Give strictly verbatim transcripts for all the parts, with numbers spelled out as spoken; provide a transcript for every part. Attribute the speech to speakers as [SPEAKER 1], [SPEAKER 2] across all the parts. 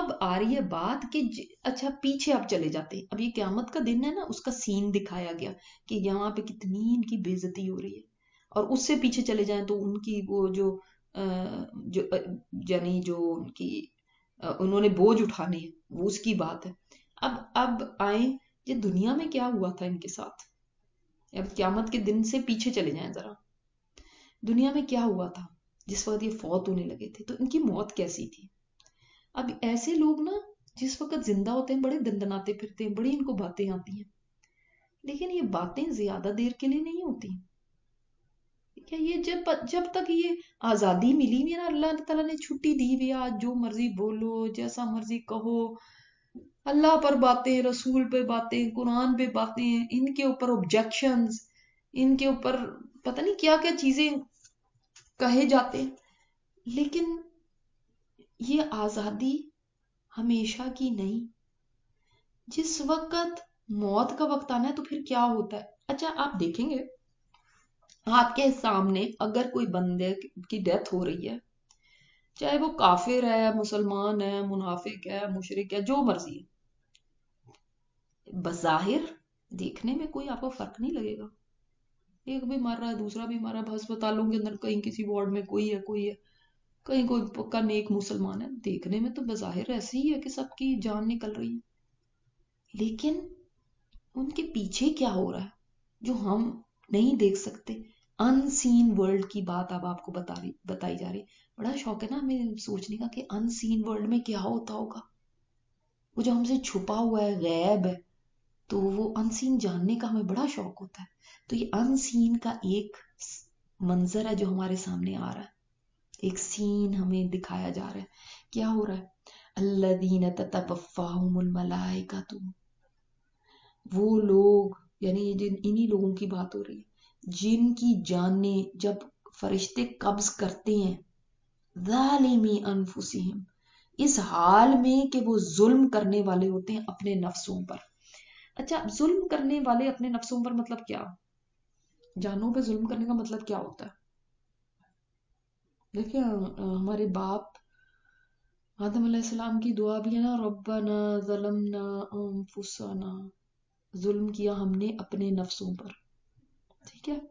[SPEAKER 1] اب آ رہی ہے بات کہ اچھا پیچھے آپ چلے جاتے ہیں. اب یہ قیامت کا دن ہے نا, اس کا سین دکھایا گیا کہ یہاں پہ کتنی ان کی بے عزتی ہو رہی ہے. اور اس سے پیچھے چلے جائیں تو ان کی وہ جو جو یعنی جو ان کی انہوں نے بوجھ اٹھانے ہیں وہ اس کی بات ہے. اب اب آئیں یہ دنیا میں کیا ہوا تھا ان کے ساتھ. اب قیامت کے دن سے پیچھے چلے جائیں ذرا, دنیا میں کیا ہوا تھا جس وقت یہ فوت ہونے لگے تھے, تو ان کی موت کیسی تھی. اب ایسے لوگ نا جس وقت زندہ ہوتے ہیں بڑے دندناتے پھرتے ہیں, بڑی ان کو باتیں آتی ہیں, لیکن یہ باتیں زیادہ دیر کے لیے نہیں ہوتی. یہ جب جب تک یہ آزادی ملی نہیں نا, اللہ تعالیٰ نے چھٹی دی ہوئی, آج جو مرضی بولو, جیسا مرضی کہو, اللہ پر باتیں, رسول پہ باتیں, قرآن پہ باتیں, ان کے اوپر آبجیکشنز, ان کے اوپر پتہ نہیں کیا کیا چیزیں کہے جاتے ہیں. لیکن یہ آزادی ہمیشہ کی نہیں. جس وقت موت کا وقت آنا ہے تو پھر کیا ہوتا ہے. اچھا آپ دیکھیں گے آپ کے سامنے اگر کوئی بندے کی ڈیتھ ہو رہی ہے, چاہے وہ کافر ہے, مسلمان ہے, منافق ہے, مشرک ہے, جو مرضی ہے, بظاہر دیکھنے میں کوئی آپ کو فرق نہیں لگے گا. ایک بھی مر رہا ہے, دوسرا بھی مر رہا ہے, ہسپتالوں کے اندر کہیں کسی وارڈ میں کوئی ہے کوئی ہے, کہیں کوئی پکا نیک مسلمان ہے. دیکھنے میں تو بظاہر ایسے ہی ہے کہ سب کی جان نکل رہی ہے, لیکن ان کے پیچھے کیا ہو رہا ہے جو ہم نہیں دیکھ سکتے. ان سین ورلڈ کی بات اب آپ کو بتا رہی بتائی جا رہی. بڑا شوق ہے نا ہمیں سوچنے کا کہ ان سین ورلڈ میں کیا ہوتا ہوگا, وہ جو ہم سے چھپا ہوا ہے, غیب ہے, تو وہ ان سین جاننے کا ہمیں بڑا شوق ہوتا ہے. تو یہ ان سین کا ایک منظر ہے جو ہمارے سامنے آ رہا ہے, ایک سین ہمیں دکھایا جا رہا ہے. کیا ہو رہا ہے؟ الذین تتوفاہم الملائکۃ, وہ لوگ یعنی جن انہی لوگوں کی بات ہو رہی ہے جن کی جانیں جب فرشتے قبض کرتے ہیں, ظالمی انفسہم, اس حال میں کہ وہ ظلم کرنے والے ہوتے ہیں اپنے نفسوں پر. اچھا ظلم کرنے والے اپنے نفسوں پر مطلب کیا؟ جانوں پہ ظلم کرنے کا مطلب کیا ہوتا ہے؟ دیکھیں ہمارے باپ آدم علیہ السلام کی دعا بھی ہے نا, ربنا ظلمنا انفسنا, ظلم کیا ہم نے اپنے نفسوں پر. ٹھیک ہے,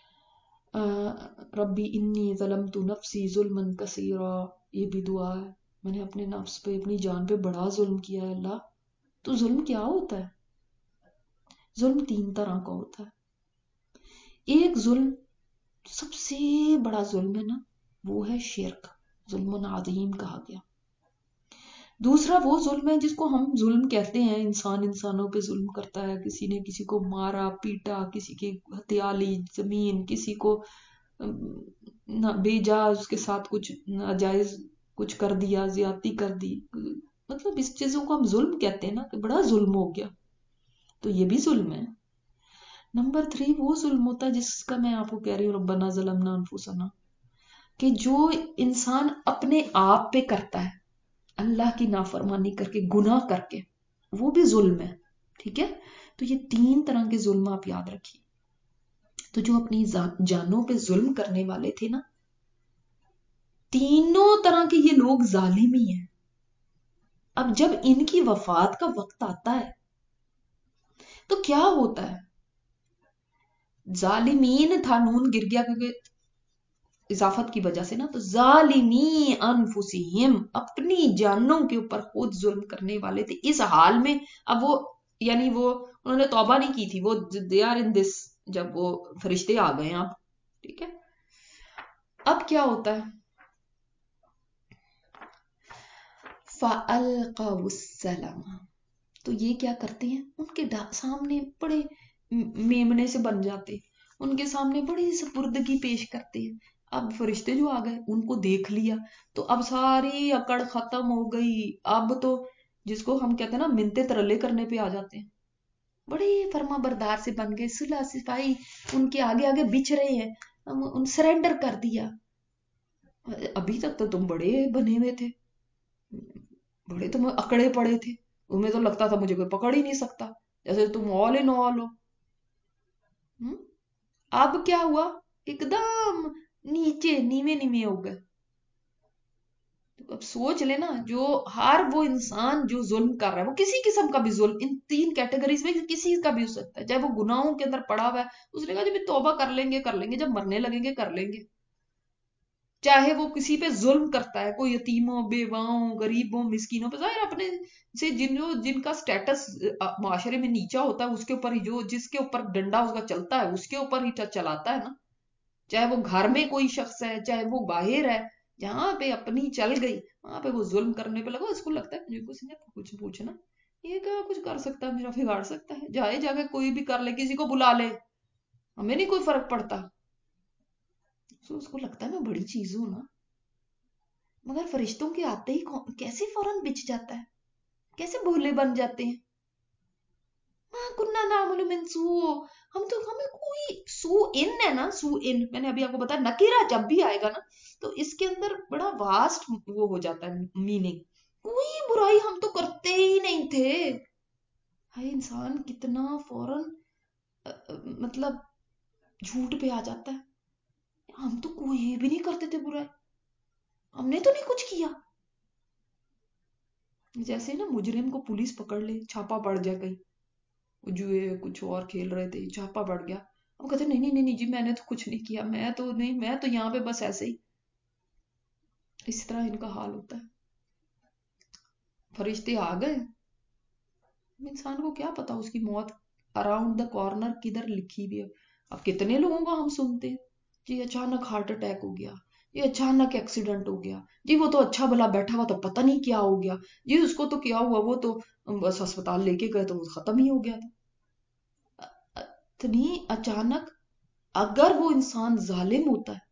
[SPEAKER 1] ربی انی ظلمت نفسی ظلما کثیرا, یہ بھی دعا ہے, میں نے اپنے نفس پہ اپنی جان پہ بڑا ظلم کیا ہے اللہ. تو ظلم کیا ہوتا ہے؟ ظلم تین طرح کا ہوتا ہے. ایک ظلم سب سے بڑا ظلم ہے نا, وہ ہے شرک, ظلم عظیم کہا گیا. دوسرا وہ ظلم ہے جس کو ہم ظلم کہتے ہیں, انسان انسانوں پہ ظلم کرتا ہے, کسی نے کسی کو مارا پیٹا, کسی کی ہتھیار لی زمین, کسی کو بے جا اس کے ساتھ کچھ ناجائز کچھ کر دیا, زیادتی کر دی, مطلب اس چیزوں کو ہم ظلم کہتے ہیں نا کہ بڑا ظلم ہو گیا. تو یہ بھی ظلم ہے. نمبر تھری وہ ظلم ہوتا ہے جس کا میں آپ کو کہہ رہی ہوں ربنا ظلمنا انفسنا, کہ جو انسان اپنے آپ پہ کرتا ہے اللہ کی نافرمانی کر کے, گناہ کر کے, وہ بھی ظلم ہے. ٹھیک ہے, تو یہ تین طرح کے ظلم آپ یاد رکھیے. تو جو اپنی جانوں پہ ظلم کرنے والے تھے نا, تینوں طرح کے یہ لوگ ظالم ہی ہیں. اب جب ان کی وفات کا وقت آتا ہے تو کیا ہوتا ہے؟ ظالمین تھا, نون گر گیا کیونکہ اضافت کی وجہ سے نا, تو ظالمی انفسہم, اپنی جانوں کے اوپر خود ظلم کرنے والے تھے اس حال میں. اب وہ یعنی وہ انہوں نے توبہ نہیں کی تھی, وہ they are in this, جب وہ فرشتے آ گئے اب. ٹھیک ہے, اب کیا ہوتا ہے؟ فَأَلْقَوُا السَّلَامَ, تو یہ کیا کرتے ہیں, ان کے سامنے بڑے میمنے سے بن جاتے, ان کے سامنے بڑی سپردگی پیش کرتے ہیں. اب فرشتے جو آ گئے ان کو دیکھ لیا تو اب ساری اکڑ ختم ہو گئی. اب تو جس کو ہم کہتے ہیں نا منتے ترلے کرنے پہ آ جاتے ہیں, بڑے فرما بردار سے بن گئے, صلح صفائی ان کے آگے آگے بچھ رہے ہیں, ان سرنڈر کر دیا. ابھی تک تو تم بڑے بنے ہوئے تھے, بڑے تم اکڑے پڑے تھے, تمہیں تو لگتا تھا مجھے کوئی پکڑ ہی نہیں سکتا, جیسے تم آل ان آل ہو. اب کیا ہوا, ایک دم نیچے نیوے نیوے ہو گئے. تو اب سوچ لینا جو ہر وہ انسان جو ظلم کر رہا ہے، وہ کسی قسم کا بھی ظلم، ان تین کیٹیگریز میں کسی کا بھی ہو سکتا ہے، چاہے وہ گناہوں کے اندر پڑا ہوا ہے، اس نے کہا جب توبہ کر لیں گے کر لیں گے، جب مرنے لگیں گے کر لیں گے، چاہے وہ کسی پہ ظلم کرتا ہے، کوئی یتیموں بیواؤں غریبوں مسکینوں پہ، ظاہر اپنے سے جن جن کا سٹیٹس معاشرے میں نیچا ہوتا ہے اس کے اوپر ہی، جو جس کے اوپر ڈنڈا اس کا چلتا ہے اس کے اوپر ہی چلاتا ہے نا، چاہے وہ گھر میں کوئی شخص ہے چاہے وہ باہر ہے، جہاں پہ اپنی چل گئی وہاں پہ وہ ظلم کرنے پہ لگا، اس کو لگتا ہے مجھے کچھ نہیں کچھ پوچھنا، یہ کیا کچھ کر سکتا ہے، میرا بگاڑ سکتا ہے، جائے جا کے کوئی بھی کر لے، کسی کو بلا لے، ہمیں نہیں کوئی فرق پڑتا، سو اس کو لگتا ہے میں بڑی چیز ہوں نا، مگر فرشتوں کے آتے ہی کیسے فوراً بچ جاتا ہے، کیسے بھولے بن جاتے ہیں، ہاں کنہ نعمل من سوء، ہم تو ہمیں کوئی سو ان ہے نا، سو ان میں نے ابھی آپ کو بتایا نکیرہ جب بھی آئے گا نا تو اس کے اندر بڑا واسٹ وہ ہو جاتا ہے میننگ، کوئی برائی ہم تو کرتے ہی نہیں تھے، ہائی انسان کتنا فوراً مطلب جھوٹ پہ آ جاتا ہے، ہم تو کوئی بھی نہیں کرتے تھے برائی، ہم نے تو نہیں کچھ کیا، جیسے نا مجرم کو پولیس پکڑ لے، چھاپا پڑ جائے کہیں، جوئے کچھ اور کھیل رہے تھے چھاپا پڑ گیا، وہ کہتے نہیں نہیں نہیں جی میں نے تو کچھ نہیں کیا، میں تو نہیں، میں تو یہاں پہ بس ایسے ہی، اس طرح ان کا حال ہوتا ہے، فرشتے آ گئے، انسان کو کیا پتا اس کی موت اراؤنڈ دا کارنر کدھر لکھی بھی ہے، اب کتنے لوگوں کو ہم سنتے ہیں جی اچانک ہارٹ اٹیک ہو گیا، یہ اچانک ایکسیڈنٹ ہو گیا، جی وہ تو اچھا بھلا بیٹھا ہوا تو پتہ نہیں کیا ہو گیا، جی اس کو تو کیا ہوا وہ تو بس ہسپتال لے کے گئے تو ختم ہی ہو گیا تھا، اتنی اچانک، اگر وہ انسان ظالم ہوتا ہے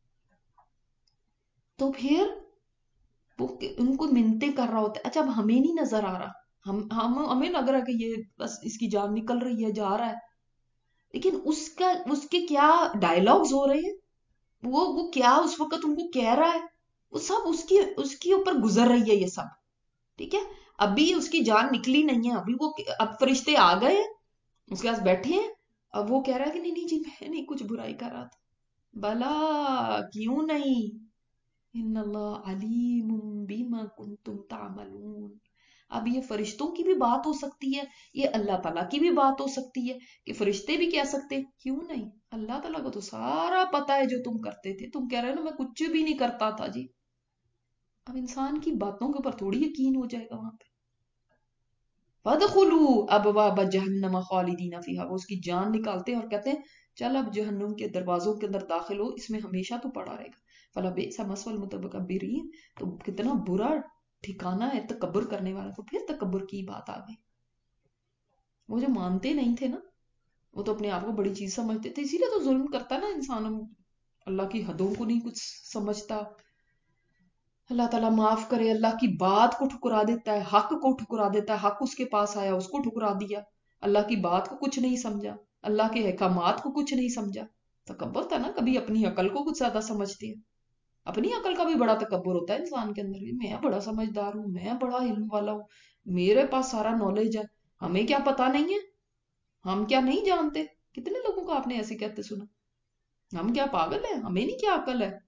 [SPEAKER 1] تو پھر وہ ان کو منتیں کر رہا ہوتا ہے، اچھا اب ہمیں نہیں نظر آ رہا، ہم ہم ہمیں لگ رہا ہے کہ یہ بس اس کی جان نکل رہی ہے جا رہا ہے، لیکن اس کا اس کے کیا ڈائلاگز ہو رہے ہیں، وہ وہ کیا اس وقت ان کو کہہ رہا ہے، وہ سب اس کی اس کے اوپر گزر رہی ہے یہ سب، ٹھیک ہے، ابھی اس کی جان نکلی نہیں ہے، ابھی وہ اب فرشتے آ گئے ہیں اس کے پاس بیٹھے ہیں، اب وہ کہہ رہا ہے کہ نہیں نہیں جی میں نہیں کچھ برائی کر رہا تھا، بلا کیوں نہیں، ان اللہ علیم بما کنتم تعملون، اب یہ فرشتوں کی بھی بات ہو سکتی ہے، یہ اللہ تعالیٰ کی بھی بات ہو سکتی ہے کہ فرشتے بھی کہہ سکتے کیوں نہیں، اللہ تعالیٰ کو تو سارا پتا ہے جو تم کرتے تھے، تم کہہ رہے ہو نا میں کچھ بھی نہیں کرتا تھا جی، اب انسان کی باتوں کے اوپر تھوڑی یقین ہو جائے گا وہاں پہ، فَادْخُلُوا أَبْوَابَ جَهَنَّمَ خَالِدِينَ فِيهَا، وہ اس کی جان نکالتے ہیں اور کہتے ہیں چل اب جہنم کے دروازوں کے اندر داخل ہو، اس میں ہمیشہ تو پڑا رہے گا، فَلَبِئْسَ مَثْوَى الْمُتَكَبِّرِينَ، تو کتنا برا ٹھکانہ ہے تکبر کرنے والوں کو، پھر تکبر کی بات آ گئی، وہ جو مانتے نہیں تھے نا وہ تو اپنے آپ کو بڑی چیز سمجھتے تھے، اسی لیے تو ظلم کرتا نا انسانوں، اللہ کی حدوں کو نہیں کچھ سمجھتا، اللہ تعالیٰ معاف کرے، اللہ کی بات کو ٹھکرا دیتا ہے، حق کو ٹھکرا دیتا ہے، حق اس کے پاس آیا اس کو ٹھکرا دیا، اللہ کی بات کو کچھ نہیں سمجھا، اللہ کے احکامات کو کچھ نہیں سمجھا، تکبر تھا نا، کبھی اپنی عقل کو کچھ زیادہ سمجھتی ہے، اپنی عقل کا بھی بڑا تکبر ہوتا ہے انسان کے اندر بھی، میں بڑا سمجھدار ہوں، میں بڑا علم والا ہوں، میرے پاس سارا نالج ہے، ہمیں کیا پتا نہیں ہے، ہم کیا نہیں جانتے، کتنے لوگوں کو آپ نے ایسے کہتے سنا، ہم کیا پاگل ہیں، ہمیں نہیں کیا عقل ہے،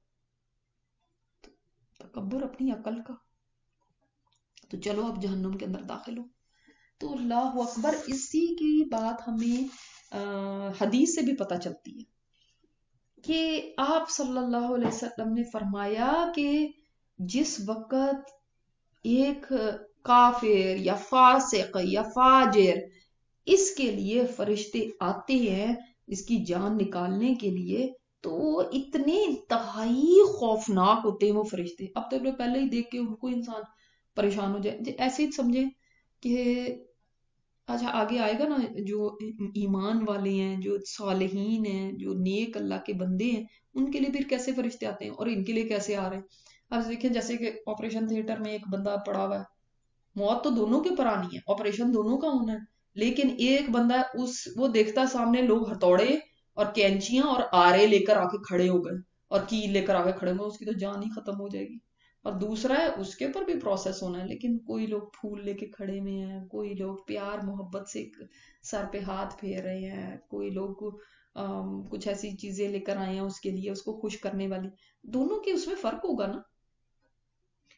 [SPEAKER 1] تکبر اپنی عقل کا، تو چلو اب جہنم کے اندر داخل ہو، تو اللہ اکبر، اسی کی بات ہمیں حدیث سے بھی پتہ چلتی ہے کہ آپ صلی اللہ علیہ وسلم نے فرمایا کہ جس وقت ایک کافر یا فاسق یا فاجر اس کے لیے فرشتے آتے ہیں اس کی جان نکالنے کے لیے، تو وہ اتنے انتہائی خوفناک ہوتے ہیں وہ فرشتے، اب تو پہلے ہی دیکھ کے ان کو انسان پریشان ہو جائے، ایسے ہی سمجھے کہ اچھا آگے آئے گا نا جو ایمان والے ہیں، جو صالحین ہیں، جو نیک اللہ کے بندے ہیں، ان کے لیے پھر کیسے فرشتے آتے ہیں اور ان کے لیے کیسے آ رہے ہیں، اب دیکھیں جیسے کہ آپریشن تھیٹر میں ایک بندہ پڑا ہوا ہے، موت تو دونوں کے پر آنی ہے، آپریشن دونوں کا ہونا ہے، لیکن ایک بندہ اس وہ دیکھتا سامنے لوگ ہتھوڑے اور کینچیاں اور آرے لے کر آ کے کھڑے ہو گئے اور کیل لے کر آ کے کھڑے ہو گئے، اس کی تو جان ہی ختم ہو جائے گی، اور دوسرا ہے اس کے اوپر بھی پروسیس ہونا ہے، لیکن کوئی لوگ پھول لے کے کھڑے ہوئے ہیں، کوئی لوگ پیار محبت سے سر پہ ہاتھ پھیر رہے ہیں، کوئی لوگ کچھ ایسی چیزیں لے کر آئے ہیں اس کے لیے اس کو خوش کرنے والی، دونوں کے اس میں فرق ہوگا نا،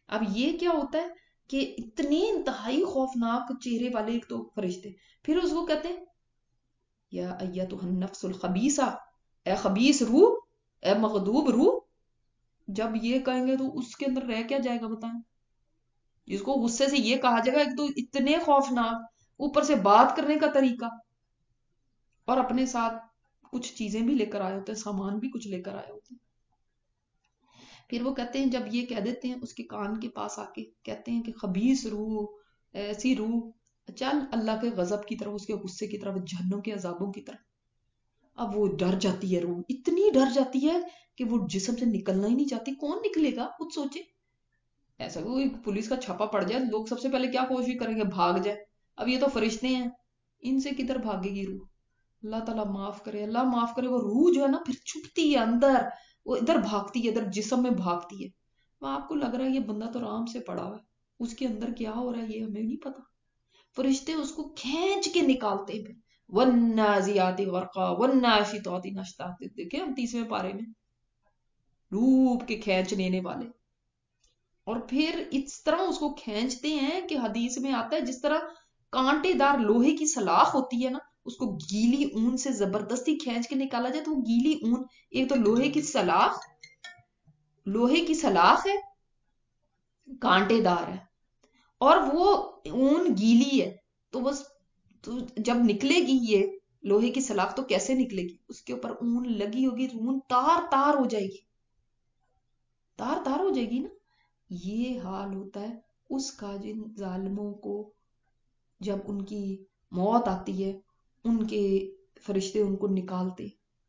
[SPEAKER 1] اب یہ کیا ہوتا ہے کہ اتنے انتہائی خوفناک چہرے والے ایک تو فرشتے، پھر اس کو کہتے ہیں یا ایتھا النفس الخبیثہ، اے خبیث روح، اے مغضوب روح. جب یہ کہیں گے تو اس کے اندر رہ کیا جائے گا بتائیں؟ جس کو غصے سے یہ کہا جائے گا، ایک تو اتنے خوفناک، اوپر سے بات کرنے کا طریقہ، اور اپنے ساتھ کچھ چیزیں بھی لے کر آئے ہوتے ہیں، سامان بھی کچھ لے کر آئے ہوتے ہیں. پھر وہ کہتے ہیں، جب یہ کہہ دیتے ہیں اس کے کان کے پاس آ کے کہتے ہیں کہ خبیث روح، ایسی روح، چل اللہ کے غضب کی طرف، اس کے غصے کی طرف، جہنم کے عذابوں کی طرف. اب وہ ڈر جاتی ہے روح، اتنی ڈر جاتی ہے کہ وہ جسم سے نکلنا ہی نہیں چاہتی. کون نکلے گا خود سوچے. ایسا کوئی پولیس کا چھاپا پڑ جائے، لوگ سب سے پہلے کیا کوشش کریں گے؟ بھاگ جائے. اب یہ تو فرشتے ہیں، ان سے کدھر بھاگے گی روح؟ اللہ تعالیٰ معاف کرے، اللہ معاف کرے. وہ روح جو ہے نا پھر چھپتی ہے اندر، وہ ادھر بھاگتی ہے، ادھر جسم میں بھاگتی ہے. وہ آپ کو لگ رہا ہے یہ بندہ تو آرام سے پڑا ہوا ہے، اس کے اندر کیا ہو رہا ہے یہ ہمیں نہیں پتا. فرشتے اس کو کھینچ کے نکالتے ہیں. والنازعات غرقا والناشطات نشطا. دیکھیں ہم تیسویں پارے میں ڈوب کے کھینچ لینے والے. اور پھر اس طرح اس کو کھینچتے ہیں کہ حدیث میں آتا ہے جس طرح کانٹے دار لوہے کی سلاخ ہوتی ہے نا، اس کو گیلی اون سے زبردستی کھینچ کے نکالا جائے تو وہ گیلی اون، ایک تو لوہے کی سلاخ، لوہے کی سلاخ ہے، کانٹے دار ہے، اور وہ اون گیلی ہے. تو بس تو جب نکلے گی یہ لوہے کی سلاخ تو کیسے نکلے گی؟ اس کے اوپر اون لگی ہوگی، اون تار تار ہو جائے گی، تار تار ہو جائے گی نا. یہ حال ہوتا ہے اس کا جن ظالموں کو جب ان کی موت آتی ہے، ان کے فرشتے ان کو نکالتے.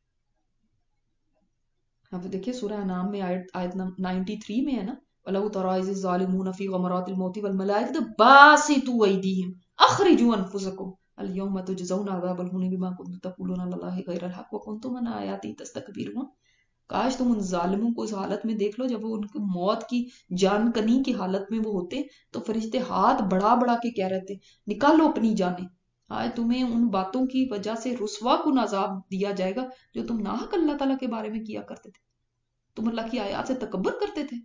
[SPEAKER 1] اب دیکھیے سورہ انعام میں آیت آیت نائنٹی تھری میں ہے نا، وَلَوْ تَرَىٰ إِذِ الظَّالِمُونَ فِي غَمَرَاتِ الْمَوْتِ وَالْمَلَائِكَةُ بَاسِطُو أَيْدِيهِمْ أَخْرِجُوا أَنفُسَكُمْ الْيَوْمَ تُجْزَوْنَ عَذَابَ الْهُونِ بِمَا كُنتُمْ تَقُولُونَ عَلَى اللَّهِ غَيْرَ الْحَقِّ وَكُنتُمْ عَنْ آيَاتِهِ تَسْتَكْبِرُونَ. کاش تم ان ظالموں کو اس حالت میں دیکھ لو جب وہ ان کی موت کی جان کنی کی حالت میں وہ ہوتے تو فرشتے ہاتھ بڑھا بڑھا کے کہہ رہے تھے نکالو اپنی جانیں، آج تمہیں ان باتوں کی وجہ سے رسوا کن عذاب دیا جائے گا جو تم ناحق اللہ تعالیٰ کے بارے میں کیا کرتے تھے، تم اللہ کی آیات سے تکبر کرتے تھے.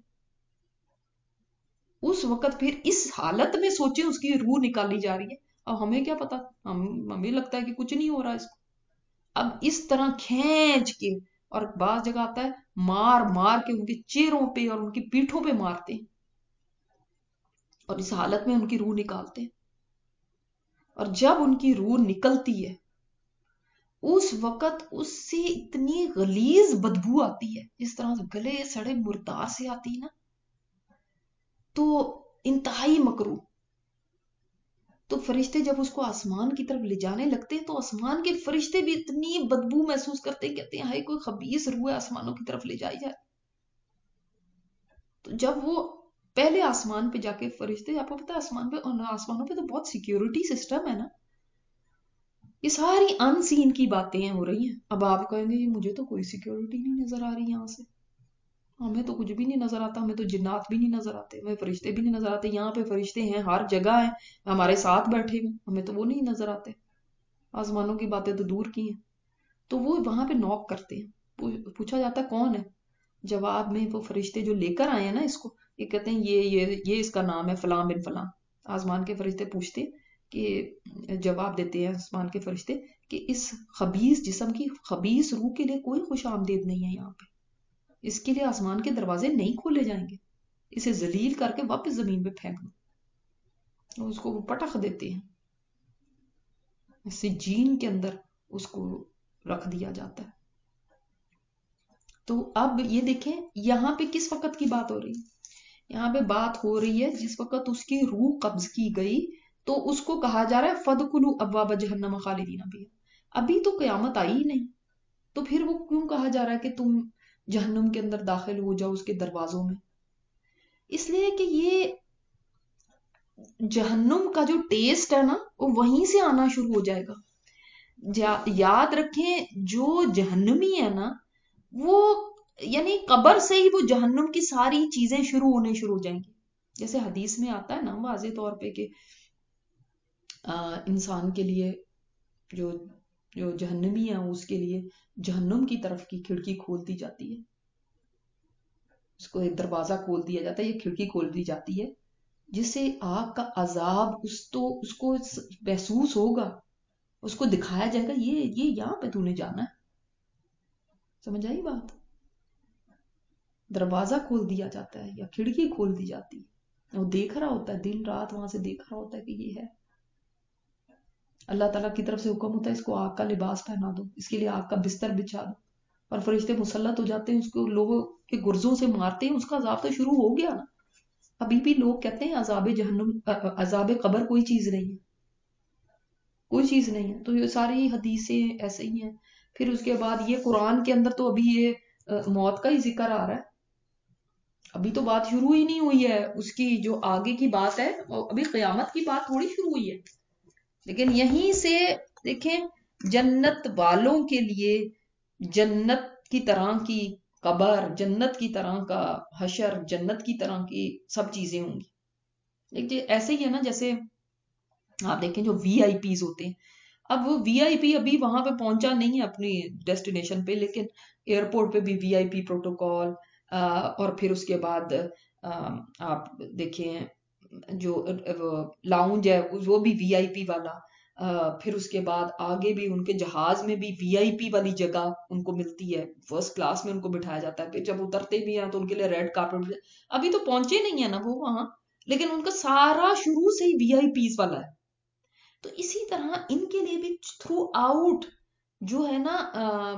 [SPEAKER 1] اس وقت پھر اس حالت میں سوچیں اس کی روح نکالی جا رہی ہے. اب ہمیں کیا پتا، ہم ہمیں لگتا ہے کہ کچھ نہیں ہو رہا اس کو. اب اس طرح کھینچ کے، اور بعض جگہ آتا ہے مار مار کے ان کے چہروں پہ اور ان کی پیٹھوں پہ مارتے ہیں، اور اس حالت میں ان کی روح نکالتے ہیں. اور جب ان کی روح نکلتی ہے اس وقت اس سے اتنی غلیظ بدبو آتی ہے، جس طرح سے گلے سڑے مردار سے آتی ہے نا، تو انتہائی مکروہ. تو فرشتے جب اس کو آسمان کی طرف لے جانے لگتے ہیں تو آسمان کے فرشتے بھی اتنی بدبو محسوس کرتے ہیں، کہتے ہیں ہائے کوئی خبیث روح ہے آسمانوں کی طرف لے جائی جائے. تو جب وہ پہلے آسمان پہ جا کے فرشتے، آپ کو پتا ہے آسمان پہ، آسمانوں پہ تو بہت سیکیورٹی سسٹم ہے نا، یہ ساری ان سین کی باتیں ہو رہی ہیں. اب آپ کہیں گے مجھے تو کوئی سیکیورٹی نہیں نظر آ رہی یہاں سے، ہمیں تو کچھ بھی نہیں نظر آتا، ہمیں تو جنات بھی نہیں نظر آتے، ہمیں فرشتے بھی نہیں نظر آتے. یہاں پہ فرشتے ہیں، ہر جگہ ہیں، ہمارے ساتھ بیٹھے ہوئے، ہمیں تو وہ نہیں نظر آتے. آسمانوں کی باتیں تو دور کی ہیں. تو وہ وہاں پہ نوک کرتے ہیں، پوچھا جاتا ہے کون ہے؟ جواب میں وہ فرشتے جو لے کر آئے ہیں نا اس کو، یہ کہتے ہیں یہ یہ یہ اس کا نام ہے فلاں بن فلاں. آسمان کے فرشتے پوچھتے کہ جواب دیتے ہیں آسمان کے فرشتے کہ اس خبیث جسم کی خبیث روح کے لیے کوئی خوش آمدید نہیں ہے یہاں پہ، اس کے لیے آسمان کے دروازے نہیں کھولے جائیں گے، اسے ذلیل کر کے واپس زمین پہ پھینک دو. اور اس کو وہ پٹخ دیتے ہیں، سجین کے اندر اس کو رکھ دیا جاتا ہے. تو اب یہ دیکھیں یہاں پہ کس وقت کی بات ہو رہی ہے؟ یہاں پہ بات ہو رہی ہے جس وقت اس کی روح قبض کی گئی تو اس کو کہا جا رہا ہے فَادْخُلُوا أَبْوَابَ جَهَنَّمَ خَالِدِينَ فِيهَا. ابھی تو قیامت آئی ہی نہیں، تو پھر وہ کیوں کہا جا رہا ہے کہ تم جہنم کے اندر داخل ہو جاؤ اس کے دروازوں میں؟ اس لیے کہ یہ جہنم کا جو ٹیسٹ ہے نا وہ وہیں سے آنا شروع ہو جائے گا. یاد رکھیں جو جہنمی ہے نا وہ یعنی قبر سے ہی وہ جہنم کی ساری چیزیں شروع ہونے شروع ہو جائیں گی. جیسے حدیث میں آتا ہے نا واضح طور پہ کہ انسان کے لیے جو جو جہنمی ہے اس کے لیے جہنم کی طرف کی کھڑکی کھول دی جاتی ہے، اس کو ایک دروازہ کھول دیا جاتا ہے، یہ کھڑکی کھول دی جاتی ہے جس سے آگ کا عذاب اس تو اس کو محسوس ہوگا، اس کو دکھایا جائے گا یہ یہ یہاں پہ تو نے جانا ہے. سمجھ آئی بات؟ دروازہ کھول دیا جاتا ہے یا کھڑکی کھول دی جاتی ہے، وہ دیکھ رہا ہوتا ہے دن رات، وہاں سے دیکھ رہا ہوتا ہے کہ یہ ہے. اللہ تعالیٰ کی طرف سے حکم ہوتا ہے اس کو آگ کا لباس پہنا دو، اس کے لیے آگ کا بستر بچھا دو، اور فرشتے مسلط ہو جاتے ہیں، اس کو لوگوں کے گرزوں سے مارتے ہیں. اس کا عذاب تو شروع ہو گیا نا. ابھی بھی لوگ کہتے ہیں عذاب جہنم عذاب قبر کوئی چیز نہیں ہے، کوئی چیز نہیں ہے. تو یہ ساری حدیثیں ایسے ہی ہیں. پھر اس کے بعد یہ قرآن کے اندر تو ابھی یہ موت کا ہی ذکر آ رہا ہے، ابھی تو بات شروع ہی نہیں ہوئی ہے اس کی. جو آگے کی بات ہے ابھی قیامت کی بات تھوڑی شروع ہوئی ہے. لیکن یہیں سے دیکھیں جنت والوں کے لیے جنت کی طرح کی قبر، جنت کی طرح کا حشر، جنت کی طرح کی سب چیزیں ہوں گی. لیکن ایسے ہی ہے نا جیسے آپ دیکھیں جو وی آئی پیز ہوتے ہیں، اب وہ وی آئی پی ابھی وہاں پہ پہنچا نہیں ہے اپنی ڈیسٹینیشن پہ، لیکن ایئرپورٹ پہ بھی وی آئی پی پروٹوکول، اور پھر اس کے بعد آپ دیکھیں جو لاؤنج ہے وہ بھی وی آئی پی والا، پھر اس کے بعد آگے بھی ان کے جہاز میں بھی وی آئی پی والی جگہ ان کو ملتی ہے، فرسٹ کلاس میں ان کو بٹھایا جاتا ہے. پھر جب اترتے بھی ہیں تو ان کے لیے ریڈ کارپٹ. ابھی تو پہنچے نہیں ہے نا وہ وہاں، لیکن ان کا سارا شروع سے ہی وی آئی پیز والا ہے. تو اسی طرح ان کے لیے بھی تھرو آؤٹ جو ہے نا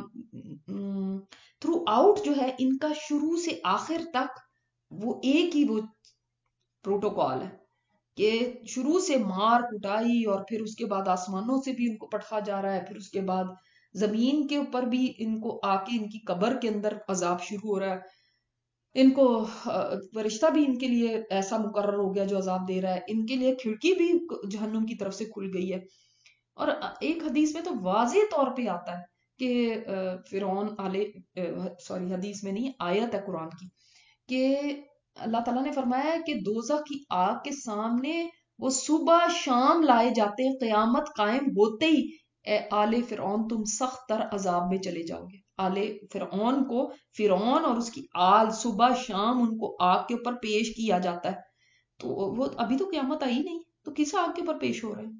[SPEAKER 1] تھرو آؤٹ جو ہے ان کا شروع سے آخر تک وہ ایک ہی وہ پروٹوکول ہے کہ شروع سے مار کٹائی، اور پھر اس کے بعد آسمانوں سے بھی ان کو پٹھا جا رہا ہے، پھر اس کے بعد زمین کے اوپر بھی ان کو آ کے ان کی قبر کے اندر عذاب شروع ہو رہا ہے. ان کو فرشتہ بھی ان کے لیے ایسا مقرر ہو گیا جو عذاب دے رہا ہے. ان کے لیے کھڑکی بھی جہنم کی طرف سے کھل گئی ہے. اور ایک حدیث میں تو واضح طور پہ آتا ہے کہ فرعون علیہ سوری حدیث میں نہیں، آیت ہے قرآن کی، کہ اللہ تعالیٰ نے فرمایا ہے کہ دوزخ کی آگ کے سامنے وہ صبح شام لائے جاتے ہیں، قیامت قائم ہوتے ہی اے آل فرعون تم سخت تر عذاب میں چلے جاؤ گے. آل فرعون کو، فرعون اور اس کی آل صبح شام ان کو آگ کے اوپر پیش کیا جاتا ہے. تو وہ ابھی تو قیامت آئی نہیں، تو کس آگ کے اوپر پیش ہو رہے ہیں؟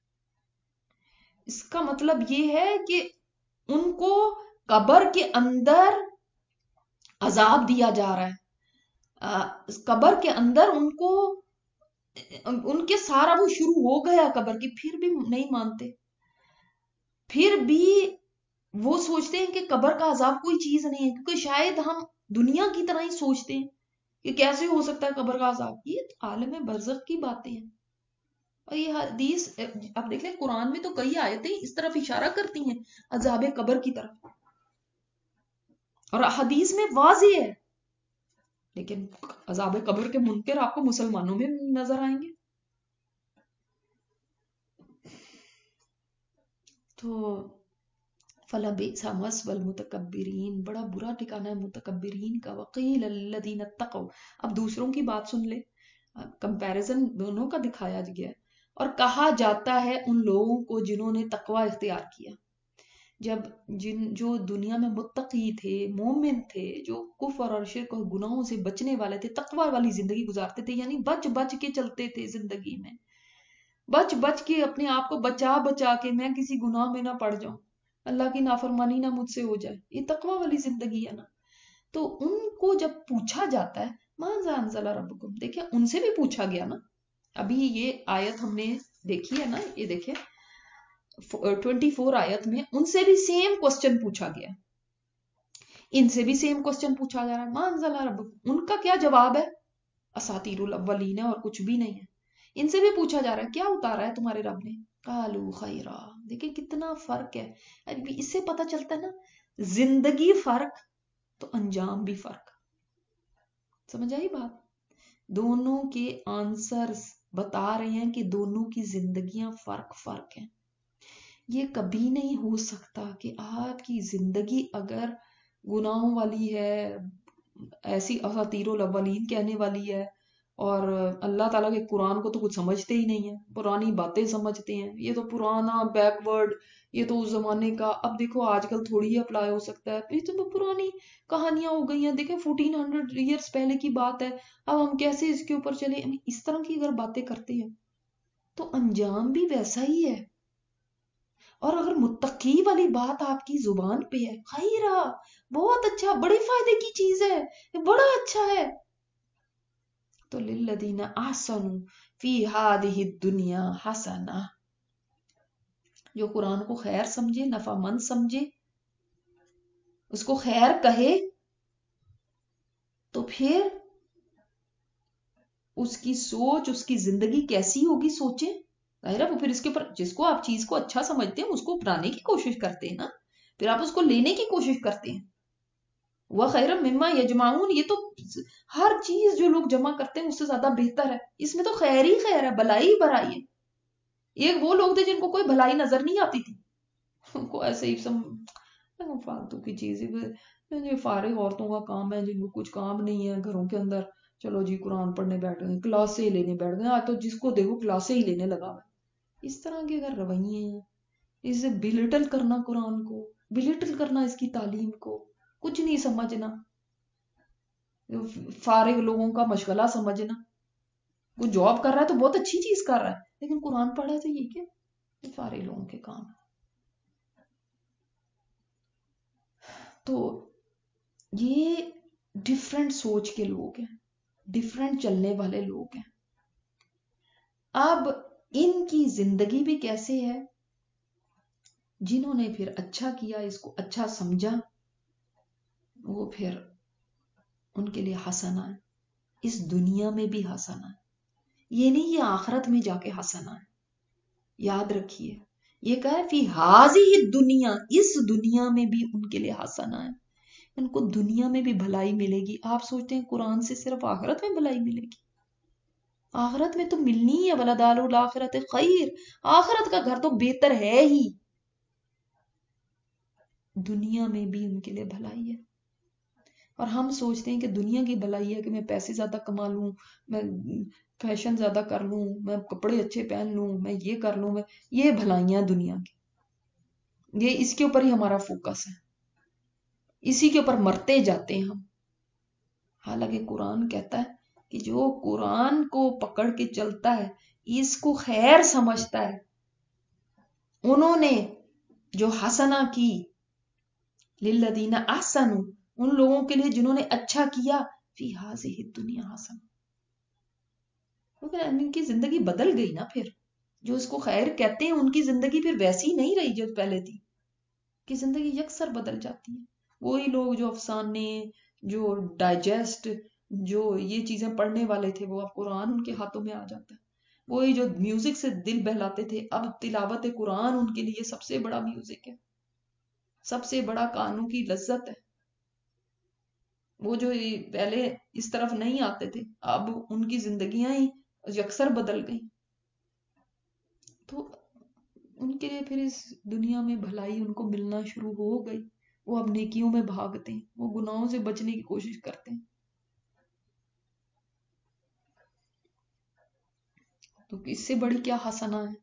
[SPEAKER 1] اس کا مطلب یہ ہے کہ ان کو قبر کے اندر عذاب دیا جا رہا ہے. قبر کے اندر ان کو ان کے سارا وہ شروع ہو گیا قبر کی، پھر بھی نہیں مانتے، پھر بھی وہ سوچتے ہیں کہ قبر کا عذاب کوئی چیز نہیں ہے، کیونکہ شاید ہم دنیا کی طرح ہی سوچتے ہیں کہ کیسے ہو سکتا ہے قبر کا عذاب. یہ عالم برزخ کی باتیں ہیں. اور یہ حدیث اب دیکھ لیں قرآن میں تو کئی آیتیں اس طرف اشارہ کرتی ہیں عذاب قبر کی طرف، اور حدیث میں واضح ہے. لیکن عذاب قبر کے منکر آپ کو مسلمانوں میں نظر آئیں گے. تو فَلَبِئْسَ مَثْوَى الْمُتَكَبِّرِينَ، بڑا برا ٹھکانہ ہے متکبرین کا. وَقِيلَ الَّذِينَ اتَّقَوْا، اب دوسروں کی بات سن لے، کمپیریزن دونوں کا دکھایا گیا. اور کہا جاتا ہے ان لوگوں کو جنہوں نے تقوی اختیار کیا. جب جن جو دنیا میں متقی تھے، مومن تھے، جو کفر اور شرک اور گناہوں سے بچنے والے تھے، تقوی والی زندگی گزارتے تھے، یعنی بچ بچ کے چلتے تھے زندگی میں، بچ بچ کے اپنے آپ کو بچا بچا کے میں کسی گناہ میں نہ پڑ جاؤں، اللہ کی نافرمانی نہ مجھ سے ہو جائے، یہ تقوی والی زندگی ہے نا. تو ان کو جب پوچھا جاتا ہے ماذا انزل ربکم، دیکھیں ان سے بھی پوچھا گیا نا. ابھی یہ آیت ہم نے دیکھی ہے نا، یہ دیکھیں ٹوینٹی فور آیت میں ان سے بھی سیم کوسچن پوچھا گیا، ان سے بھی سیم کوسچن پوچھا جا رہا ہے ما انزل ربکم. ان کا کیا جواب ہے؟ اساطیر الاولین ہے اور کچھ بھی نہیں ہے. ان سے بھی پوچھا جا رہا ہے کیا اتارا ہے تمہارے رب نے؟ قالوا خیرا. دیکھیں کتنا فرق ہے. اس سے پتہ چلتا ہے نا زندگی فرق تو انجام بھی فرق. سمجھ آئی بات؟ دونوں کے آنسرز بتا رہے ہیں کہ دونوں کی زندگیاں فرق فرق ہیں. یہ کبھی نہیں ہو سکتا کہ آپ کی زندگی اگر گناہوں والی ہے، ایسی اساطیر الاولین کہنے والی ہے، اور اللہ تعالیٰ کے قرآن کو تو کچھ سمجھتے ہی نہیں ہیں، پرانی باتیں سمجھتے ہیں، یہ تو پرانا بیکورڈ، یہ تو اس زمانے کا، اب دیکھو آج کل تھوڑی ہی اپلائی ہو سکتا ہے، یہ تو پرانی کہانیاں ہو گئی ہیں، دیکھیں فورٹین ہنڈریڈ ایئرس پہلے کی بات ہے، اب ہم کیسے اس کے اوپر چلیں؟ اس طرح کی اگر باتیں کرتے ہیں تو انجام بھی ویسا ہی ہے۔ اور اگر متقی والی بات آپ کی زبان پہ ہے، خیرہ بہت اچھا، بڑے فائدے کی چیز ہے، بڑا اچھا ہے، تو للذین احسنوا فی ہذہ الدنیا حسنہ، جو قرآن کو خیر سمجھے، نفع مند سمجھے، اس کو خیر کہے، تو پھر اس کی سوچ، اس کی زندگی کیسی ہوگی سوچیں، ظاہر ہے وہ پھر اس کے اوپر، جس کو آپ چیز کو اچھا سمجھتے ہیں اس کو اپنانے کی کوشش کرتے ہیں نا، پھر آپ اس کو لینے کی کوشش کرتے ہیں۔ وَخَيْرًا مِّمَّا يَجْمَعُونَ، یہ تو ہر چیز جو لوگ جمع کرتے ہیں اس سے زیادہ بہتر ہے، اس میں تو خیر ہی خیر ہے، بھلائی ہی بھلائی ہے۔ ایک وہ لوگ تھے جن کو کوئی بھلائی نظر نہیں آتی تھی، ان کو ایسے ہی سم فالتو کی چیزیں، یہ فارغ عورتوں کا کام ہے جن کو کچھ کام نہیں ہے گھروں کے اندر، چلو جی قرآن پڑھنے بیٹھ گئے، کلاسیں لینے بیٹھ گئے، آج تو جس کو دیکھو کلاسیں ہی لینے لگا ہوا ہے۔ اس طرح کے اگر رویے ہیں، اسے بلٹل کرنا قرآن کو، بلٹل کرنا اس کی تعلیم کو، کچھ نہیں سمجھنا، فارغ لوگوں کا مشغلہ سمجھنا، وہ جاب کر رہا ہے تو بہت اچھی چیز کر رہا ہے، لیکن قرآن پڑھا ہے تو یہ کیا، یہ فارغ لوگوں کے کام ہے۔ تو یہ ڈیفرنٹ سوچ کے لوگ ہیں، ڈیفرنٹ چلنے والے لوگ ہیں۔ اب ان کی زندگی بھی کیسے ہے، جنہوں نے پھر اچھا کیا، اس کو اچھا سمجھا، وہ پھر ان کے لیے حسنہ ہے، اس دنیا میں بھی حسنہ ہے، یہ نہیں یہ آخرت میں جا کے حسنہ ہے، یاد رکھیے، یہ کہا ہے فی ہذہ الدنیا، اس دنیا میں بھی ان کے لیے حسنہ ہے، ان کو دنیا میں بھی بھلائی ملے گی۔ آپ سوچتے ہیں قرآن سے صرف آخرت میں بھلائی ملے گی؟ آخرت میں تو ملنی ہے، وَلَدَارُ الْآخِرَةِ خیر، آخرت کا گھر تو بہتر ہے ہی، دنیا میں بھی ان کے لیے بھلائی ہے۔ اور ہم سوچتے ہیں کہ دنیا کی بھلائی ہے کہ میں پیسے زیادہ کما لوں، میں فیشن زیادہ کر لوں، میں کپڑے اچھے پہن لوں، میں یہ کر لوں، میں یہ بھلائیاں دنیا کی، یہ اس کے اوپر ہی ہمارا فوکس ہے، اسی کے اوپر مرتے جاتے ہیں ہم۔ حالانکہ قرآن کہتا ہے کہ جو قرآن کو پکڑ کے چلتا ہے، اس کو خیر سمجھتا ہے، انہوں نے جو حسنہ کی، للذین احسنوا، ان لوگوں کے لیے جنہوں نے اچھا کیا، فی ہذہ الدنیا حسنہ، کیونکہ ان کی زندگی بدل گئی نا، پھر جو اس کو خیر کہتے ہیں ان کی زندگی پھر ویسی نہیں رہی جو پہلے تھی، کہ زندگی یکسر بدل جاتی ہے۔ وہی لوگ جو افسانے، جو ڈائجسٹ، جو یہ چیزیں پڑھنے والے تھے، وہ اب قرآن ان کے ہاتھوں میں آ جاتا ہے۔ وہی جو میوزک سے دل بہلاتے تھے، اب تلاوت قرآن ان کے لیے سب سے بڑا میوزک ہے، سب سے بڑا کانوں کی لذت ہے۔ وہ جو پہلے اس طرف نہیں آتے تھے، اب ان کی زندگیاں ہی یکسر بدل گئیں، تو ان کے لیے پھر اس دنیا میں بھلائی ان کو ملنا شروع ہو گئی، وہ اب نیکیوں میں بھاگتے ہیں، وہ گناہوں سے بچنے کی کوشش کرتے ہیں۔ تو اس سے بڑی کیا حسنہ ہے؟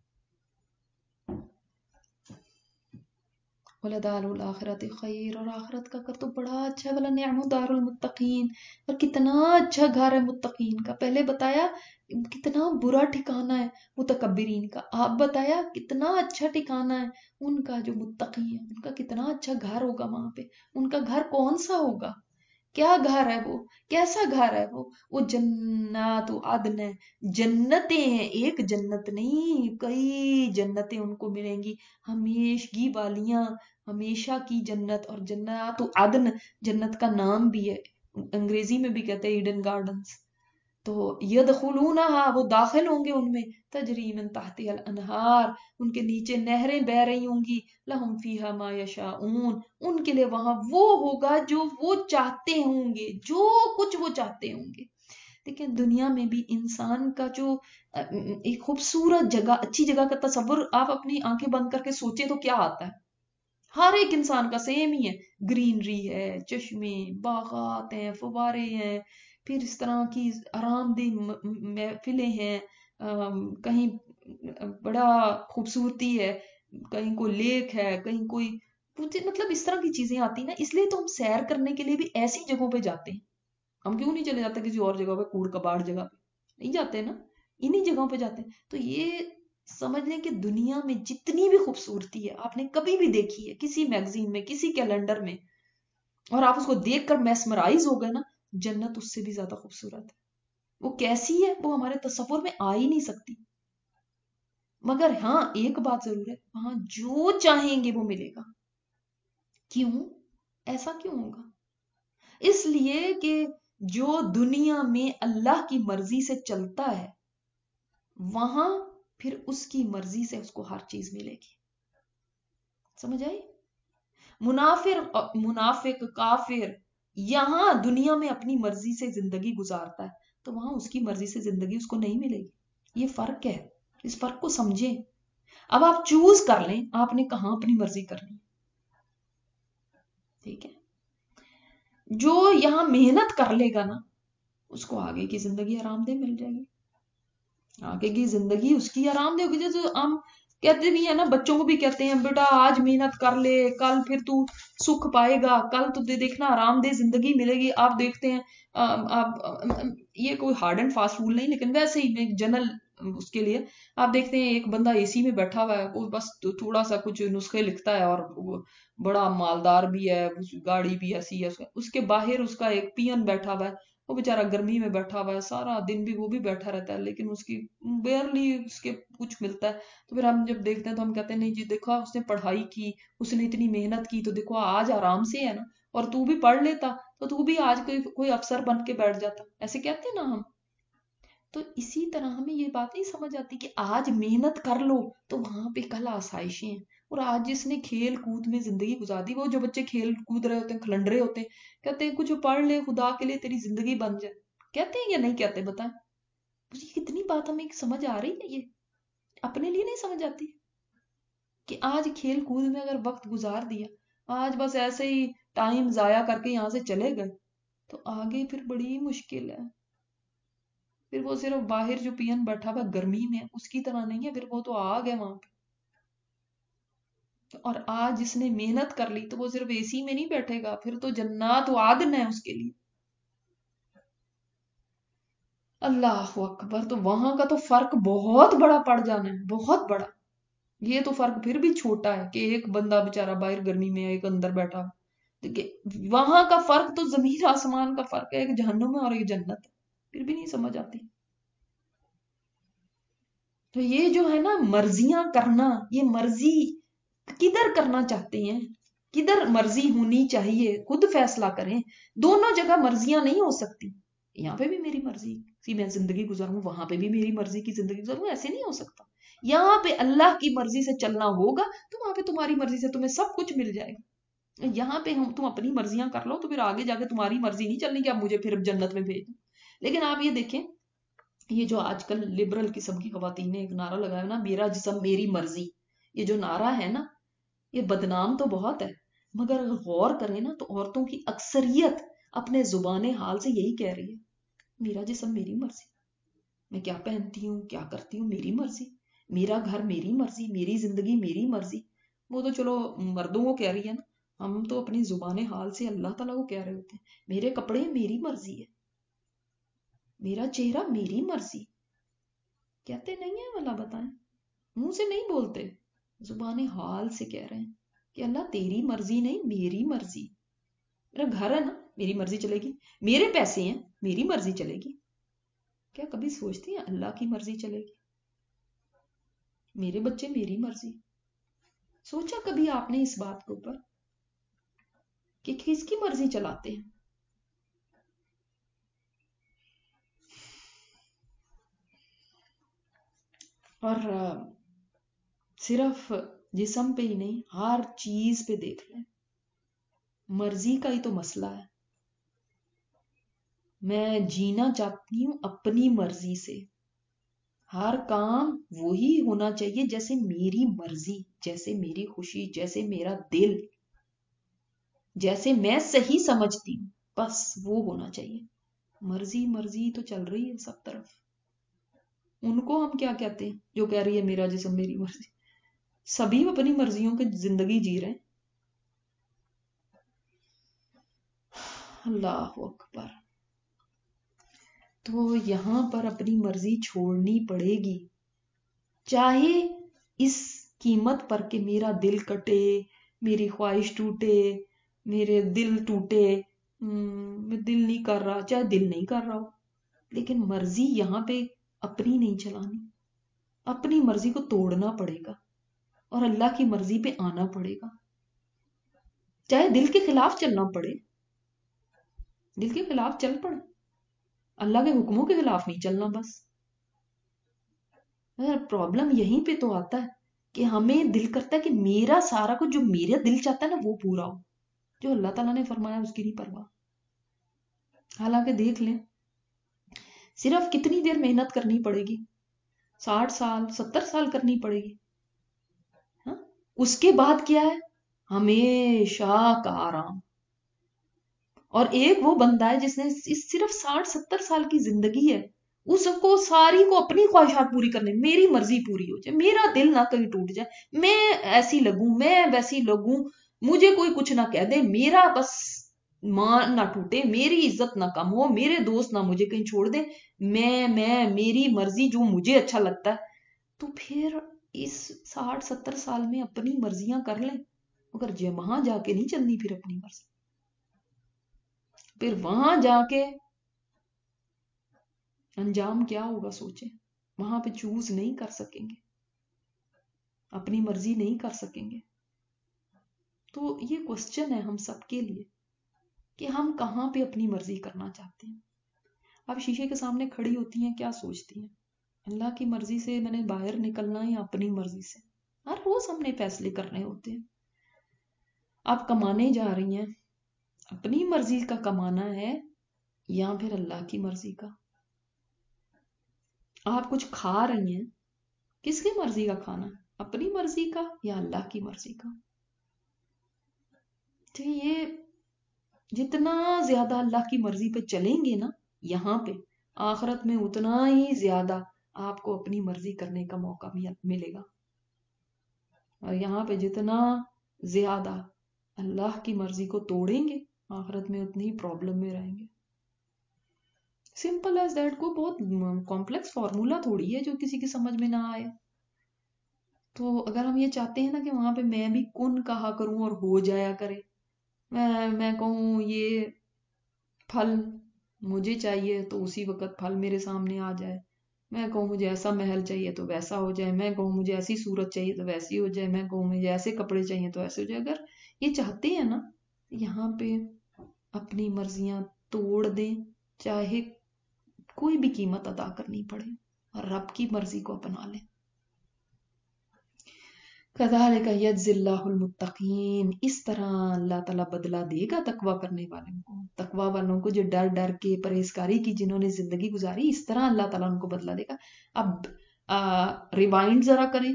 [SPEAKER 1] وَلَدَارُ الْآخِرَةِ خَيْرٌ، اور آخرت کا گھر تو بڑا اچھا ہے، وَلَنِعْمُ دَارُ الْمُتَّقِينَ، اور کتنا اچھا گھر ہے متقین کا۔ پہلے بتایا کتنا برا ٹھکانہ ہے متکبرین کا، آپ بتایا کتنا اچھا ٹھکانہ ہے ان کا جو متقی ہیں، ان کا کتنا اچھا گھر ہوگا وہاں پہ۔ ان کا گھر کون سا ہوگا، کیا گھر ہے وہ، کیسا گھر ہے وہ؟ وہ جنات عدن ہے، جنتیں ہیں، ایک جنت نہیں، کئی جنتیں ان کو ملیں گی، ہمیشگی والیاں، ہمیشہ کی جنت۔ اور جنات عدن جنت کا نام بھی ہے، انگریزی میں بھی کہتے ہیں ایڈن گارڈنز۔ تو یدخلونہا، وہ داخل ہوں گے ان میں، تجری من تحتہا الانہار، ان کے نیچے نہریں بہہ رہی ہوں گی، لہم فیہا ما یشاؤون، ان کے لیے وہاں وہ ہوگا جو وہ چاہتے ہوں گے، جو کچھ وہ چاہتے ہوں گے۔ لیکن دنیا میں بھی انسان کا جو ایک خوبصورت جگہ، اچھی جگہ کا تصور آپ اپنی آنکھیں بند کر کے سوچیں تو کیا آتا ہے؟ ہر ایک انسان کا سیم ہی ہے، گرینری ہے، چشمے، باغات ہیں، فوارے ہیں، پھر اس طرح کی آرام دہ محفلیں ہیں، کہیں بڑا خوبصورتی ہے، کہیں کوئی لیک ہے، کہیں کوئی مطلب اس طرح کی چیزیں آتی نا، اس لیے تو ہم سیر کرنے کے لیے بھی ایسی جگہوں پہ جاتے ہیں. ہم کیوں نہیں چلے جاتے کسی اور جگہ پہ، کوڑ کباڑ جگہ پہ نہیں جاتے نا، انہی جگہوں پہ جاتے ہیں. تو یہ سمجھ لیں کہ دنیا میں جتنی بھی خوبصورتی ہے آپ نے کبھی بھی دیکھی ہے کسی میگزین میں، کسی کیلنڈر میں، اور آپ اس کو دیکھ کر میسمرائز ہو گئے نا، جنت اس سے بھی زیادہ خوبصورت ہے. وہ کیسی ہے وہ ہمارے تصور میں آ ہی نہیں سکتی. مگر ہاں ایک بات ضرور ہے، وہاں جو چاہیں گے وہ ملے گا. کیوں ایسا کیوں ہوگا؟ اس لیے کہ جو دنیا میں اللہ کی مرضی سے چلتا ہے وہاں پھر اس کی مرضی سے اس کو ہر چیز ملے گی. سمجھ آئی؟ منافق منافق کافر یہاں دنیا میں اپنی مرضی سے زندگی گزارتا ہے تو وہاں اس کی مرضی سے زندگی اس کو نہیں ملے گی. یہ فرق ہے، اس فرق کو سمجھیں. اب آپ چوز کر لیں آپ نے کہاں اپنی مرضی کرنی. ٹھیک ہے، جو یہاں محنت کر لے گا نا اس کو آگے کی زندگی آرام دہ مل جائے گی. آگے کی زندگی اس کی آرام دہ ہوگی. جیسے ہم کہتے بھی ہیں نا، بچوں کو بھی کہتے ہیں بیٹا آج محنت کر لے کل پھر تو سکھ پائے گا، کل تو دیکھنا آرام دہ زندگی ملے گی. آپ دیکھتے ہیں آپ یہ کوئی ہارڈ اینڈ فاسٹ رول نہیں لیکن ویسے ہی جنرل اس کے لیے آپ دیکھتے ہیں ایک بندہ اے سی میں بیٹھا ہوا ہے، وہ بس تھوڑا سا کچھ نسخے لکھتا ہے اور وہ بڑا مالدار بھی ہے، گاڑی بھی ایسی ہے. اس کے باہر اس کا ایک پین بیٹھا ہوا ہے، وہ بیچارہ گرمی میں بیٹھا ہوا ہے، سارا دن بھی وہ بھی بیٹھا رہتا ہے لیکن اس کی بیئرلی اس کے کچھ ملتا ہے. تو پھر ہم جب دیکھتے ہیں تو ہم کہتے ہیں نہیں جی دیکھو اس نے پڑھائی کی، اس نے اتنی محنت کی تو دیکھو آج آرام سے ہے نا، اور تو بھی پڑھ لیتا تو تو بھی آج کوئی کوئی افسر بن کے بیٹھ جاتا. ایسے کہتے ہیں نا ہم. تو اسی طرح ہمیں یہ بات نہیں سمجھ آتی کہ آج محنت کر لو تو وہاں پہ کل آسائشیں ہیں. اور آج جس نے کھیل کود میں زندگی گزار دی، وہ جو بچے کھیل کود رہے ہوتے ہیں کھلنڈرے ہوتے ہیں، کہتے ہیں کچھ پڑھ لے خدا کے لیے تیری زندگی بن جائے. کہتے ہیں یا نہیں کہتے بتائیں؟ مجھے کتنی بات ہمیں سمجھ آ رہی ہے، یہ اپنے لیے نہیں سمجھ آتی کہ آج کھیل کود میں اگر وقت گزار دیا، آج بس ایسے ہی ٹائم ضائع کر کے یہاں سے چلے گئے تو آگے پھر بڑی مشکل ہے. پھر وہ صرف باہر جو پین بیٹھا ہوا گرمی میں اس کی طرح نہیں ہے، پھر وہ تو آگ ہے وہاں پہ. اور آج جس نے محنت کر لی تو وہ صرف اے سی میں نہیں بیٹھے گا، پھر تو جنات و عدن ہے اس کے لیے. اللہ اکبر. تو وہاں کا تو فرق بہت بڑا پڑ جانا ہے، بہت بڑا. یہ تو فرق پھر بھی چھوٹا ہے کہ ایک بندہ بےچارا باہر گرمی میں ایک اندر بیٹھا. وہاں کا فرق تو زمین آسمان کا فرق ہے، ایک جہنم ہے اور ایک جنت ہے. پھر بھی نہیں سمجھ آتی. تو یہ جو ہے نا مرضیاں کرنا، یہ مرضی کدھر کرنا چاہتے ہیں، کدھر مرضی ہونی چاہیے، خود فیصلہ کریں. دونوں جگہ مرضیاں نہیں ہو سکتی. یہاں پہ بھی میری مرضی کی میں زندگی گزاروں، وہاں پہ بھی میری مرضی کی زندگی گزاروں، ایسے نہیں ہو سکتا. یہاں پہ اللہ کی مرضی سے چلنا ہوگا تو وہاں پہ تمہاری مرضی سے تمہیں سب کچھ مل جائے گا. یہاں پہ ہم تم اپنی مرضیاں کر لو تو پھر آگے جا کے تمہاری مرضی نہیں چلنی کہ اب مجھے پھر جنت میں بھیج دو. لیکن آپ یہ دیکھیں، یہ جو آج کل لبرل قسم کی خواتین نے ایک نعرہ لگایا نا، میرا جسم میری مرضی، یہ جو نعرہ ہے نا یہ بدنام تو بہت ہے، مگر اگر غور کریں نا تو عورتوں کی اکثریت اپنے زبان حال سے یہی کہہ رہی ہے، میرا جسم میری مرضی، میں کیا پہنتی ہوں کیا کرتی ہوں میری مرضی، میرا گھر میری مرضی، میری زندگی میری مرضی. وہ تو چلو مردوں کو کہہ رہی ہے نا، ہم تو اپنی زبان حال سے اللہ تعالیٰ کو کہہ رہے ہوتے ہیں میرے کپڑے میری مرضی ہے، میرا چہرہ میری مرضی. کہتے نہیں ہیں اللہ بتائیں، منہ سے نہیں بولتے، زبان حال سے کہہ رہے ہیں کہ اللہ تیری مرضی نہیں میری مرضی. میرا گھر ہے نا میری مرضی چلے گی، میرے پیسے ہیں میری مرضی چلے گی. کیا کبھی سوچتی ہیں اللہ کی مرضی چلے گی؟ میرے بچے میری مرضی. سوچا کبھی آپ نے اس بات کے اوپر کہ کس کی مرضی چلاتے ہیں؟ اور صرف جسم پہ ہی نہیں، ہر چیز پہ دیکھ لیں، مرضی کا ہی تو مسئلہ ہے. میں جینا چاہتی ہوں اپنی مرضی سے، ہر کام وہی ہونا چاہیے جیسے میری مرضی، جیسے میری خوشی، جیسے میرا دل، جیسے میں صحیح سمجھتی ہوں، بس وہ ہونا چاہیے. مرضی مرضی تو چل رہی ہے سب طرف. ان کو ہم کیا کہتے ہیں جو کہہ رہی ہے میرا جسم میری مرضی؟ سبھی اپنی مرضیوں کی زندگی جی رہے ہیں. اللہ اکبر. تو یہاں پر اپنی مرضی چھوڑنی پڑے گی، چاہے اس قیمت پر کہ میرا دل کٹے، میری خواہش ٹوٹے، میرے دل ٹوٹے، میں دل نہیں کر رہا، چاہے دل نہیں کر رہا ہو، لیکن مرضی یہاں پہ اپنی نہیں چلانی. اپنی مرضی کو توڑنا پڑے گا اور اللہ کی مرضی پہ آنا پڑے گا، چاہے دل کے خلاف چلنا پڑے. دل کے خلاف چل پڑے، اللہ کے حکموں کے خلاف نہیں چلنا. بس پرابلم یہیں پہ تو آتا ہے کہ ہمیں دل کرتا ہے کہ میرا سارا کچھ جو میرا دل چاہتا ہے نا وہ پورا ہو، جو اللہ تعالیٰ نے فرمایا اس کی نہیں پرواہ. حالانکہ دیکھ لیں صرف کتنی دیر محنت کرنی پڑے گی، ساٹھ سال ستر سال کرنی پڑے گی، ہاں؟ اس کے بعد کیا ہے؟ ہمیشہ کا آرام. اور ایک وہ بندہ ہے جس نے صرف ساٹھ ستر سال کی زندگی ہے، اس کو ساری کو اپنی خواہشات پوری کرنے، میری مرضی پوری ہو جائے، میرا دل نہ کہیں ٹوٹ جائے، میں ایسی لگوں میں ویسی لگوں، مجھے کوئی کچھ نہ کہہ دے، میرا بس مان نہ ٹوٹے، میری عزت نہ کم ہو، میرے دوست نہ مجھے کہیں چھوڑ دے، میں میں میری مرضی جو مجھے اچھا لگتا ہے. تو پھر اس ساٹھ ستر سال میں اپنی مرضیاں کر لیں، مگر وہاں جا کے نہیں چلنی پھر اپنی مرضی. پھر وہاں جا کے انجام کیا ہوگا سوچیں. وہاں پہ چوز نہیں کر سکیں گے، اپنی مرضی نہیں کر سکیں گے. تو یہ کوسچن ہے ہم سب کے لیے کہ ہم کہاں پہ اپنی مرضی کرنا چاہتے ہیں. اب شیشے کے سامنے کھڑی ہوتی ہیں، کیا سوچتی ہیں؟ اللہ کی مرضی سے میں نے باہر نکلنا یا اپنی مرضی سے؟ ہر روز ہم نے فیصلے کرنے ہوتے ہیں. آپ کمانے جا رہی ہیں، اپنی مرضی کا کمانا ہے یا پھر اللہ کی مرضی کا؟ آپ کچھ کھا رہی ہیں، کس کی مرضی کا کھانا ہے؟ اپنی مرضی کا یا اللہ کی مرضی کا؟ تو یہ جتنا زیادہ اللہ کی مرضی پہ چلیں گے نا یہاں پہ، آخرت میں اتنا ہی زیادہ آپ کو اپنی مرضی کرنے کا موقع ملے گا. اور یہاں پہ جتنا زیادہ اللہ کی مرضی کو توڑیں گے، آخرت میں اتنی ہی پرابلم میں رہیں گے. Simple as that. کو بہت کمپلیکس فارمولا تھوڑی ہے جو کسی کی سمجھ میں نہ آئے. تو اگر ہم یہ چاہتے ہیں نا کہ وہاں پہ میں بھی کن کہا کروں اور ہو جایا کرے، میں میں کہوں یہ پھل مجھے چاہیے تو اسی وقت پھل میرے سامنے آ جائے، میں کہوں مجھے ایسا محل چاہیے تو ویسا ہو جائے، میں کہوں مجھے ایسی صورت چاہیے تو ویسی ہو جائے، میں کہوں مجھے ایسے کپڑے چاہیے تو ایسے ہو جائے. اگر یہ چاہتے ہیں نا یہاں پہ اپنی مرضیاں توڑ دیں، چاہے کوئی بھی قیمت ادا کرنی پڑے، اور رب کی مرضی کو اپنا لیں. کذالک یجزی اللہ المتقین. اس طرح اللہ تعالیٰ بدلہ دے گا تقوی کرنے والوں کو، تقوی والوں کو جو ڈر ڈر کے پرہیزگاری کی جنہوں نے زندگی گزاری، اس طرح اللہ تعالیٰ ان کو بدلہ دے گا. اب ریوائنڈ ذرا کریں،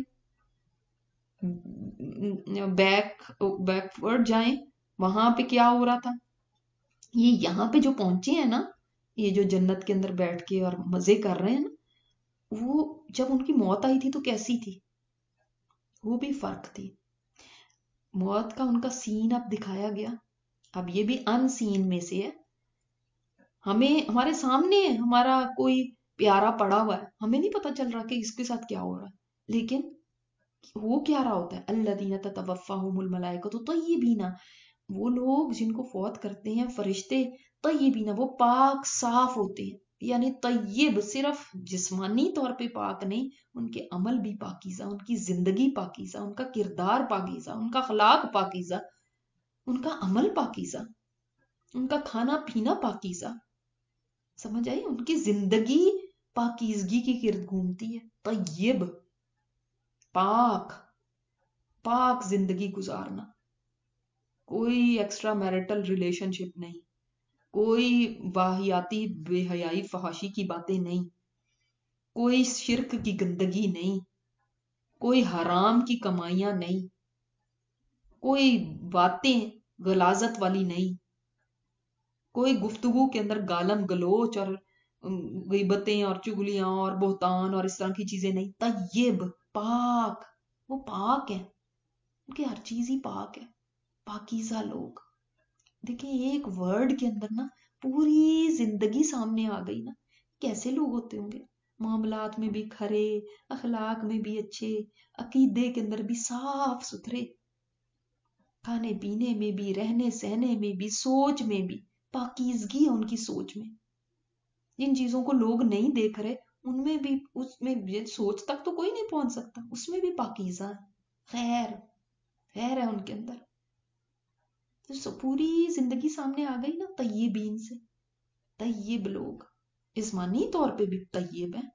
[SPEAKER 1] بیک بیکورڈ جائیں، وہاں پہ کیا ہو رہا تھا؟ یہ یہاں پہ جو پہنچے ہیں نا، یہ جو جنت کے اندر بیٹھ کے اور مزے کر رہے ہیں نا، وہ جب ان کی موت آئی تھی تو کیسی تھی؟ وہ بھی فرق تھی. موت کا ان کا سین اب دکھایا گیا. اب یہ بھی ان سین میں سے ہے، ہمیں ہمارے سامنے ہے، ہمارا کوئی پیارا پڑا ہوا ہے، ہمیں نہیں پتا چل رہا کہ اس کے ساتھ کیا ہو رہا ہے، لیکن وہ کیا رہا ہوتا ہے؟ الذین تتوفاہم الملائکۃ طیبین، وہ لوگ جن کو فوت کرتے ہیں فرشتے طیبین، وہ پاک صاف ہوتے ہیں. یعنی طیب صرف جسمانی طور پہ پاک نہیں، ان کے عمل بھی پاکیزہ، ان کی زندگی پاکیزہ، ان کا کردار پاکیزہ، ان کا اخلاق پاکیزہ، ان کا عمل پاکیزہ، ان کا کھانا پینا پاکیزہ. سمجھ آئی؟ ان کی زندگی پاکیزگی کی گرد گھومتی ہے. طیب، پاک، پاک زندگی گزارنا، کوئی ایکسٹرا میرٹل ریلیشن شپ نہیں، کوئی واہیاتی بے حیائی فحاشی کی باتیں نہیں، کوئی شرک کی گندگی نہیں، کوئی حرام کی کمائیاں نہیں، کوئی باتیں غلاظت والی نہیں، کوئی گفتگو کے اندر گالم گلوچ اور غیبتیں اور چگلیاں اور بہتان اور اس طرح کی چیزیں نہیں. طیب، پاک، وہ پاک ہیں، ان کی ہر چیز ہی پاک ہے. پاکیزہ لوگ. دیکھیں ایک ورڈ کے اندر نا پوری زندگی سامنے آ گئی نا. کیسے لوگ ہوتے ہوں گے؟ معاملات میں بھی کھرے، اخلاق میں بھی اچھے، عقیدے کے اندر بھی صاف ستھرے، کھانے پینے میں بھی، رہنے سہنے میں بھی، سوچ میں بھی پاکیزگی ہے ان کی سوچ میں. جن چیزوں کو لوگ نہیں دیکھ رہے ان میں بھی، اس میں سوچ تک تو کوئی نہیں پہنچ سکتا، اس میں بھی پاکیزہ ہے. خیر خیر ہے ان کے اندر. تو پوری زندگی سامنے آ گئی نا طیبین سے. طیب لوگ جسمانی طور پہ بھی طیب ہیں،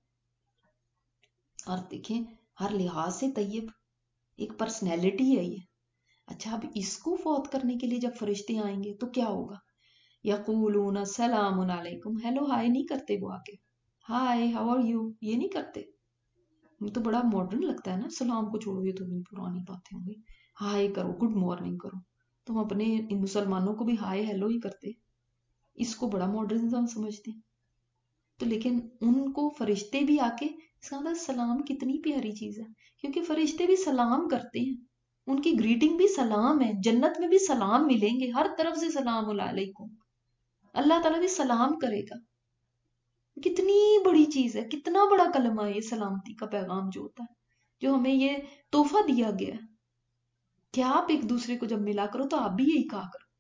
[SPEAKER 1] اور دیکھیں ہر لحاظ سے طیب، ایک پرسنالٹی ہے یہ. اچھا اب اس کو فوت کرنے کے لیے جب فرشتے آئیں گے تو کیا ہوگا؟ یقولون سلام علیکم، ہیلو ہائے نہیں کرتے وہ آ کے، ہائے ہاؤ آر یو یہ نہیں کرتے. تو بڑا ماڈرن لگتا ہے نا، سلام کو چھوڑو یہ تو پرانی باتیں ہوں گی. ہائے کرو، گڈ مارننگ کرو. تو ہم اپنے ان مسلمانوں کو بھی ہائے ہیلو ہی کرتے، اس کو بڑا ماڈرنزم سمجھتے. تو لیکن ان کو فرشتے بھی آ کے، اس کا مطلب سلام کتنی پیاری چیز ہے، کیونکہ فرشتے بھی سلام کرتے ہیں، ان کی گریٹنگ بھی سلام ہے. جنت میں بھی سلام ملیں گے، ہر طرف سے سلام علیکم، اللہ تعالیٰ بھی سلام کرے گا. کتنی بڑی چیز ہے، کتنا بڑا کلمہ ہے یہ سلامتی کا پیغام جو ہوتا ہے، جو ہمیں یہ تحفہ دیا گیا ہے کہ آپ ایک دوسرے کو جب ملا کرو تو آپ بھی یہی کہا کرو.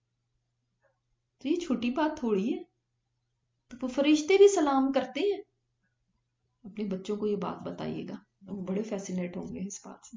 [SPEAKER 1] تو یہ چھوٹی بات تھوڑی ہے. تو وہ فرشتے بھی سلام کرتے ہیں. اپنے بچوں کو یہ بات بتائیے گا، وہ بڑے فیسینیٹ ہوں گے اس بات سے.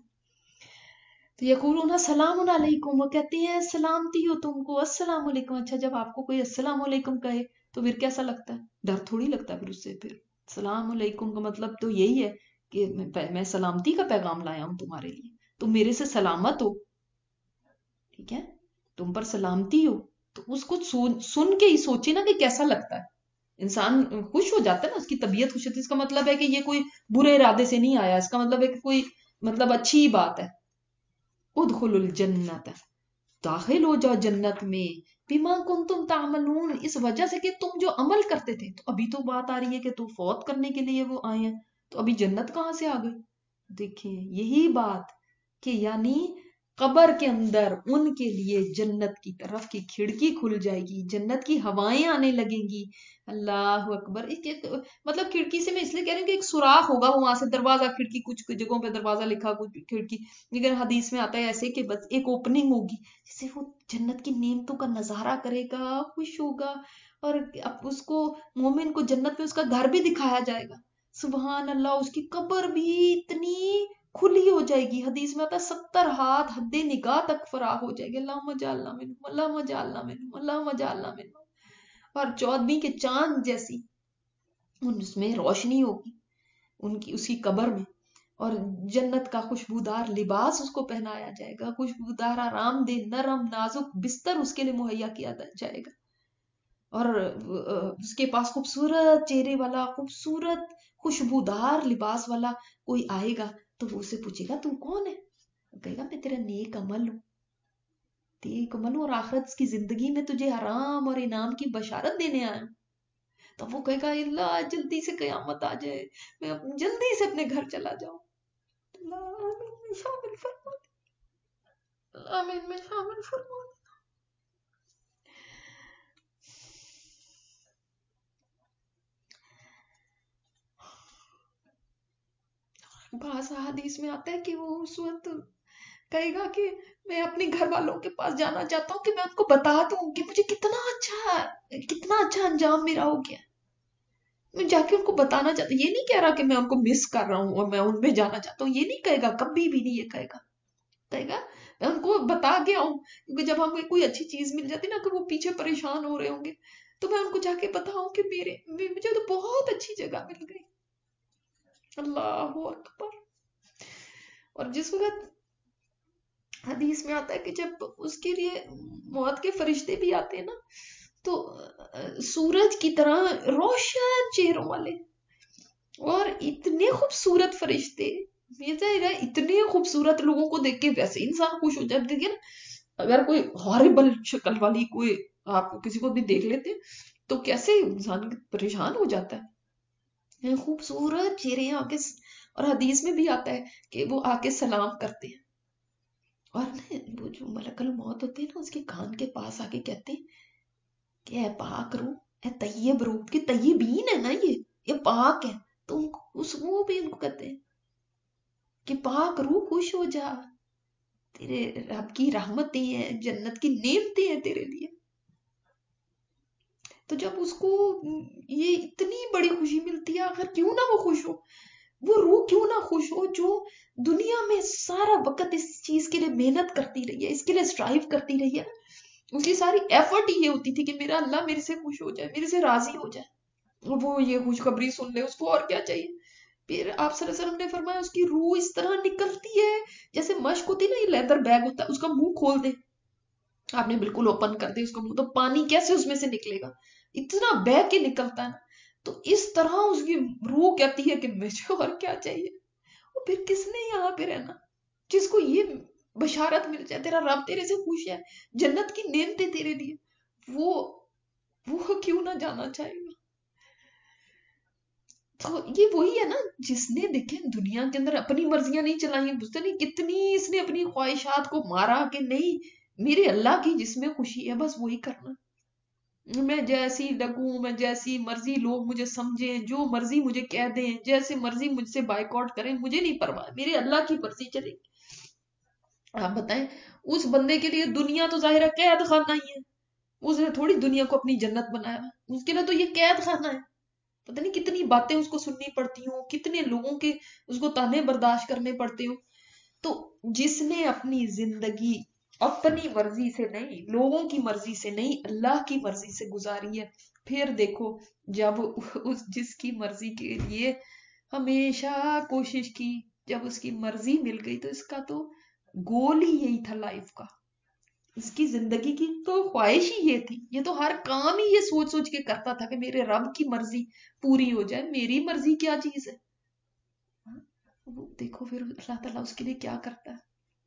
[SPEAKER 1] تو یقولون سلام علیکم، وہ کہتے ہیں سلامتی ہو تم کو، السلام علیکم. اچھا جب آپ کو کوئی السلام علیکم کہے تو پھر کیسا لگتا ہے؟ ڈر تھوڑی لگتا ہے پھر اس سے. پھر سلام علیکم کا مطلب تو یہی ہے کہ میں سلامتی کا پیغام لایا ہوں تمہارے لیے، تم میرے سے سلامت ہو، ٹھیک ہے، تم پر سلامتی ہو. تو اس کو سن کے ہی سوچے نا کہ کیسا لگتا ہے. انسان خوش ہو جاتا ہے نا، اس کی طبیعت خوش ہوتی ہے. اس کا مطلب ہے کہ یہ کوئی برے ارادے سے نہیں آیا، اس کا مطلب ہے کہ کوئی مطلب اچھی بات ہے. ادخلوا الجنت، داخل ہو جاؤ جنت میں، بما کنتم تعملون، اس وجہ سے کہ تم جو عمل کرتے تھے. تو ابھی تو بات آ رہی ہے کہ تو فوت کرنے کے لیے وہ آئے ہیں، تو ابھی جنت کہاں سے آ گئی؟ دیکھیں یہی بات کہ یعنی قبر کے اندر ان کے لیے جنت کی طرف کی کھڑکی کھل جائے گی، جنت کی ہوائیں آنے لگیں گی. اللہ اکبر. ایک مطلب کھڑکی سے میں اس لیے کہہ رہی ہوں کہ ایک سوراخ ہوگا وہاں سے، دروازہ کھڑکی، کچھ جگہوں پہ دروازہ لکھا کچھ کھڑکی، لیکن حدیث میں آتا ہے ایسے کہ بس ایک اوپننگ ہوگی جس سے وہ جنت کی نعمتوں کا نظارہ کرے گا، خوش ہوگا، اور اس کو مومن کو جنت میں اس کا گھر بھی دکھایا جائے گا. سبحان اللہ. اس کی قبر بھی اتنی کھلی ہو جائے گی، حدیث میں آتا ہے ستر ہاتھ حد نگاہ تک فراغ ہو جائے گی. اللہم اجعلنا منہم، اللہم اجعلنا منہم، اللہم اجعلنا منہم. اور چودھویں کے چاند جیسی اس میں روشنی ہوگی ان کی اسی قبر میں، اور جنت کا خوشبودار لباس اس کو پہنایا جائے گا، خوشبودار آرام دہ نرم نازک بستر اس کے لیے مہیا کیا جائے گا. اور اس کے پاس خوبصورت چہرے والا، خوبصورت خوشبودار لباس والا کوئی آئے گا تو وہ اسے پوچھے گا تو کون ہے؟ وہ کہے گا میں تیرا نیک عمل ہوں، نیک عمل ہوں، اور آخرت کی زندگی میں تجھے آرام اور انعام کی بشارت دینے آیا ہوں. تو وہ کہے گا اللہ جلدی سے قیامت آ جائے، میں جلدی سے اپنے گھر چلا جاؤں. اللہ آمین میں شامل فرما دے، آمین میں شامل فرما دے. بعض حدیث میں آتا ہے کہ وہ اس وقت کہے گا کہ میں اپنے گھر والوں کے پاس جانا چاہتا ہوں کہ میں ان کو بتا دوں کہ مجھے کتنا اچھا کتنا اچھا انجام میرا ہو گیا. میں جا کے ان کو بتانا چاہتا ہوں. یہ نہیں کہہ رہا کہ میں ان کو مس کر رہا ہوں اور میں ان میں جانا چاہتا ہوں، یہ نہیں کہے گا، کبھی بھی نہیں یہ کہے گا. کہے گا میں ان کو بتا کے آؤں، کیونکہ جب ہمیں کوئی اچھی چیز مل جاتی نا کہ وہ پیچھے پریشان ہو رہے ہوں گے، تو میں ان کو جا کے بتاؤں کہ میرے مجھے تو بہت اچھی جگہ مل گئی. اللہ اکبر. اور جس وقت حدیث میں آتا ہے کہ جب اس کے لیے موت کے فرشتے بھی آتے ہیں نا، تو سورج کی طرح روشن چہروں والے اور اتنے خوبصورت فرشتے، یہ ظاہر ہے اتنے خوبصورت لوگوں کو دیکھ کے ویسے انسان خوش ہو جاتا ہے. اگر کوئی ہاربل شکل والی کوئی آپ کسی کو بھی دیکھ لیتے تو کیسے انسان پریشان ہو جاتا ہے. خوبصورت چہرے آ کے، اور حدیث میں بھی آتا ہے کہ وہ آ کے سلام کرتے ہیں، اور نا وہ جو ملک الموت ہوتے ہیں نا اس کے کان کے پاس آ کے کہتے ہیں کہ اے پاک روح، اے طیب روح، کہ طیبین ہے نا یہ یہ پاک ہے. تو ان کو اس وہ بھی ان کو کہتے ہیں کہ پاک روح خوش ہو جا، تیرے رب کی رحمتیں ہیں، جنت کی نعمتیں ہیں تیرے لیے. تو جب اس کو یہ اتنی بڑی خوشی ملتی ہے، آخر کیوں نہ وہ خوش ہو، وہ روح کیوں نہ خوش ہو جو دنیا میں سارا وقت اس چیز کے لیے محنت کرتی رہی ہے، اس کے لیے اسٹرائیو کرتی رہی ہے. اس کی ساری ایفرٹ یہ ہوتی تھی کہ میرا اللہ میرے سے خوش ہو جائے، میرے سے راضی ہو جائے، وہ یہ خوشخبری سن لے، اس کو اور کیا چاہیے. پھر آپ صلی اللہ علیہ وسلم نے فرمایا اس کی روح اس طرح نکلتی ہے جیسے مشق ہوتی ہے نا، یہ لیدر بیگ ہوتا ہے، اس کا منہ کھول دے، آپ نے بالکل اوپن کر دے اس کا منہ، تو پانی کیسے اس میں سے نکلے گا، اتنا بہ کے نکلتا ہے نا. تو اس طرح اس کی روح کہتی ہے کہ مجھے اور کیا چاہیے. اور پھر کس نے یہاں پہ رہنا جس کو یہ بشارت مل جائے تیرا رب تیرے سے خوش ہے، جنت کی نعمتیں تیرے لیے، وہ وہ کیوں نہ جانا چاہے گا. تو یہ وہی ہے نا جس نے دیکھیں دنیا کے اندر اپنی مرضیاں نہیں چلائی، بجھتے نہیں کتنی اس نے اپنی خواہشات کو مارا کہ نہیں میرے اللہ کی جس میں خوشی ہے بس وہی کرنا. میں جیسی لگوں، میں جیسی مرضی لوگ مجھے سمجھیں، جو مرضی مجھے کہہ دیں، جیسے مرضی مجھ سے بائیکاٹ کریں، مجھے نہیں پرواہ، میرے اللہ کی مرضی چلے گی. آپ بتائیں اس بندے کے لیے دنیا تو ظاہر ہے قید خانہ ہی ہے، اس نے تھوڑی دنیا کو اپنی جنت بنایا، اس کے لیے تو یہ قید خانہ ہے. پتہ نہیں کتنی باتیں اس کو سننی پڑتی ہوں، کتنے لوگوں کے اس کو تانے برداشت کرنے پڑتے ہوں. تو جس نے اپنی زندگی اپنی مرضی سے نہیں، لوگوں کی مرضی سے نہیں، اللہ کی مرضی سے گزاری ہے، پھر دیکھو جب اس جس کی مرضی کے لیے ہمیشہ کوشش کی، جب اس کی مرضی مل گئی تو اس کا تو گول ہی یہی تھا لائف کا. اس کی زندگی کی تو خواہش ہی یہ تھی، یہ تو ہر کام ہی یہ سوچ سوچ کے کرتا تھا کہ میرے رب کی مرضی پوری ہو جائے. میری مرضی کیا چیز ہے، وہ دیکھو پھر اللہ تعالیٰ اس کے لیے کیا کرتا ہے.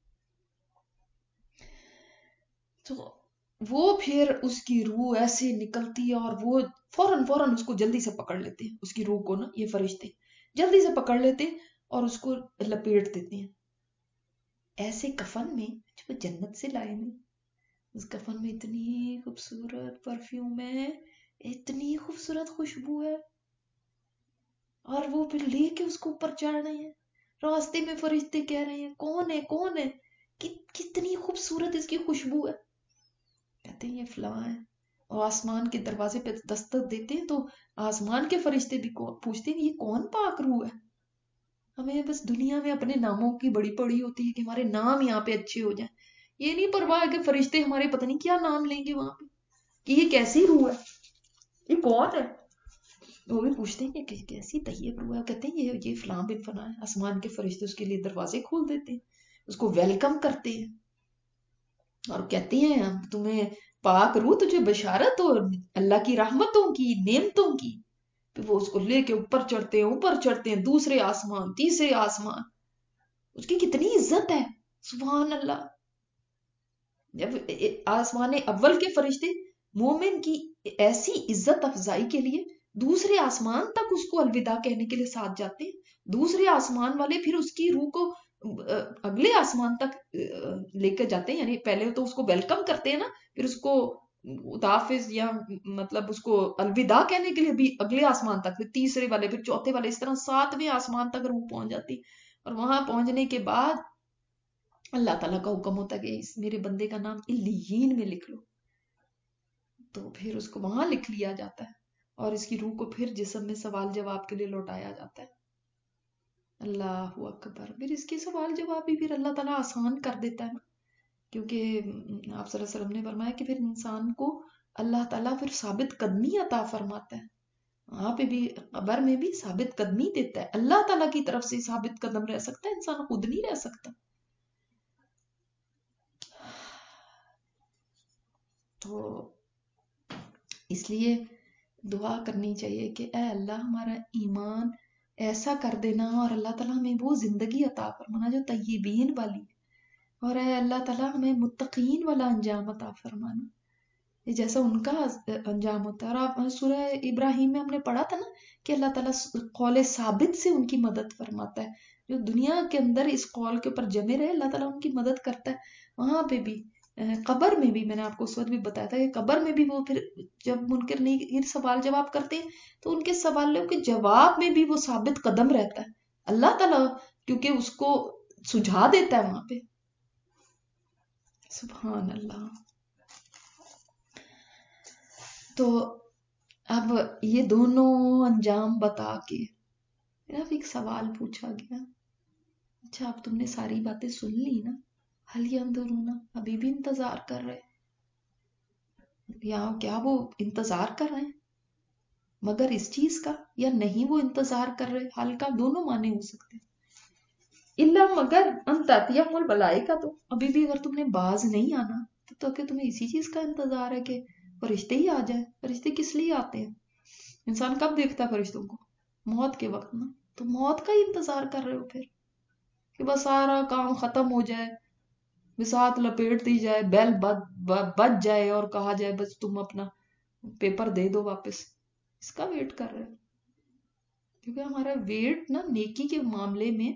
[SPEAKER 1] تو وہ پھر اس کی روح ایسے نکلتی ہے اور وہ فوراً فوراً اس کو جلدی سے پکڑ لیتے ہیں، اس کی روح کو نا یہ فرشتے جلدی سے پکڑ لیتے اور اس کو لپیٹ دیتے ہیں ایسے کفن میں جو جنت سے لائے ہیں. اس کفن میں اتنی خوبصورت پرفیوم ہے، اتنی خوبصورت خوشبو ہے، اور وہ پھر لے کے اس کو اوپر چڑھ رہے ہیں. راستے میں فرشتے کہہ رہے ہیں کون ہے کون ہے، کتنی خوبصورت اس کی خوشبو ہے. کہتے ہیں یہ فلاں ہے، اور آسمان کے دروازے پہ دستک دیتے ہیں تو آسمان کے فرشتے بھی پوچھتے ہیں یہ کون پاک روح ہے. ہمیں بس دنیا میں اپنے ناموں کی بڑی پڑی ہوتی ہے کہ ہمارے نام یہاں پہ اچھے ہو جائیں، یہ نہیں پرواہ کہ فرشتے ہمارے پتہ نہیں کیا نام لیں گے وہاں پہ کہ یہ کیسی روح ہے، یہ کون ہے. وہ بھی پوچھتے ہیں کہ کیسی طیب روح ہے، کہتے ہیں یہ یہ فلاں بن فلاں ہے. آسمان کے فرشتے اس کے لیے دروازے کھول دیتے ہیں، اس کو ویلکم کرتے ہیں اور کہتے ہیں ہم تمہیں پاک روح تجھے بشارت ہو اللہ کی رحمتوں کی، نعمتوں کی. پھر وہ اس کو لے کے اوپر چڑھتے ہیں اوپر چڑھتے ہیں دوسرے آسمان تیسرے آسمان. اس کی کتنی عزت ہے سبحان اللہ. جب آسمان اول کے فرشتے مومن کی ایسی عزت افزائی کے لیے دوسرے آسمان تک اس کو الوداع کہنے کے لیے ساتھ جاتے ہیں، دوسرے آسمان والے پھر اس کی روح کو اگلے آسمان تک لے کے جاتے ہیں. یعنی پہلے تو اس کو ویلکم کرتے ہیں نا، پھر اس کو خداحافظ یا مطلب اس کو الوداع کہنے کے لیے بھی اگلے آسمان تک، پھر تیسرے والے، پھر چوتھے والے، اس طرح ساتویں آسمان تک روح پہنچ جاتی. اور وہاں پہنچنے کے بعد اللہ تعالیٰ کا حکم ہوتا ہے کہ اس میرے بندے کا نام علیین میں لکھ لو. تو پھر اس کو وہاں لکھ لیا جاتا ہے اور اس کی روح کو پھر جسم میں سوال جواب کے لیے لوٹایا جاتا ہے. اللہ اکبر. پھر اس کی سوال جواب بھی پھر اللہ تعالیٰ آسان کر دیتا ہے نا، کیونکہ آپ صلی اللہ علیہ وسلم نے فرمایا کہ پھر انسان کو اللہ تعالیٰ پھر ثابت قدمی عطا فرماتا ہے، وہاں پہ بھی قبر میں بھی ثابت قدمی دیتا ہے. اللہ تعالیٰ کی طرف سے ثابت قدم رہ سکتا ہے، انسان خود نہیں رہ سکتا. تو اس لیے دعا کرنی چاہیے کہ اے اللہ ہمارا ایمان ایسا کر دینا، اور اللہ تعالیٰ ہمیں وہ زندگی عطا فرمانا جو طیبین والی، اور اے اللہ تعالیٰ ہمیں متقین والا انجام عطا فرمانا. یہ جیسا ان کا انجام ہوتا ہے. اور آپ سورہ ابراہیم میں ہم نے پڑھا تھا نا کہ اللہ تعالیٰ قول ثابت سے ان کی مدد فرماتا ہے. جو دنیا کے اندر اس قول کے اوپر جمے رہے اللہ تعالیٰ ان کی مدد کرتا ہے. وہاں پہ بھی قبر میں بھی میں نے آپ کو اس وقت بھی بتایا تھا کہ قبر میں بھی وہ پھر جب منکر نہیں سوال جواب کرتے ہیں تو ان کے سوالوں کے جواب میں بھی وہ ثابت قدم رہتا ہے. اللہ تعالیٰ کیونکہ اس کو سجھا دیتا ہے وہاں پہ. سبحان اللہ. تو اب یہ دونوں انجام بتا کے اب ایک سوال پوچھا گیا. اچھا اب تم نے ساری باتیں سن لی نا, حل ینظرون, ابھی بھی انتظار کر رہے, یا کیا وہ انتظار کر رہے ہیں مگر اس چیز کا, یا نہیں وہ انتظار کر رہے. حل کا دونوں معنی ہو سکتے ہیں. الا مگر ان تاتیہم الملائکہ, تو ابھی بھی اگر تم نے باز نہیں آنا تو کہ تمہیں اسی چیز کا انتظار ہے کہ فرشتے ہی آ جائیں. فرشتے کس لیے آتے ہیں؟ انسان کب دیکھتا ہے فرشتوں کو؟ موت کے وقت نا. تو موت کا ہی انتظار کر رہے ہو پھر کہ بس سارا کام ختم ہو جائے, بساط لپیٹ دی جائے, بیل بج جائے اور کہا جائے بس تم اپنا پیپر دے دو واپس. اس کا ویٹ کر رہے. کیونکہ ہمارا ویٹ نا نیکی کے معاملے میں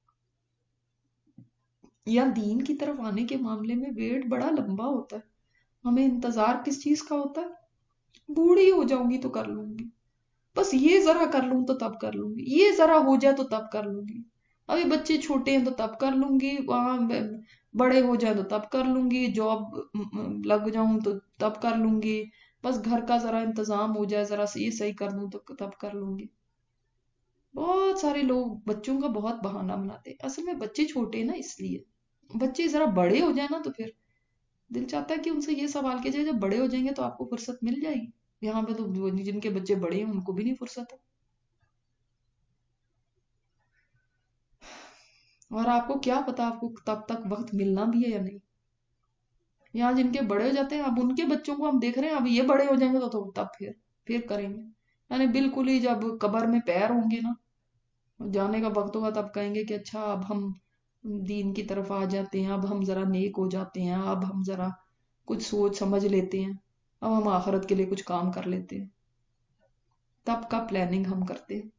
[SPEAKER 1] یا دین کی طرف آنے کے معاملے میں ویٹ بڑا لمبا ہوتا ہے. ہمیں انتظار کس چیز کا ہوتا ہے؟ بوڑھی ہو جاؤں گی تو کر لوں گی, بس یہ ذرا کر لوں تو تب کر لوں گی, یہ ذرا ہو جائے تو تب کر لوں گی, ابھی بچے چھوٹے ہیں تو تب کر لوں گی, وہاں بڑے ہو جائیں تو تب کر لوں گی, جاب لگ جاؤں تو تب کر لوں گی, بس گھر کا ذرا انتظام ہو جائے, ذرا یہ صحیح کر دوں تو تب کر لوں گی. بہت سارے لوگ بچوں کا بہت بہانہ بناتے ہیں. اصل میں بچے چھوٹے ہیں نا, اس لیے. بچے ذرا بڑے ہو جائیں نا تو پھر دل چاہتا ہے کہ ان سے یہ سوال کیا جائے جب بڑے ہو جائیں گے تو آپ کو فرصت مل جائے گی. یہاں پہ تو جن کے بچے بڑے ہیں ان کو بھی نہیں فرصت ہے. اور آپ کو کیا پتا آپ کو تب تک وقت ملنا بھی ہے یا نہیں. یہاں جن کے بڑے ہو جاتے ہیں اب ان کے بچوں کو ہم دیکھ رہے ہیں, اب یہ بڑے ہو جائیں گے تو تب پھر پھر کریں گے. یعنی بالکل ہی جب قبر میں پیر ہوں گے نا, جانے کا وقت ہوگا, تب کہیں گے کہ اچھا اب ہم دین کی طرف آ جاتے ہیں, اب ہم ذرا نیک ہو جاتے ہیں, اب ہم ذرا کچھ سوچ سمجھ لیتے ہیں, اب ہم آخرت کے لیے کچھ کام کر لیتے ہیں. تب کا پلاننگ ہم کرتے ہیں.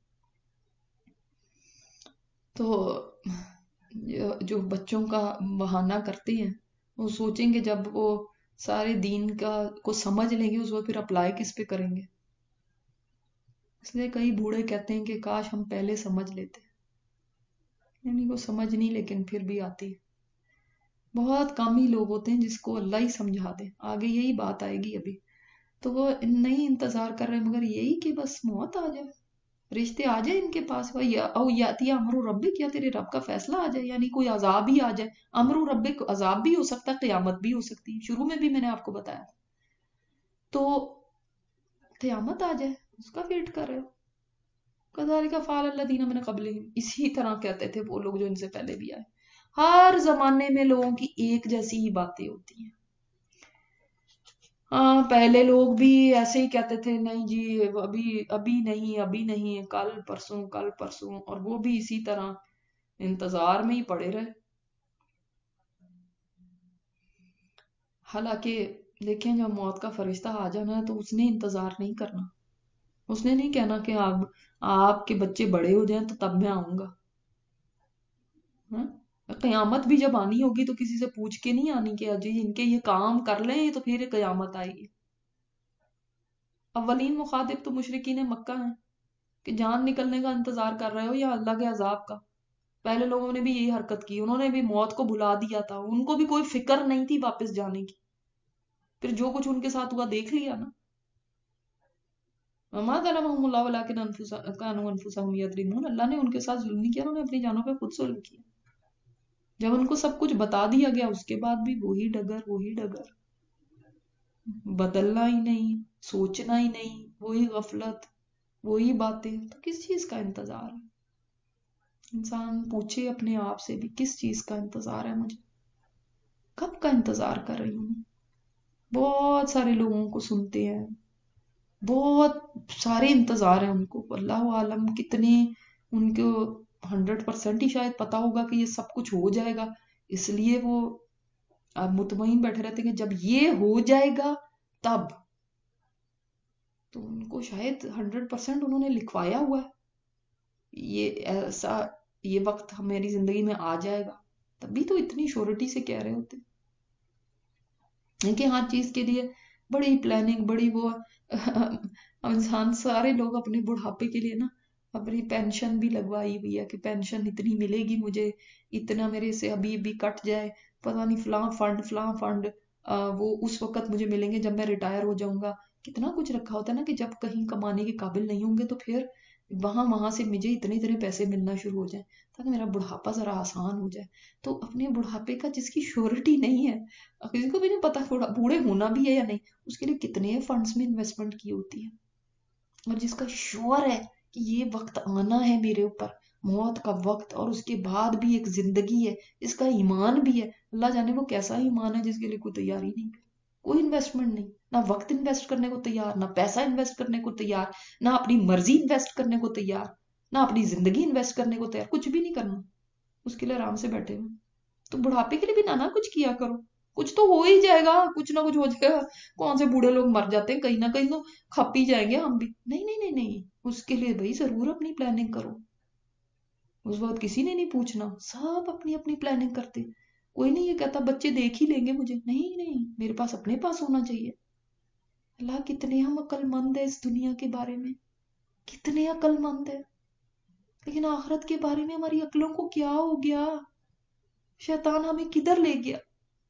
[SPEAKER 1] تو جو بچوں کا بہانہ کرتے ہیں وہ سوچیں گے جب وہ سارے دین کا کو سمجھ لیں گے اس وقت پھر اپلائی کس پہ کریں گے. اس لیے کئی بوڑھے کہتے ہیں کہ کاش ہم پہلے سمجھ لیتے. یعنی وہ سمجھ نہیں لیکن پھر بھی آتی ہے. بہت کم ہی لوگ ہوتے ہیں جس کو اللہ ہی سمجھا دے. آگے یہی بات آئے گی ابھی. تو وہ نہیں انتظار کر رہے مگر یہی کہ بس موت آ جائے, رشتے آ جائے ان کے پاس, او یاتی امر ربک, یا تیرے رب کا فیصلہ آ جائے, یعنی کوئی عذاب ہی آ جائے. امر ربک عذاب بھی ہو سکتا ہے, قیامت بھی ہو سکتی ہے. شروع میں بھی میں نے آپ کو بتایا. تو قیامت آ جائے اس کا ویٹ کر رہے ہو. کذالک فعل الذین من قبلہم, اسی طرح کہتے تھے وہ لوگ جو ان سے پہلے بھی آئے. ہر زمانے میں لوگوں کی ایک جیسی ہی باتیں ہوتی ہیں. ہاں پہلے لوگ بھی ایسے ہی کہتے تھے, نہیں جی ابھی ابھی نہیں ابھی نہیں, کل پرسوں کل پرسوں, اور وہ بھی اسی طرح انتظار میں ہی پڑے رہے. حالانکہ دیکھیں جب موت کا فرشتہ آ جانا ہے تو اس نے انتظار نہیں کرنا. اس نے نہیں کہنا کہ آپ آپ کے بچے بڑے ہو جائیں تو تب میں آؤں گا. قیامت بھی جب آنی ہوگی تو کسی سے پوچھ کے نہیں آنی کہ جی ان کے یہ کام کر لیں تو پھر قیامت آئے گی. اولین مخاطب تو مشرکین مکہ ہیں کہ جان نکلنے کا انتظار کر رہے ہو یا اللہ کے عذاب کا. پہلے لوگوں نے بھی یہی حرکت کی, انہوں نے بھی موت کو بھلا دیا تھا, ان کو بھی کوئی فکر نہیں تھی واپس جانے کی. پھر جو کچھ ان کے ساتھ ہوا دیکھ لیا نا. وما ظلمهم اللہ ولکن کانوا انفسهم یظلمون, اللہ نے ان کے ساتھ ظلم نہیں کیا, انہوں نے اپنی جانوں پہ خود ظلم کیا. جب ان کو سب کچھ بتا دیا گیا اس کے بعد بھی وہی ڈگر وہی ڈگر, بدلنا ہی نہیں, سوچنا ہی نہیں, وہی غفلت وہی باتیں. تو کس چیز کا انتظار ہے؟ انسان پوچھے اپنے آپ سے بھی کس چیز کا انتظار ہے مجھے, کب کا انتظار کر رہی ہوں. بہت سارے لوگوں کو سنتے ہیں, بہت سارے انتظار ہیں ان کو, اللہ عالم کتنے ان کو ہنڈریڈ پرسینٹ ہی شاید پتا ہوگا کہ یہ سب کچھ ہو جائے گا, اس لیے وہ مطمئن بیٹھے رہتے ہیں کہ جب یہ ہو جائے گا تب تو ان کو شاید ہنڈریڈ پرسینٹ انہوں نے لکھوایا ہوا ہے یہ ایسا یہ وقت ہماری زندگی میں آ جائے گا، تبھی تو اتنی شورٹی سے کہہ رہے ہوتے ہیں کہ ہر چیز کے لیے بڑی پلاننگ، بڑی وہ انسان سارے لوگ اپنے بڑھاپے کے لیے نا اپنی پینشن بھی لگوائی ہوئی ہے کہ پینشن اتنی ملے گی مجھے، اتنا میرے سے ابھی بھی کٹ جائے، پتہ نہیں فلاں فنڈ فلاں فنڈ وہ اس وقت مجھے ملیں گے جب میں ریٹائر ہو جاؤں گا. کتنا کچھ رکھا ہوتا ہے نا کہ جب کہیں کمانے کے قابل نہیں ہوں گے تو پھر وہاں وہاں سے مجھے اتنے اتنے پیسے ملنا شروع ہو جائیں تاکہ میرا بڑھاپا ذرا آسان ہو جائے. تو اپنے بڑھاپے کا جس کی شیورٹی نہیں ہے، کسی کو بھی نہیں پتا بوڑھے ہونا بھی ہے یا نہیں، اس کے لیے کتنے فنڈز میں انویسٹمنٹ کی ہوتی ہے. اور جس کا شور ہے کہ یہ وقت آنا ہے میرے اوپر، موت کا وقت، اور اس کے بعد بھی ایک زندگی ہے، اس کا ایمان بھی ہے. اللہ جانے وہ کیسا ایمان ہے جس کے لیے کوئی تیاری نہیں، کوئی انویسٹمنٹ نہیں، نہ وقت انویسٹ کرنے کو تیار، نہ پیسہ انویسٹ کرنے کو تیار، نہ اپنی مرضی انویسٹ کرنے کو تیار، نہ اپنی زندگی انویسٹ کرنے کو تیار، کچھ بھی نہیں کرنا، اس کے لیے آرام سے بیٹھے ہوئے. تو بڑھاپے کے لیے بھی نہ نہ کچھ کیا کرو، کچھ تو ہو ہی جائے گا، کچھ نہ کچھ ہو جائے گا. کون سے بوڑھے لوگ مر جاتے ہیں، کہیں نہ کہیں تو کھپ ہی جائیں گے ہم بھی. نہیں نہیں نہیں نہیں، اس کے لیے بھائی ضرور اپنی پلاننگ کرو. اس وقت کسی نے نہیں پوچھنا، سب اپنی اپنی پلاننگ کرتے. کوئی نہیں یہ کہتا بچے دیکھ ہی لیں گے مجھے، نہیں نہیں، میرے پاس اپنے پاس ہونا چاہیے. اللہ کتنے ہم عقل مند ہے اس دنیا کے بارے میں، کتنے عقل مند ہے، لیکن آخرت کے بارے میں ہماری عقلوں کو کیا ہو گیا، شیطان ہمیں کدھر لے گیا.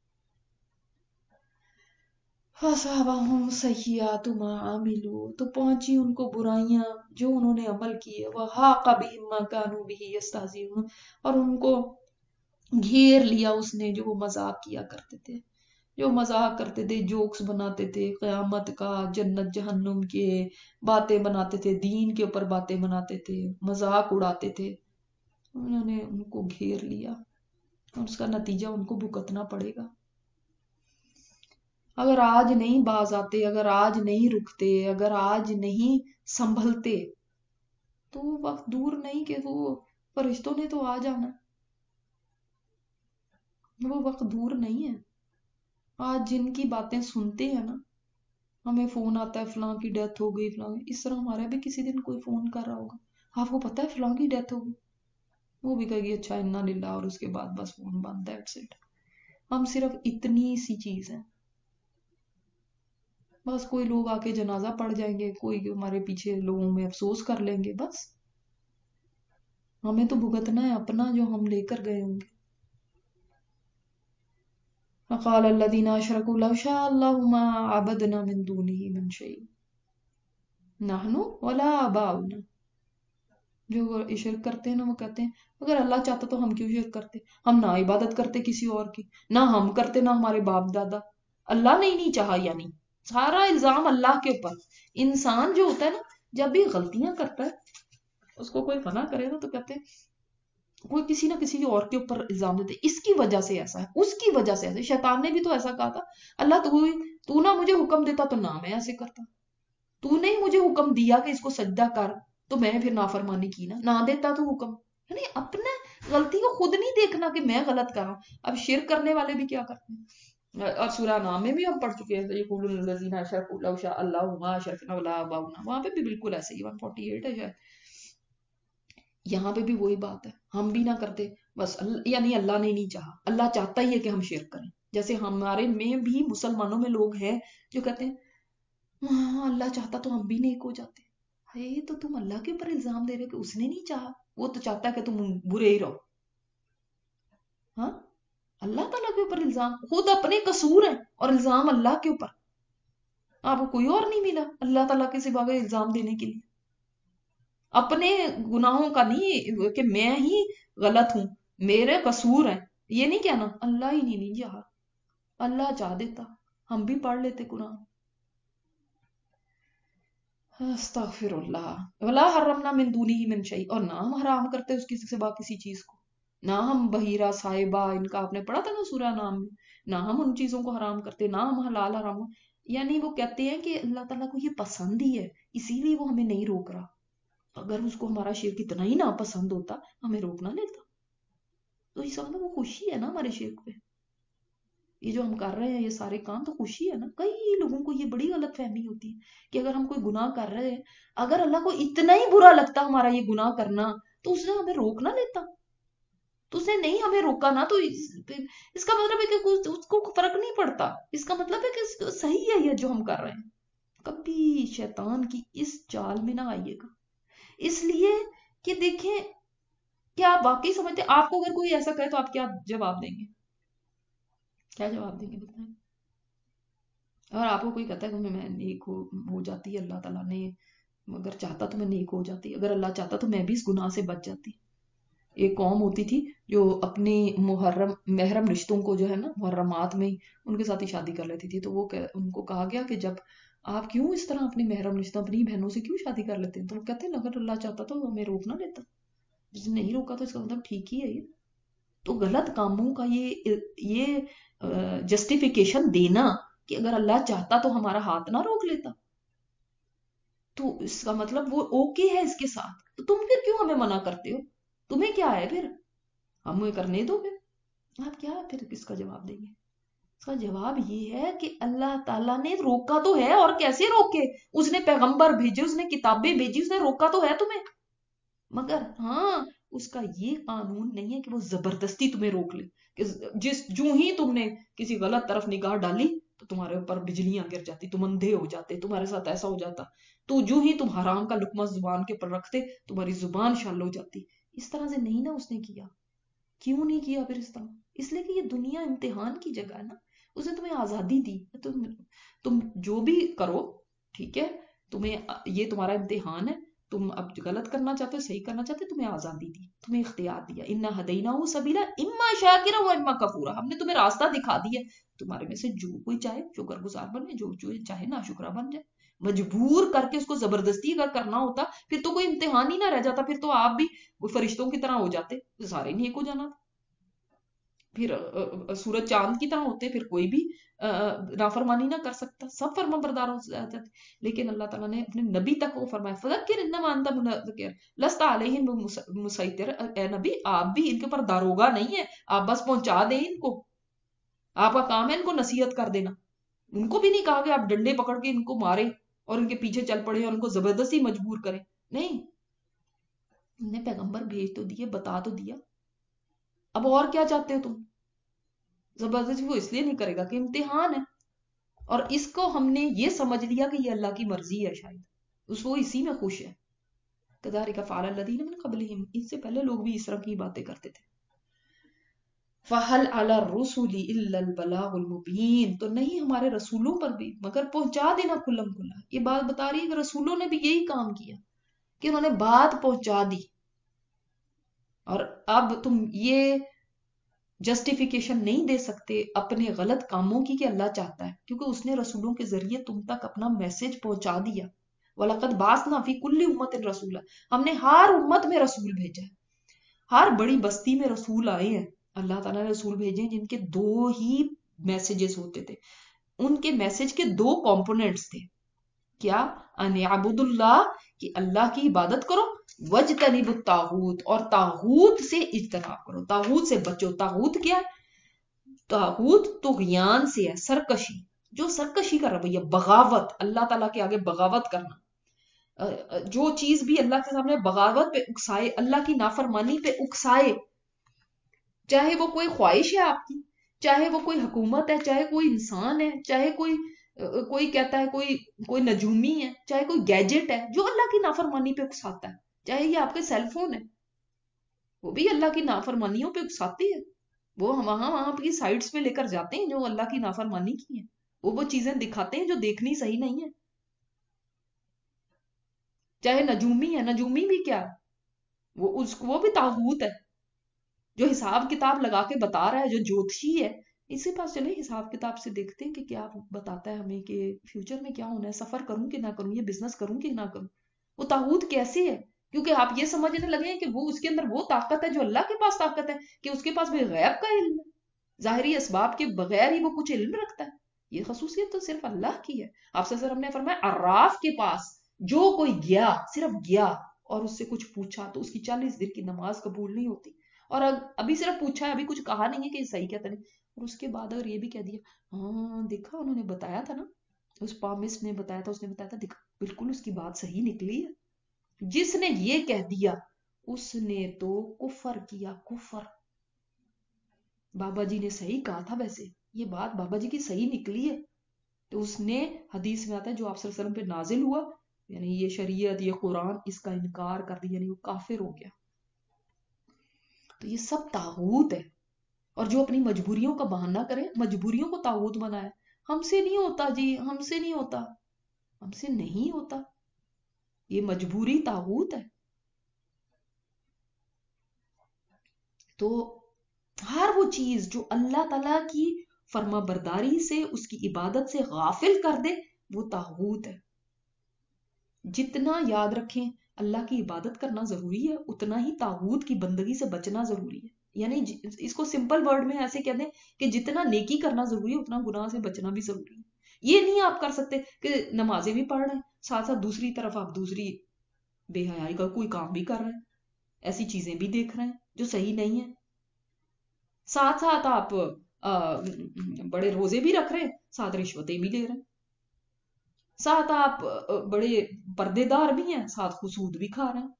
[SPEAKER 1] فَأَصَابَهُمْ سَيِّئَاتُ مَا عَمِلُوا، تو پہنچی ان کو برائیاں جو انہوں نے عمل کیے. وَحَاقَ بِهِم مَا كَانُوا بِهِ يَسْتَهْزِئُونَ، اور ان کو گھیر لیا اس نے جو وہ مذاق کیا کرتے تھے، جو مذاق کرتے تھے، جوکس بناتے تھے قیامت کا، جنت جہنم کے باتیں بناتے تھے، دین کے اوپر باتیں بناتے تھے، مذاق اڑاتے تھے. انہوں نے ان کو گھیر لیا اور اس کا نتیجہ ان کو بھگتنا پڑے گا. اگر آج نہیں باز آتے، اگر آج نہیں رکتے، اگر آج نہیں سنبھلتے تو وہ وقت دور نہیں کہ وہ فرشتوں نے تو آ جانا. وہ وقت دور نہیں ہے. آج جن کی باتیں سنتے ہیں نا، ہمیں فون آتا ہے فلاں کی ڈیتھ ہو گئی فلاں، اس طرح ہمارا بھی کسی دن کوئی فون کر رہا ہوگا، آپ کو پتا ہے فلاں کی ڈیتھ ہو گئی، وہ بھی کہے گی اچھا انا للہ، اور اس کے بعد بس فون بند. That's it. ہم صرف اتنی سی چیز ہیں، بس کوئی لوگ آ کے جنازہ پڑھ جائیں گے، کوئی ہمارے پیچھے لوگوں میں افسوس کر لیں گے، بس ہمیں تو بھگتنا ہے اپنا جو ہم لے کر گئے ہوں گے. وقال الذين اشركوا لو شاء الله ما عبدنا من دونه من شيء نحن ولا آباؤنا. جو شرک کرتے ہیں نا وہ کہتے ہیں اگر اللہ چاہتا تو ہم کیوں شرک کرتے، ہم نہ عبادت کرتے کسی اور کی، نہ ہم کرتے نہ ہمارے باپ دادا. اللہ نے ہی نہیں چاہا، یعنی سارا الزام اللہ کے اوپر. انسان جو ہوتا ہے نا جب بھی غلطیاں کرتا ہے، اس کو کوئی فنا کرے نا تو کہتے ہیں کوئی کسی نہ کسی اور کے اوپر الزام دیتے، اس کی وجہ سے ایسا ہے، اس کی وجہ سے ایسا. شیطان نے بھی تو ایسا کہا تھا، اللہ تو تو نہ مجھے حکم دیتا تو نہ میں ایسے کرتا، تو نے مجھے حکم دیا کہ اس کو سجدہ کر تو میں پھر نافرمانی کی نا، نہ دیتا تو حکم. یعنی اپنے غلطی کو خود نہیں دیکھنا کہ میں غلط کر رہا ہوں. اب شرک کرنے والے بھی کیا کرتے ہیں، اور سورہ نام میں بھی ہم پڑھ چکے ہیں یقول الذین اشرکوا لو شاء اللہ ما اشرکنا ولا آباؤنا، وہاں پہ بھی بالکل ایسے ہی ایک سو اڑتالیس ہے شاید. یہاں پہ بھی وہی بات ہے، ہم بھی نہ کرتے بس، یعنی اللہ نے نہیں چاہا، اللہ چاہتا ہی ہے کہ ہم شرک کریں. جیسے ہمارے میں بھی مسلمانوں میں لوگ ہیں جو کہتے ہیں ہاں اللہ چاہتا تو ہم بھی نیک ہو جاتے. ہے تو تم اللہ کے اوپر الزام دے رہے کہ اس نے نہیں چاہا، وہ تو چاہتا ہے کہ تم برے ہی رہو. ہاں اللہ تعالیٰ کے اوپر الزام، خود اپنے قصور ہیں اور الزام اللہ کے اوپر. آپ کو کوئی اور نہیں ملا اللہ تعالیٰ کے سوا الزام دینے کے لیے، اپنے گناہوں کا نہیں کہ میں ہی غلط ہوں، میرے قصور ہیں، یہ نہیں کہنا اللہ ہی نہیں نہیں چاہا. اللہ چاہ دیتا ہم بھی پڑھ لیتے قرآن. استغفر اللہ. ولا حرمنا من دونہ من شیء، اور نہ ہم حرام کرتے اس کی سوا کسی چیز کو، نہ ہم بحیرہ صاحبہ ان کا آپ نے پڑھا تھا نا سورہ نام میں، نہ ہم ان چیزوں کو حرام کرتے، نہ ہم حلال حرام. یعنی وہ کہتے ہیں کہ اللہ تعالیٰ کو یہ پسند ہی ہے، اسی لیے وہ ہمیں نہیں روک رہا. اگر اس کو ہمارا شرک اتنا ہی ناپسند ہوتا ہمیں روک نہ لیتا. تو یہ سمجھو وہ خوشی ہے نا ہمارے شرک پہ. یہ جو ہم کر رہے ہیں یہ سارے کام تو خوشی ہے نا. کئی لوگوں کو یہ بڑی غلط فہمی ہوتی ہے کہ اگر ہم کوئی گناہ کر رہے ہیں، اگر اللہ کو اتنا ہی برا لگتا ہمارا یہ گناہ کرنا تو اس نے ہمیں روک نہ لیتا. تو اس نے نہیں ہمیں روکا نا، تو اس, اس کا مطلب ہے کہ اس کو فرق نہیں پڑتا. اس کا مطلب ہے کہ صحیح ہے یہ جو ہم کر رہے ہیں. کبھی شیطان کی اس چال میں نہ آئیے گا. اس لیے کہ دیکھیں، کیا آپ واقعی سمجھتے ہیں آپ کو اگر کوئی ایسا کہے تو آپ کیا جواب دیں گے؟ کیا جواب دیں گے بتائیں؟ اور آپ کو کوئی کہتا ہے کہ میں نیک ہو, ہو جاتی ہے، اللہ تعالیٰ نے اگر چاہتا تو میں نیک ہو جاتی، اگر اللہ چاہتا تو میں بھی اس گناہ سے بچ جاتی. ایک قوم ہوتی تھی جو اپنی محرم محرم رشتوں کو جو ہے نا محرمات میں ان کے ساتھ ہی شادی کر لیتی تھی. تو وہ ان کو کہا گیا کہ جب آپ کیوں اس طرح اپنی محرم رشتوں اپنی بہنوں سے کیوں شادی کر لیتے ہیں؟ تو وہ کہتے ہیں اگر اللہ چاہتا تو ہمیں روک نہ لیتا، جس نے نہیں روکا تو اس کا مطلب ٹھیک ہی ہے. یہ تو غلط کاموں کا یہ یہ جسٹیفیکیشن دینا کہ اگر اللہ چاہتا تو ہمارا ہاتھ نہ روک لیتا، تو اس کا مطلب وہ اوکے ہے اس کے ساتھ. تو تم پھر کیوں ہمیں منع کرتے ہو؟ تمہیں کیا ہے پھر؟ ہمیں کرنے دو. پھر آپ کیا پھر کس کا جواب دیں گے؟ اس کا جواب یہ ہے کہ اللہ تعالیٰ نے روکا تو ہے، اور کیسے روکے؟ اس نے پیغمبر بھیجے، اس نے کتابیں بھیجی، اس نے روکا تو ہے تمہیں. مگر ہاں اس کا یہ قانون نہیں ہے کہ وہ زبردستی تمہیں روک لے، کہ جس جو ہی تم نے کسی غلط طرف نگاہ ڈالی تو تمہارے اوپر بجلیاں گر جاتی، تم اندھے ہو جاتے، تمہارے ساتھ ایسا ہو جاتا. تو جو ہی تم حرام کا لقمہ زبان کے پر رکھتے تمہاری زبان شل ہو جاتی. اس طرح سے نہیں نا اس نے کیا. کیوں نہیں کیا پھر اس طرح؟ اس لیے کہ یہ دنیا امتحان کی جگہ ہے نا. اس نے تمہیں آزادی دی، تم تم جو بھی کرو ٹھیک ہے، تمہیں یہ تمہارا امتحان ہے. تم اب غلط کرنا چاہتے ہو، صحیح کرنا چاہتے ہو، تمہیں آزادی دی، تمہیں اختیار دیا. انا ہدیناہ سبیلا اما شاکرا و اما کفورا. ہم نے تمہیں راستہ دکھا دیا، تمہارے میں سے جو کوئی چاہے شکر گزار بنے، جو جو چاہے ناشکرا بن جائے. مجبور کر کے اس کو زبردستی اگر کرنا ہوتا پھر تو کوئی امتحان ہی نہ رہ جاتا، پھر تو آپ بھی فرشتوں کی طرح ہو جاتے، سارے نیک ہو جانا تھا. پھر سورج چاند کی طرح ہوتے، پھر کوئی بھی نافرمانی نہ کر سکتا، سب فرما بردار ہو جاتے. لیکن اللہ تعالیٰ نے اپنے نبی تک وہ فرمایا فذکر انما انت مذکر لست علیہم مسیطر. اے نبی آپ بھی ان کے اوپر داروغہ نہیں ہے، آپ بس پہنچا دیں ان کو. آپ کا کام ہے ان کو نصیحت کر دینا. ان کو بھی نہیں کہا کہ آپ ڈنڈے پکڑ کے ان کو مارے اور ان کے پیچھے چل پڑے اور ان کو زبردستی مجبور کریں. نہیں، ان نے پیغمبر بھیج تو دیے، بتا تو دیا. اب اور کیا چاہتے ہو تم؟ زبردستی وہ اس لیے نہیں کرے گا کہ امتحان ہے، اور اس کو ہم نے یہ سمجھ لیا کہ یہ اللہ کی مرضی ہے، شاید اس وہ اسی میں خوش ہے. کذالک فعل الذین من قبلہم. اس سے پہلے لوگ بھی اس طرح کی باتیں کرتے تھے. فَهَلْ عَلَى الرُّسُلِ إِلَّا الْبَلَاغُ الْمُبِينُ. تو نہیں ہمارے رسولوں پر بھی مگر پہنچا دینا کھلم کھلا. یہ بات بتا رہی ہے کہ رسولوں نے بھی یہی کام کیا کہ انہوں نے بات پہنچا دی. اور اب تم یہ جسٹیفیکیشن نہیں دے سکتے اپنے غلط کاموں کی کہ اللہ چاہتا ہے، کیونکہ اس نے رسولوں کے ذریعے تم تک اپنا میسج پہنچا دیا. وَلَقَدْ بَعَثْنَا فِي كُلِّ أُمَّةٍ رَسُولًا. ہم نے ہر امت میں رسول بھیجا ہے، ہر بڑی بستی میں رسول آئے ہیں. اللہ تعالیٰ نے رسول بھیجے جن کے دو ہی میسیجز ہوتے تھے. ان کے میسج کے دو کمپوننٹس تھے. کیا؟ ان اعبدوا اللہ، کہ اللہ کی عبادت کرو، وجتنبوا الطاغوت، اور طاغوت سے اجتناب کرو، طاغوت سے بچو. طاغوت کیا ہے؟ طاغوت طغیان سے ہے، سرکشی. جو سرکشی کا رویہ، بغاوت، اللہ تعالیٰ کے آگے بغاوت کرنا. جو چیز بھی اللہ کے سامنے بغاوت پہ اکسائے، اللہ کی نافرمانی پہ اکسائے، چاہے وہ کوئی خواہش ہے آپ کی، چاہے وہ کوئی حکومت ہے، چاہے کوئی انسان ہے، چاہے کوئی کوئی کہتا ہے کوئی کوئی نجومی ہے، چاہے کوئی گیجٹ ہے، جو اللہ کی نافرمانی پہ اکساتا ہے، چاہے یہ آپ کے سیل فون ہے، وہ بھی اللہ کی نافرمانیوں پہ اکساتی ہے. وہ وہاں وہاں کی سائٹس پہ لے کر جاتے ہیں جو اللہ کی نافرمانی کی ہیں، وہ وہ چیزیں دکھاتے ہیں جو دیکھنی صحیح نہیں ہے. چاہے نجومی ہے، نجومی بھی کیا ہے؟ وہ اس وہ بھی طاغوت ہے جو حساب کتاب لگا کے بتا رہا ہے، جو جوتشی ہے. اس کے پاس چلے حساب کتاب سے دیکھتے ہیں کہ کیا بتاتا ہے ہمیں کہ فیوچر میں کیا ہونا ہے، سفر کروں کہ نہ کروں، یہ بزنس کروں کہ نہ کروں. وہ طاغوت کیسے ہے؟ کیونکہ آپ یہ سمجھنے لگے ہیں کہ وہ اس کے اندر وہ طاقت ہے جو اللہ کے پاس طاقت ہے، کہ اس کے پاس بھی غیب کا علم ہے، ظاہری اسباب کے بغیر ہی وہ کچھ علم رکھتا ہے. یہ خصوصیت تو صرف اللہ کی ہے. آپ سے سر ہم نے فرمایا عراف کے پاس جو کوئی گیا، صرف گیا اور اس سے کچھ پوچھا تو اس کی چالیس دن کی نماز قبول نہیں ہوتی. اور ابھی صرف پوچھا ہے، ابھی کچھ کہا نہیں ہے کہ صحیح کہتا نہیں، اور اس کے بعد اگر یہ بھی کہہ دیا ہاں دیکھا انہوں نے بتایا تھا نا، اس پامسٹ نے بتایا تھا، اس نے بتایا تھا، دیکھا بالکل اس کی بات صحیح نکلی ہے، جس نے یہ کہہ دیا اس نے تو کفر کیا، کفر. بابا جی نے صحیح کہا تھا، ویسے یہ بات بابا جی کی صحیح نکلی ہے. تو اس نے، حدیث میں آتا ہے جو آپ صلی اللہ علیہ وسلم پہ نازل ہوا، یعنی یہ شریعت، یہ قرآن، اس کا انکار کر دیا، یعنی وہ کافر ہو گیا. تو یہ سب طاغوت ہے. اور جو اپنی مجبوریوں کا بہانہ کرے، مجبوریوں کو طاغوت بنائے، ہم سے نہیں ہوتا جی، ہم سے نہیں ہوتا، ہم سے نہیں ہوتا، یہ مجبوری طاغوت ہے. تو ہر وہ چیز جو اللہ تعالیٰ کی فرما برداری سے، اس کی عبادت سے غافل کر دے، وہ طاغوت ہے. جتنا یاد رکھیں اللہ کی عبادت کرنا ضروری ہے، اتنا ہی طاغوت کی بندگی سے بچنا ضروری ہے. یعنی اس کو سمپل ورڈ میں ایسے کہہ دیں کہ جتنا نیکی کرنا ضروری ہے، اتنا گناہ سے بچنا بھی ضروری ہے. یہ نہیں آپ کر سکتے کہ نمازیں بھی پڑھ رہے ہیں، ساتھ ساتھ دوسری طرف آپ دوسری بے حیائی کا کوئی کام بھی کر رہے ہیں، ایسی چیزیں بھی دیکھ رہے ہیں جو صحیح نہیں ہے. ساتھ ساتھ آپ بڑے روزے بھی رکھ رہے ہیں، ساتھ رشوتیں بھی لے رہے ہیں، ساتھ آپ بڑے پردے دار بھی ہیں، ساتھ خسود بھی کھا رہے ہیں.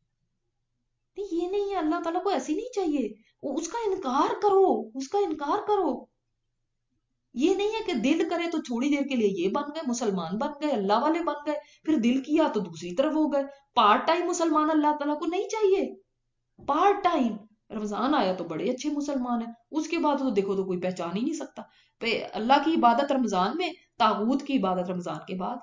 [SPEAKER 1] یہ نہیں ہے، اللہ تعالیٰ کو ایسی نہیں چاہیے. اس کا انکار کرو، اس کا انکار کرو. یہ نہیں ہے کہ دل کرے تو تھوڑی دیر کے لیے یہ بن گئے مسلمان، بن گئے اللہ والے، بن گئے، پھر دل کیا تو دوسری طرف ہو گئے. پارٹ ٹائم مسلمان اللہ تعالیٰ کو نہیں چاہیے. پارٹ ٹائم رمضان آیا تو بڑے اچھے مسلمان ہیں، اس کے بعد تو دیکھو تو کوئی پہچان ہی نہیں سکتا. اللہ کی عبادت رمضان میں، طاغوت کی عبادت رمضان کے بعد.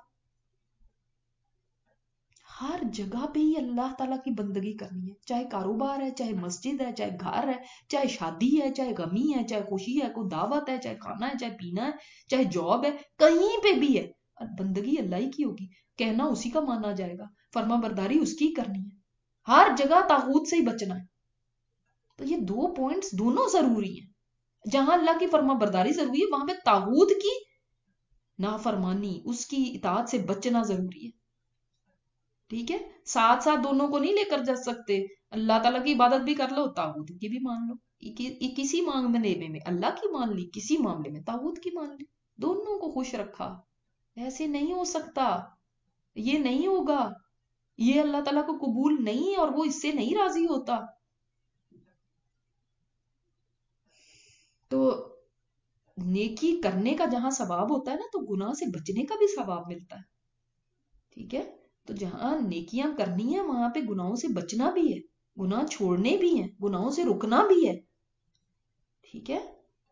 [SPEAKER 1] ہر جگہ پہ ہی اللہ تعالیٰ کی بندگی کرنی ہے، چاہے کاروبار ہے، چاہے مسجد ہے، چاہے گھر ہے، چاہے شادی ہے، چاہے غمی ہے، چاہے خوشی ہے، کوئی دعوت ہے، چاہے کھانا ہے، چاہے پینا ہے، چاہے جاب ہے، کہیں پہ بھی ہے، بندگی اللہ ہی کی ہوگی، کہنا اسی کا مانا جائے گا، فرما برداری اس کی کرنی ہے. ہر جگہ طاغوت سے ہی بچنا ہے. تو یہ دو پوائنٹس دونوں ضروری ہیں. جہاں اللہ کی فرما برداری ضروری ہے، وہاں پہ طاغوت کی نافرمانی، اس کی اطاعت سے بچنا ضروری ہے. ٹھیک ہے، ساتھ ساتھ دونوں کو نہیں لے کر جا سکتے. اللہ تعالیٰ کی عبادت بھی کر لو، طاغوت کی بھی مان لو. کسی معاملے میں اللہ کی مان لی، کسی معاملے میں طاغوت کی مان لی، دونوں کو خوش رکھا. ایسے نہیں ہو سکتا، یہ نہیں ہوگا، یہ اللہ تعالیٰ کو قبول نہیں ہے، اور وہ اس سے نہیں راضی ہوتا. تو نیکی کرنے کا جہاں ثواب ہوتا ہے نا، تو گناہ سے بچنے کا بھی ثواب ملتا ہے. ٹھیک ہے، تو جہاں نیکیاں کرنی ہے وہاں پہ گناہوں سے بچنا بھی ہے، گناہ چھوڑنے بھی ہیں، گناہوں سے رکنا بھی ہے. ٹھیک ہے،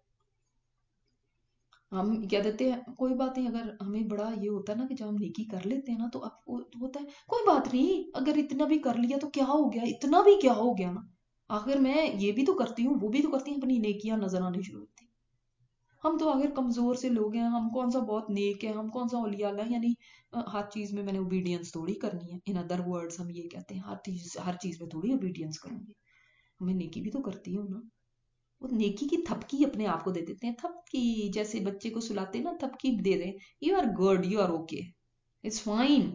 [SPEAKER 1] ہم کیا دیتے ہیں، کوئی بات نہیں، اگر ہمیں بڑا یہ ہوتا ہے نا کہ جب ہم نیکی کر لیتے ہیں نا تو اب ہوتا ہے کوئی بات نہیں، اگر اتنا بھی کر لیا تو کیا ہو گیا، اتنا بھی کیا ہو گیا نا، آخر میں یہ بھی تو کرتی ہوں، وہ بھی تو کرتی ہیں، اپنی نیکیاں نظر آنے شروع ہوتی. ہم تو آخر کمزور سے لوگ ہیں، ہم کون سا بہت نیک ہیں، ہم کون سا اولیاء اللہ، یعنی ہر چیز میں میں نے اوبیڈینس تھوڑی کرنی ہے. ان ادر ورڈز ہم یہ کہتے ہیں ہر چیز ہر چیز میں تھوڑی اوبیڈینس کروں گی، میں نیکی بھی تو کرتی ہوں نا. وہ نیکی کی تھپکی اپنے آپ کو دے دیتے ہیں، تھپکی جیسے بچے کو سلاتے ہیں نا، تھپکی دے دیں، you are good, you are okay, it's fine.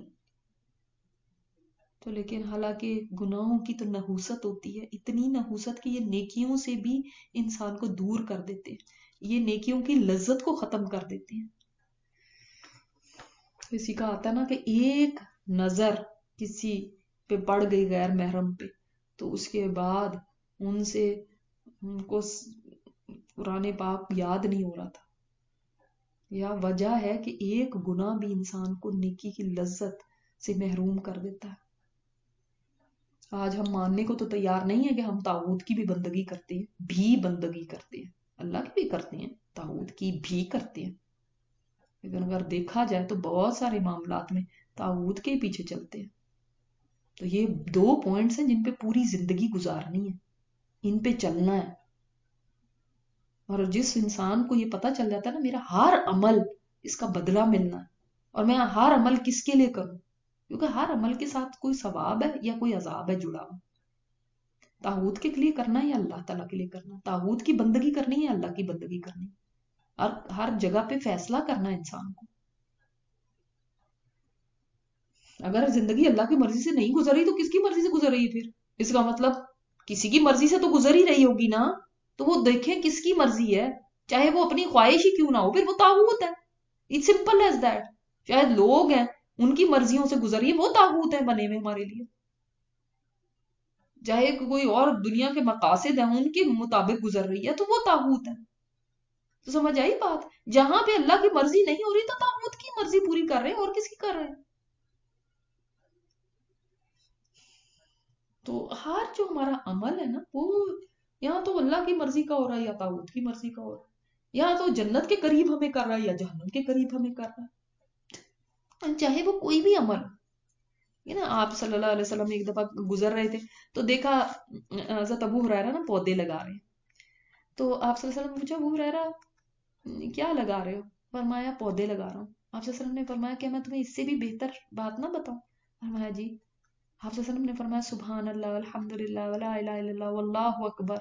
[SPEAKER 1] تو لیکن حالانکہ گناہوں کی تو نحوست ہوتی ہے، اتنی نحوست کہ یہ نیکیوں سے بھی انسان کو دور کر دیتے ہیں، یہ نیکیوں کی لذت کو ختم کر دیتے ہیں. کسی کا آتا نا کہ ایک نظر کسی پہ پڑ گئی غیر محرم پہ، تو اس کے بعد ان سے ان کو قرآن پاک یاد نہیں ہو رہا تھا. یا وجہ ہے کہ ایک گناہ بھی انسان کو نیکی کی لذت سے محروم کر دیتا ہے. آج ہم ماننے کو تو تیار نہیں ہے کہ ہم طاغوت کی بھی بندگی کرتے ہیں، بھی بندگی کرتے ہیں، اللہ کی بھی کرتے ہیں، طاغوت کی بھی کرتے ہیں. لیکن اگر دیکھا جائے تو بہت سارے معاملات میں طاغوت کے پیچھے چلتے ہیں. تو یہ دو پوائنٹس ہیں جن پہ پوری زندگی گزارنی ہے، ان پہ چلنا ہے. اور جس انسان کو یہ پتا چل جاتا ہے نا میرا ہر عمل اس کا بدلہ ملنا ہے، اور میں ہر عمل کس کے لیے کروں، کیونکہ ہر عمل کے ساتھ کوئی ثواب ہے یا کوئی عذاب ہے جڑا ہوا. طاغوت کے لیے کرنا ہے یا اللہ تعالیٰ کے لیے کرنا، طاغوت کی بندگی کرنی ہے یا اللہ کی بندگی کرنی، اور ہر جگہ پہ فیصلہ کرنا ہے انسان کو. اگر زندگی اللہ کی مرضی سے نہیں گزر رہی تو کس کی مرضی سے گزر رہی ہے پھر؟ اس کا مطلب کسی کی مرضی سے تو گزر ہی رہی ہوگی نا, تو وہ دیکھیں کس کی مرضی ہے, چاہے وہ اپنی خواہش ہی کیوں نہ ہو, پھر وہ طاغوت ہے. It's simple as that. شاید لوگ ہیں ان کی مرضیوں سے گزر رہی ہے, وہ طاغوت ہیں بنے ہوئے ہمارے لیے. چاہے کوئی اور دنیا کے مقاصد ہیں ان کے مطابق گزر رہی ہے تو وہ طاغوت ہے. تو سمجھ آئی بات؟ جہاں پہ اللہ کی مرضی نہیں ہو رہی تو طاغوت کی مرضی پوری کر رہے ہیں, اور کس کی کر رہے ہیں. تو ہر جو ہمارا عمل ہے نا وہ یا تو اللہ کی مرضی کا ہو رہا ہے یا طاغوت کی مرضی کا ہو رہا ہے, یا تو جنت کے قریب ہمیں کر رہا ہے یا جہنم کے قریب ہمیں کر رہا ہے, چاہے وہ کوئی بھی عمل. یہ نا آپ صلی اللہ علیہ وسلم ایک دفعہ گزر رہے تھے تو دیکھا حضرت ابو ہریرہ نا پودے لگا رہے ہیں, تو آپ صلی اللہ علیہ وسلم نے پوچھا ابو ہریرہ کیا لگا رہے ہو؟ فرمایا پودے لگا رہا ہوں. آپ صلی اللہ علیہ وسلم نے فرمایا کہ میں تمہیں اس سے بھی بہتر بات نہ بتاؤں؟ فرمایا جی. آپ صلی اللہ علیہ وسلم نے فرمایا سبحان اللہ الحمدللہ ولا الہ الا اللہ واللہ اکبر,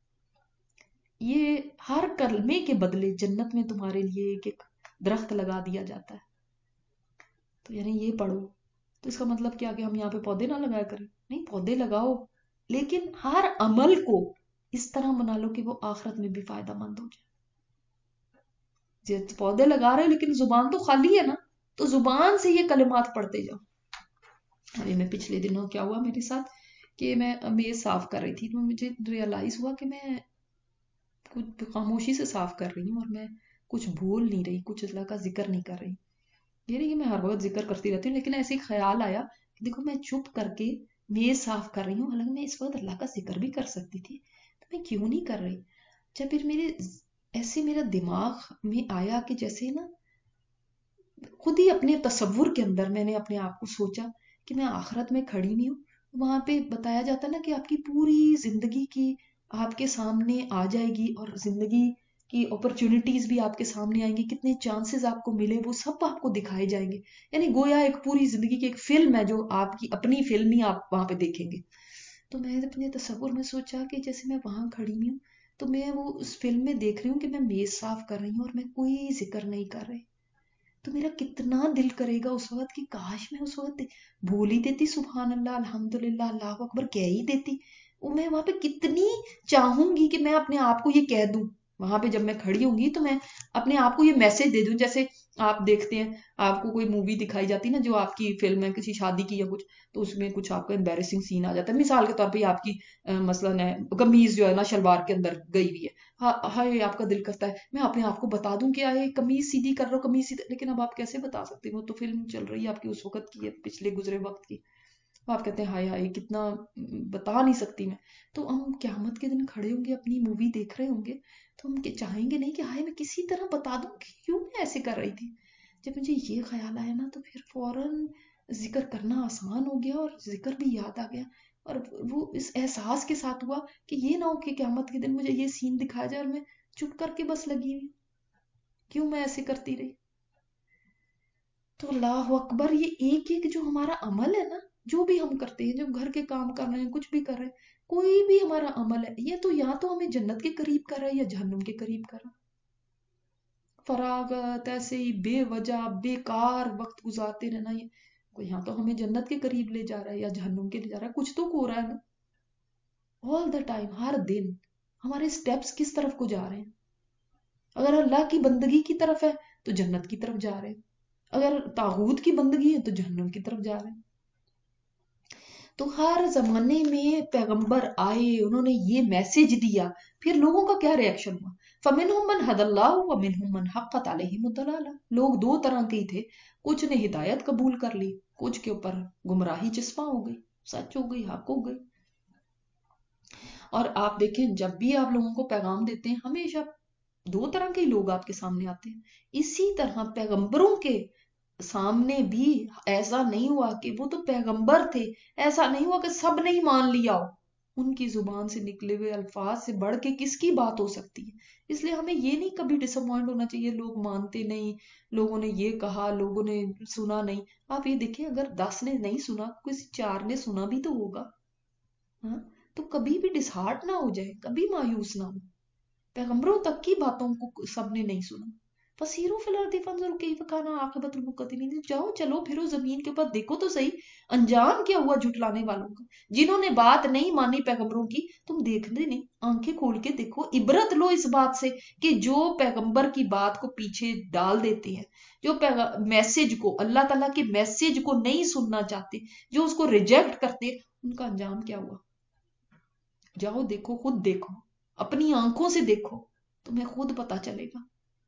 [SPEAKER 1] یہ ہر کلمے کے بدلے جنت میں تمہارے لیے ایک ایک درخت لگا دیا جاتا ہے. تو یعنی یہ پڑھو. تو اس کا مطلب کیا کہ ہم یہاں پہ پودے نہ لگایا کریں؟ نہیں, پودے لگاؤ, لیکن ہر عمل کو اس طرح بنا لو کہ وہ آخرت میں بھی فائدہ مند ہو جائے. پودے لگا رہے ہو لیکن زبان تو خالی ہے نا, تو زبان سے یہ کلمات پڑھتے جاؤ. ابھی میں پچھلے دنوں کیا ہوا میرے ساتھ کہ میں میز صاف کر رہی تھی, تو مجھے ریئلائز ہوا کہ میں کچھ خاموشی سے صاف کر رہی ہوں اور میں کچھ بھول نہیں رہی, کچھ اللہ کا ذکر نہیں کر رہی. یہ نہیں کہ میں ہر وقت ذکر کرتی رہتی ہوں, لیکن ایسے خیال آیا کہ دیکھو میں چپ کر کے میز صاف کر رہی ہوں, حالانکہ میں اس وقت اللہ کا ذکر بھی کر سکتی تھی, تو میں کیوں نہیں کر رہی. جب پھر میرے ایسے میرا دماغ میں آیا کہ جیسے نا خود ہی اپنے تصور کے اندر میں نے اپنے آپ کو سوچا کہ میں آخرت میں کھڑی نہیں ہوں. وہاں پہ بتایا جاتا نا کہ آپ کی پوری زندگی کی آپ کے سامنے آ جائے گی, اور زندگی کی اپرچونٹیز بھی آپ کے سامنے آئیں گی, کتنے چانسز آپ کو ملے وہ سب آپ کو دکھائے جائیں گے. یعنی گویا ایک پوری زندگی کی ایک فلم ہے جو آپ کی اپنی فلم ہی آپ وہاں پہ دیکھیں گے. تو میں اپنے تصور میں سوچا کہ جیسے میں وہاں کھڑی ہوں تو میں وہ اس فلم میں دیکھ رہی ہوں کہ میں میز صاف کر رہی ہوں اور میں کوئی ذکر نہیں کر رہی. تو میرا کتنا دل کرے گا اس وقت کہ کاش میں اس وقت بھول ہی دیتی سبحان اللہ الحمدللہ اللہ اکبر کہہ ہی دیتی. وہ میں وہاں پہ کتنی چاہوں گی کہ میں اپنے آپ کو یہ کہہ دوں, وہاں پہ جب میں کھڑی ہوں گی تو میں اپنے آپ کو یہ میسج دے دوں. جیسے آپ دیکھتے ہیں آپ کو کوئی مووی دکھائی جاتی نا جو آپ کی فلم ہے کسی شادی کی یا کچھ, تو اس میں کچھ آپ کا امبیرسنگ سین آ جاتا ہے, مثال کے طور پہ آپ کی مثلاً ہے قمیض جو ہے نا شلوار کے اندر گئی ہوئی ہے, ہائے آپ کا دل کرتا ہے میں اپنے آپ کو بتا دوں کہ آئے قمیض سیدھی کر رہا ہو قمیض سیدھی, لیکن اب آپ کیسے بتا سکتے ہیں, وہ تو فلم چل رہی ہے آپ کی اس وقت کی ہے, پچھلے گزرے وقت کی. آپ کہتے ہیں ہائے ہائے کتنا بتا نہیں سکتی میں. تو ہم قیامت کے دن کھڑے ہوں گے اپنی مووی دیکھ رہے ہوں گے تو ہم چاہیں گے نہیں کہ ہائے میں کسی طرح بتا دوں کہ کیوں میں ایسے کر رہی تھی. جب مجھے یہ خیال آیا نا تو پھر فوراً ذکر کرنا آسان ہو گیا اور ذکر بھی یاد آ گیا, اور وہ اس احساس کے ساتھ ہوا کہ یہ نہ ہو کہ قیامت کے دن مجھے یہ سین دکھایا جائے اور میں چپ کر کے بس لگی ہوئی کیوں میں ایسے کرتی رہی. تو اللہ اکبر, یہ ایک ایک جو ہمارا عمل ہے نا, جو بھی ہم کرتے ہیں, جب گھر کے کام کر رہے ہیں کچھ بھی کر رہے ہیں, کوئی بھی ہمارا عمل ہے یہ تو یا تو ہمیں جنت کے قریب کر رہا ہے یا جہنم کے قریب کر رہا ہے. فراغت ایسے ہی بے وجہ بیکار وقت گزارتے رہنا, یہ کوئی یہاں تو ہمیں جنت کے قریب لے جا رہا ہے یا جہنم کے لے جا رہا ہے, کچھ تو ہو رہا ہے نا. آل دا ٹائم ہر دن ہمارے سٹیپس کس طرف کو جا رہے ہیں. اگر اللہ کی بندگی کی طرف ہے تو جنت کی طرف جا رہے ہیں, اگر طاغوت کی بندگی ہے تو جہنم کی طرف جا رہے ہیں. تو ہر زمانے میں پیغمبر آئے, انہوں نے یہ میسج دیا, پھر لوگوں کا کیا ریئیکشن ہوا. فَمِنْهُمْ مَنْ هَدَى اللَّهُ وَمِنْهُمْ مَنْ حَقَّتْ عَلَيْهِمُ الضَّلَالَةُ. لوگ دو طرح کے ہی تھے, کچھ نے ہدایت قبول کر لی, کچھ کے اوپر گمراہی چسپاں ہو گئی, سچ ہو گئی, حق ہو گئی. اور آپ دیکھیں جب بھی آپ لوگوں کو پیغام دیتے ہیں ہمیشہ دو طرح کے لوگ آپ کے سامنے آتے ہیں. اسی طرح پیغمبروں کے سامنے بھی ایسا نہیں ہوا کہ وہ تو پیغمبر تھے, ایسا نہیں ہوا کہ سب نے ہی مان لیا ہو. ان کی زبان سے نکلے ہوئے الفاظ سے بڑھ کے کس کی بات ہو سکتی ہے. اس لیے ہمیں یہ نہیں کبھی ڈس اپوائنٹ ہونا چاہیے لوگ مانتے نہیں, لوگوں نے یہ کہا لوگوں نے سنا نہیں. آپ یہ دیکھیں اگر دس نے نہیں سنا کسی چار نے سنا بھی تو ہوگا, ہاں, تو کبھی بھی ڈسہارٹ نہ ہو جائے, کبھی مایوس نہ ہو. پیغمبروں تک کی باتوں کو سب نے نہیں سنا, فسیرو فی الارض فانظروا کیف کان عاقبۃ المقدمین، جاؤ چلو پھرو زمین کے اوپر، دیکھو تو صحیح انجام کیا ہوا جھٹلانے والوں کا، جنہوں نے بات نہیں مانی پیغمبروں کی، تم دیکھتے نہیں، آنکھیں کھول کے دیکھو، عبرت لو اس بات سے کہ جو پیغمبر کی بات کو پیچھے ڈال دیتے ہیں، جو میسج کو، اللہ تعالیٰ کے میسج کو نہیں سننا چاہتے، جو اس کو ریجیکٹ کرتے، ان کا انجام کیا ہوا۔ جاؤ دیکھو، خود دیکھو، اپنی آنکھوں سے دیکھو، تمہیں خود پتا چلے گا۔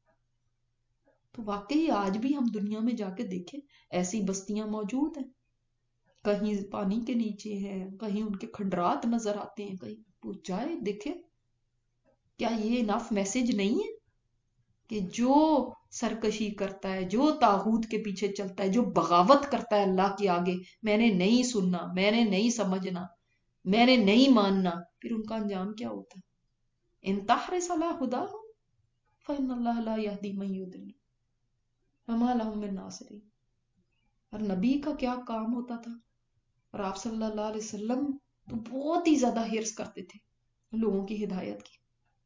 [SPEAKER 1] تو واقعی آج بھی ہم دنیا میں جا کے دیکھیں، ایسی بستیاں موجود ہیں، کہیں پانی کے نیچے ہیں، کہیں ان کے کھنڈرات نظر آتے ہیں، کہیں پوچھ جائے دیکھیں۔ کیا یہ انف میسج نہیں ہے کہ جو سرکشی کرتا ہے، جو طاغوت کے پیچھے چلتا ہے، جو بغاوت کرتا ہے اللہ کے آگے، میں نے نہیں سننا، میں نے نہیں سمجھنا، میں نے نہیں ماننا، پھر ان کا انجام کیا ہوتا ہے؟ ان تحرص علی ھداھم فإن اللہ لا یہدی من یضل وما لهم من ناصرین۔ اور نبی کا کیا کام ہوتا تھا، اور آپ صلی اللہ علیہ وسلم تو بہت ہی زیادہ حرص کرتے تھے لوگوں کی ہدایت کی،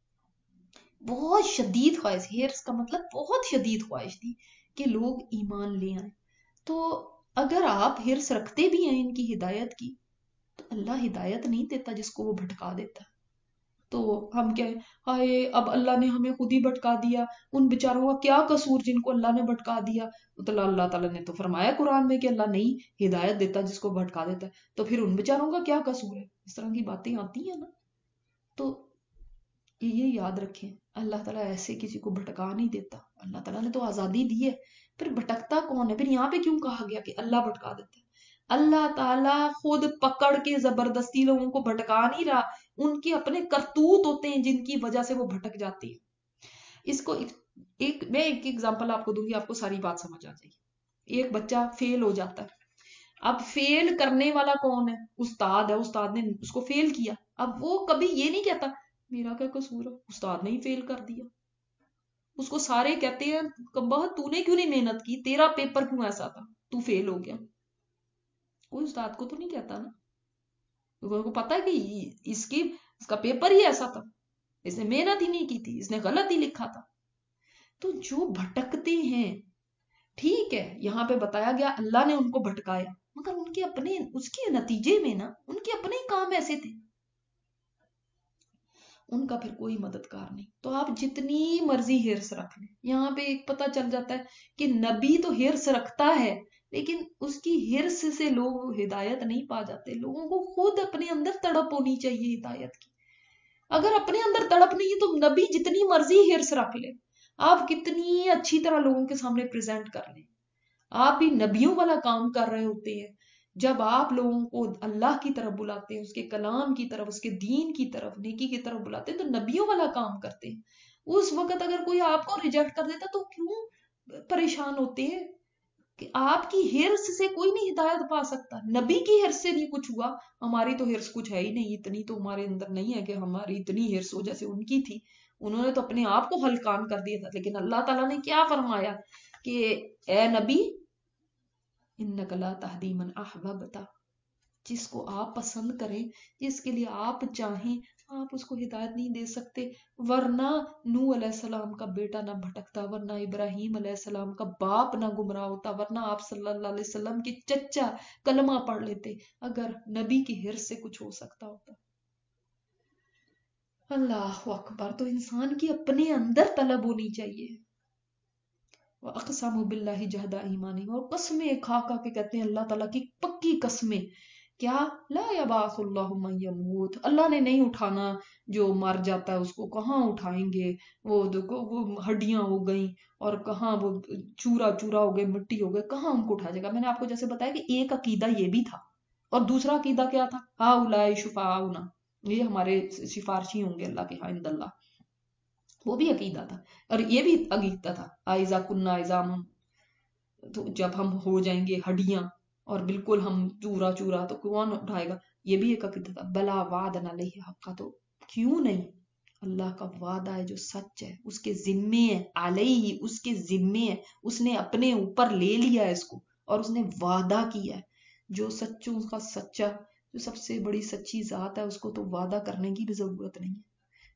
[SPEAKER 1] بہت شدید خواہش، حرص کا مطلب بہت شدید خواہش تھی کہ لوگ ایمان لے آئیں۔ تو اگر آپ حرص رکھتے بھی ہیں ان کی ہدایت کی، تو اللہ ہدایت نہیں دیتا جس کو وہ بھٹکا دیتا۔ تو ہم کہیں ہائے اب اللہ نے ہمیں خود ہی بھٹکا دیا، ان بیچاروں کا کیا قصور جن کو اللہ نے بھٹکا دیا۔ تو اللہ تعالیٰ نے تو فرمایا قرآن میں کہ اللہ نہیں ہدایت دیتا جس کو بھٹکا دیتا ہے، تو پھر ان بیچاروں کا کیا قصور ہے؟ اس طرح کی باتیں آتی ہیں نا۔ تو یہ یاد رکھیں، اللہ تعالیٰ ایسے کسی کو بھٹکا نہیں دیتا، اللہ تعالیٰ نے تو آزادی دی ہے، پھر بھٹکتا کون ہے؟ پھر یہاں پہ کیوں کہا گیا کہ اللہ بھٹکا دیتا ہے؟ اللہ تعالیٰ خود پکڑ کے زبردستی لوگوں کو بھٹکا نہیں رہا، ان کے اپنے کرتوت ہوتے ہیں جن کی وجہ سے وہ بھٹک جاتے ہیں۔ اس کو ایک میں ایک ایگزامپل آپ کو دوں گی، آپ کو ساری بات سمجھ آ جائے گی۔ ایک بچہ فیل ہو جاتا ہے، اب فیل کرنے والا کون ہے؟ استاد ہے، استاد نے اس کو فیل کیا، اب وہ کبھی یہ نہیں کہتا میرا کیا قصور ہے، استاد نے ہی فیل کر دیا۔ اس کو سارے کہتے ہیں بہت تو نے کیوں نہیں محنت کی، تیرا پیپر کیوں ایسا تھا، تو فیل ہو گیا۔ کوئی استاد کو تو نہیں کہتا نا، لوگوں کو پتا ہے کہ اس کی اس کا پیپر ہی ایسا تھا، اس نے محنت ہی نہیں کی تھی، اس نے غلط ہی لکھا تھا۔ تو جو بھٹکتے ہیں، ٹھیک ہے یہاں پہ بتایا گیا اللہ نے ان کو بھٹکایا، مگر ان کے اپنے اس کے نتیجے میں نا ان کے اپنے کام ایسے تھے، ان کا پھر کوئی مددگار نہیں۔ تو آپ جتنی مرضی حرص رکھ لیں، یہاں پہ ایک پتہ چل جاتا ہے کہ نبی تو حرص رکھتا ہے، لیکن اس کی حرص سے لوگ ہدایت نہیں پا جاتے۔ لوگوں کو خود اپنے اندر تڑپ ہونی چاہیے ہدایت کی۔ اگر اپنے اندر تڑپ نہیں ہے تو نبی جتنی مرضی حرص رکھ لے، آپ کتنی اچھی طرح لوگوں کے سامنے پریزنٹ کر لیں، آپ بھی نبیوں والا کام کر رہے ہوتے ہیں۔ جب آپ لوگوں کو اللہ کی طرف بلاتے ہیں، اس کے کلام کی طرف، اس کے دین کی طرف، نیکی کی طرف بلاتے ہیں، تو نبیوں والا کام کرتے ہیں۔ اس وقت اگر کوئی آپ کو ریجیکٹ کر دیتا تو کیوں پریشان ہوتے ہیں کہ آپ کی حرص سے کوئی نہیں ہدایت پا سکتا، نبی کی حرص سے نہیں کچھ ہوا، ہماری تو حرص کچھ ہے ہی نہیں، اتنی تو ہمارے اندر نہیں ہے کہ ہماری اتنی حرص ہو جیسے ان کی تھی، انہوں نے تو اپنے آپ کو ہلکان کر دیا تھا۔ لیکن اللہ تعالیٰ نے کیا فرمایا کہ اے نبی انک لا تہدی من احببت، جس کو آپ پسند کریں، جس کے لیے آپ چاہیں، آپ اس کو ہدایت نہیں دے سکتے۔ ورنہ نوح علیہ السلام کا بیٹا نہ بھٹکتا، ورنہ ابراہیم علیہ السلام کا باپ نہ گمراہ ہوتا، ورنہ آپ صلی اللہ علیہ وسلم کے چچا کلمہ پڑھ لیتے، اگر نبی کی حرص سے کچھ ہو سکتا ہوتا۔ اللہ اکبر۔ تو انسان کی اپنے اندر طلب ہونی چاہیے۔ وَأَقْسَمُوا بِاللَّهِ جَهْدَ ایمانِهِمْ، اور قسمیں کھا کھا کے کہتے ہیں اللہ تعالیٰ کی پکی قسمیں، کیا لا یبعث اللہ من یموت، اللہ نے نہیں اٹھانا جو مر جاتا ہے اس کو، کہاں اٹھائیں گے، وہ وہ ہڈیاں ہو گئیں اور کہاں وہ چورا چورا ہو گئے، مٹی ہو گئے، کہاں ان کو اٹھا جائے گا۔ میں نے آپ کو جیسے بتایا کہ ایک عقیدہ یہ بھی تھا، اور دوسرا عقیدہ کیا تھا، ہؤلاء شفعاؤنا، یہ ہمارے سفارشی ہوں گے اللہ کے ہاں عند اللہ، وہ بھی عقیدہ تھا۔ اور یہ بھی عقیدہ تھا آئزہ کنہ عظاما، تو جب ہم ہو جائیں گے ہڈیاں اور بالکل ہم چورا چورا تو کون اٹھائے گا، یہ بھی ایک عقیدہ تھا۔ بلا وعدنا علیہ حقا، تو کیوں نہیں، اللہ کا وعدہ ہے جو سچ ہے، اس کے ذمے ہے، علیہ اس کے ذمے ہے، اس نے اپنے اوپر لے لیا ہے اس کو، اور اس نے وعدہ کیا ہے۔ جو سچوں کا سچا، جو سب سے بڑی سچی ذات ہے، اس کو تو وعدہ کرنے کی بھی ضرورت نہیں ہے۔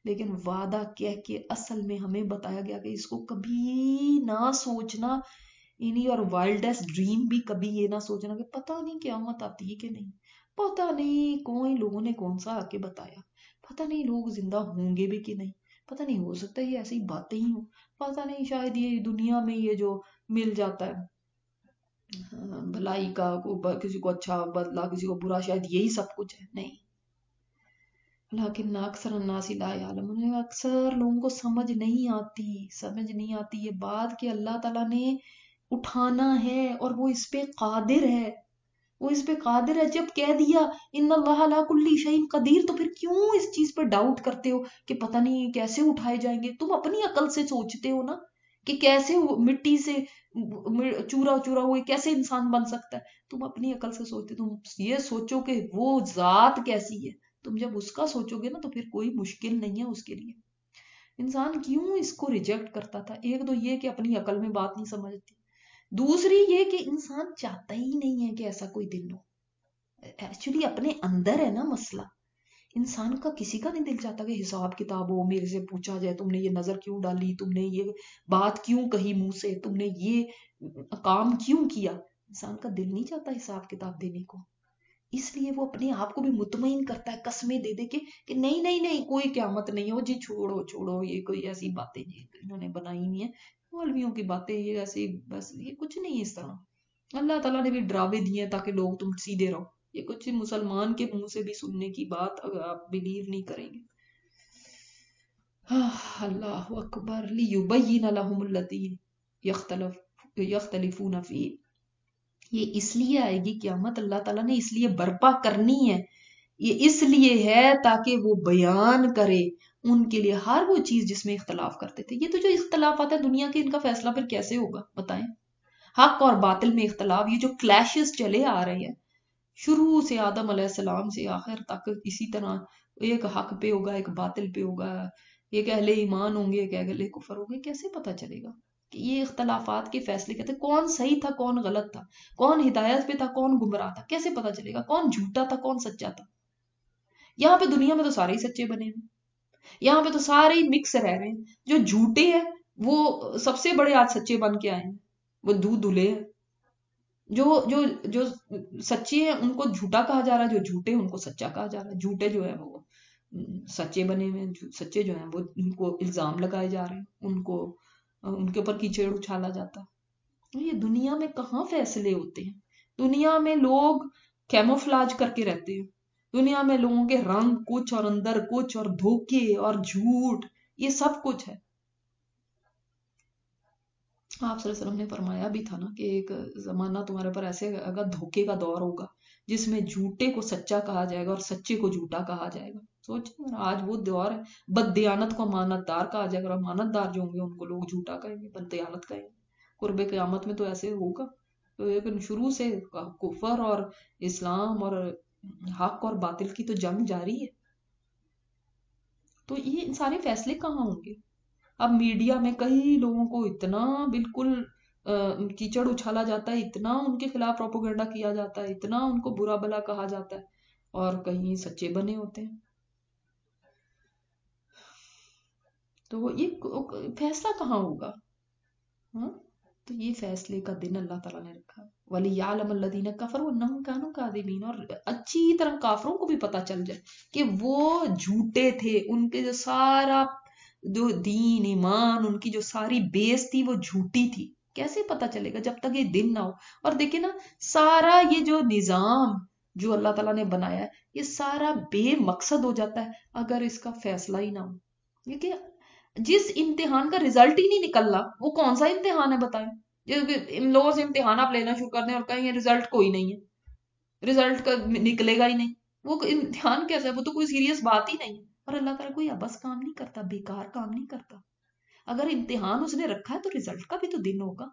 [SPEAKER 1] لیکن وعدہ کہہ کے اصل میں ہمیں بتایا گیا کہ اس کو کبھی نہ سوچنا، ان یور وائلڈسٹ ڈریم بھی کبھی یہ نہ سوچنا کہ پتہ نہیں قیامت آتی ہے کہ نہیں، پتہ نہیں کون لوگوں نے کون سا آ کے بتایا، پتہ نہیں لوگ زندہ ہوں گے بھی کہ نہیں، پتہ نہیں ہو سکتا ہے یہ ایسی باتیں ہی ہوں، پتہ نہیں شاید یہ دنیا میں یہ جو مل جاتا ہے بھلائی کا، کسی کو اچھا بدلا کسی کو برا، شاید یہی سب کچھ ہے، نہیں۔ لیکن اکثر الناس لا یعلمون، اکثر لوگوں کو سمجھ نہیں آتی، سمجھ نہیں آتی یہ بات کہ اللہ تعالیٰ نے اٹھانا ہے اور وہ اس پہ قادر ہے، وہ اس پہ قادر ہے۔ جب کہہ دیا ان اللہ علی کل شیء قدیر، تو پھر کیوں اس چیز پہ ڈاؤٹ کرتے ہو کہ پتہ نہیں کیسے اٹھائے جائیں گے؟ تم اپنی عقل سے سوچتے ہو نا کہ کیسے مٹی سے چورا چورا ہوئے کیسے انسان بن سکتا ہے، تم اپنی عقل سے سوچتے، تم یہ سوچو کہ وہ ذات کیسی ہے، تم جب اس کا سوچو گے نا تو پھر کوئی مشکل نہیں ہے اس کے لیے۔ انسان کیوں اس کو ریجیکٹ کرتا تھا؟ ایک تو یہ کہ اپنی عقل میں بات نہیں سمجھتی، دوسری یہ کہ انسان چاہتا ہی نہیں ہے کہ ایسا کوئی دن ہو۔ ایکچولی اپنے اندر ہے نا مسئلہ، انسان کا کسی کا نہیں دل چاہتا کہ حساب کتاب ہو، میرے سے پوچھا جائے تم نے یہ نظر کیوں ڈالی، تم نے یہ بات کیوں کہی منہ سے، تم نے یہ کام کیوں کیا۔ انسان کا دل نہیں چاہتا حساب کتاب دینے کو، اس لیے وہ اپنے آپ کو بھی مطمئن کرتا ہے قسمیں دے دے کے کہ نہیں نہیں نہیں کوئی قیامت نہیں ہے، وہ جی چھوڑو چھوڑو یہ کوئی ایسی باتیں جی انہوں نے بنائی نہیں ہے، مولویوں کی باتیں یہ ایسی، بس یہ کچھ نہیں ہے اس طرح۔ اللہ تعالیٰ نے بھی ڈراوے دیے ہیں تاکہ لوگ تم سیدھے رہو، یہ کچھ مسلمان کے منہ سے بھی سننے کی بات اگر آپ بلیو نہیں کریں گے۔ اللہ اکبر، لیبین لہم الذی یختلف یختلفون فیہ، یہ اس لیے آئے گی قیامت، اللہ تعالیٰ نے اس لیے برپا کرنی ہے، یہ اس لیے ہے تاکہ وہ بیان کرے ان کے لیے ہر وہ چیز جس میں اختلاف کرتے تھے۔ یہ تو جو اختلافات ہے دنیا کے، ان کا فیصلہ پھر کیسے ہوگا بتائیں؟ حق اور باطل میں اختلاف، یہ جو کلیشز چلے آ رہے ہیں شروع سے آدم علیہ السلام سے آخر تک اسی طرح، ایک حق پہ ہوگا ایک باطل پہ ہوگا، ایک اہل ایمان ہوں گے ایک اہل کفر ہوں گے، کیسے پتا چلے گا کہ یہ اختلافات کے فیصلے کہتے ہیں کون صحیح تھا کون غلط تھا، کون ہدایت پہ تھا کون گمراہ تھا، کیسے پتا چلے گا کون جھوٹا تھا کون سچا تھا؟ یہاں پہ دنیا میں تو سارے ہی سچے بنے ہیں، یہاں پہ تو سارے ہی مکس رہ رہے ہیں، جو جھوٹے ہیں وہ سب سے بڑے آج سچے بن کے آئے ہیں، وہ دودھ دھلے ہیں، جو جو جو سچے ہیں ان کو جھوٹا کہا جا رہا ہے، جو جھوٹے ہیں ان کو سچا کہا جا رہا ہے، جھوٹے جو ہیں وہ سچے بنے ہوئے ہیں، سچے جو ہیں وہ ان کو الزام لگائے جا رہے ہیں، ان کو ان کے اوپر کیچڑ اچھالا جاتا ہے۔ یہ دنیا میں کہاں فیصلے ہوتے ہیں؟ دنیا میں لوگ کیموفلاج کر کے رہتے ہیں، دنیا میں لوگوں کے رنگ کچھ اور اندر کچھ اور دھوکے اور جھوٹ یہ سب کچھ ہے۔ آپ صلی اللہ علیہ وسلم نے فرمایا بھی تھا نا کہ ایک زمانہ تمہارے پر ایسے اگر دھوکے کا دور ہوگا جس میں جھوٹے کو سچا کہا جائے گا اور سچے کو جھوٹا کہا جائے گا۔ سوچیں آج وہ دور ہے، بددیانت کو امانت دار کہا جائے گا اور امانت دار جو ہوں گے ان کو لوگ جھوٹا کہیں گے بددیانت کہیں گے۔ قرب قیامت میں تو ایسے ہوگا، تو لیکن شروع سے کفر اور اسلام اور حق اور باطل کی تو جنگ جاری ہے، تو یہ سارے فیصلے کہاں ہوں گے؟ اب میڈیا میں کئی لوگوں کو اتنا بالکل کیچڑ اچھالا جاتا ہے، اتنا ان کے خلاف پروپیگنڈا کیا جاتا ہے، اتنا ان کو برا بلا کہا جاتا ہے، اور کہیں سچے بنے ہوتے ہیں۔ تو یہ فیصلہ کہاں ہوگا؟ ہاں تو یہ فیصلے کا دن اللہ تعالیٰ نے رکھا۔ وَلِيَعْلَمَ الَّذِينَ كَفَرُوا أَنَّهُمْ كَانُوا كَاذِبِينَ، اور اچھی طرح کافروں کو بھی پتا چل جائے کہ وہ جھوٹے تھے، ان کے جو سارا جو دین ایمان ان کی جو ساری بیس تھی وہ جھوٹی تھی۔ کیسے پتا چلے گا جب تک یہ دن نہ ہو؟ اور دیکھیں نا سارا یہ جو نظام جو اللہ تعالیٰ نے بنایا ہے یہ سارا بے مقصد ہو جاتا ہے اگر اس کا فیصلہ ہی نہ ہو۔ دیکھیں جس امتحان کا رزلٹ ہی نہیں نکل رہا وہ کون سا امتحان ہے بتائیں؟ ان لوگوں سے امتحان آپ لینا شروع کر دیں اور کہیں رزلٹ کوئی نہیں ہے، رزلٹ کا نکلے گا ہی نہیں، وہ امتحان کیسا ہے؟ وہ تو کوئی سیریس بات ہی نہیں ہے۔ اور اللہ تعالیٰ کوئی ابس کام نہیں کرتا، بیکار کام نہیں کرتا، اگر امتحان اس نے رکھا ہے تو رزلٹ کا بھی تو دن ہوگا۔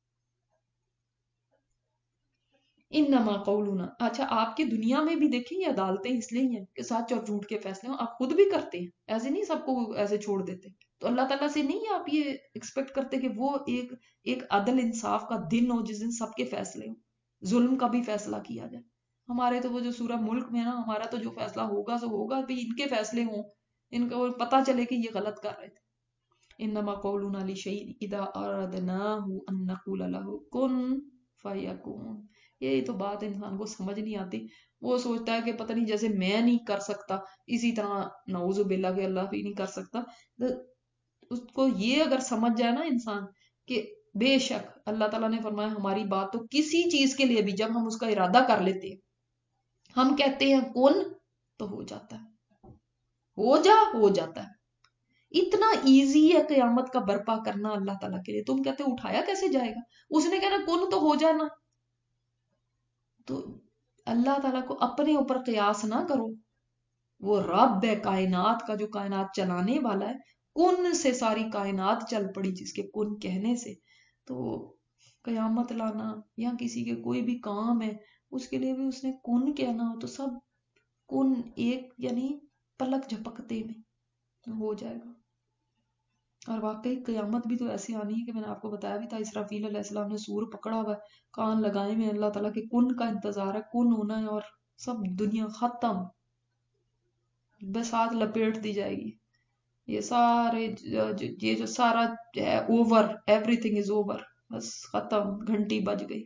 [SPEAKER 1] انما قولنا، اچھا آپ کی دنیا میں بھی دیکھیں یہ عدالتیں اس لیے ہیں کہ سچ اور جھوٹ کے فیصلے ہوں، آپ خود بھی کرتے ہیں، ایسے نہیں سب کو ایسے چھوڑ دیتے، تو اللہ تعالیٰ سے نہیں آپ یہ ایکسپیکٹ کرتے کہ وہ ایک ایک عدل انصاف کا دن ہو جس دن سب کے فیصلے ہوں، ظلم کا بھی فیصلہ کیا جائے۔ ہمارے تو وہ جو سورہ ملک میں نا ہمارا تو جو فیصلہ ہوگا سو ہوگا بھی ان کے فیصلے ہوں، इनको पता चले कि ये गलत कर रहे थे। इन्नमा कौलुना लिशैइन इदा अरदनाहु अन नक़ूल लहु कुन फयकून। यही तो बात इंसान को समझ नहीं आती। वो सोचता है कि पता नहीं जैसे मैं नहीं कर सकता इसी तरह नऊज़ु बिल्लाह के अल्लाह भी नहीं कर सकता। तो उसको ये अगर समझ जाए ना इंसान कि बेशक अल्लाह ताला ने फरमाया हमारी बात तो किसी चीज के लिए भी जब हम उसका इरादा कर लेते हैं, हम कहते हैं कुन तो हो जाता है, हो जा हो जाता है। इतना इजी है कयामत का बर्पा करना अल्लाह ताला के लिए। तुम कहते उठाया कैसे जाएगा, उसने कहना कुन तो हो जाना। तो अल्लाह ताला को अपने ऊपर कयास ना करो। वो रब है कायनात का, जो कायनात चलाने वाला है। कुन से सारी कायनात चल पड़ी जिसके कुन कहने से। तो कयामत लाना या किसी के कोई भी काम है उसके लिए भी उसने कुन कहना हो तो सब कुन एक यानी पलक झपकते में हो जाएगा। और वाकई कयामत भी तो ऐसी आनी है कि मैंने आपको बताया भी था, इसराफील अलैहिस्सलाम ने सूर पकड़ा हुआ है, कान लगाए में अल्लाह ताला के कुन का इंतजार है, कुन होना है और सब दुनिया खत्म, बस हाथ लपेट दी जाएगी। ये सारे ये जो सारा है ओवर, एवरीथिंग इज ओवर, बस खत्म, घंटी बज गई।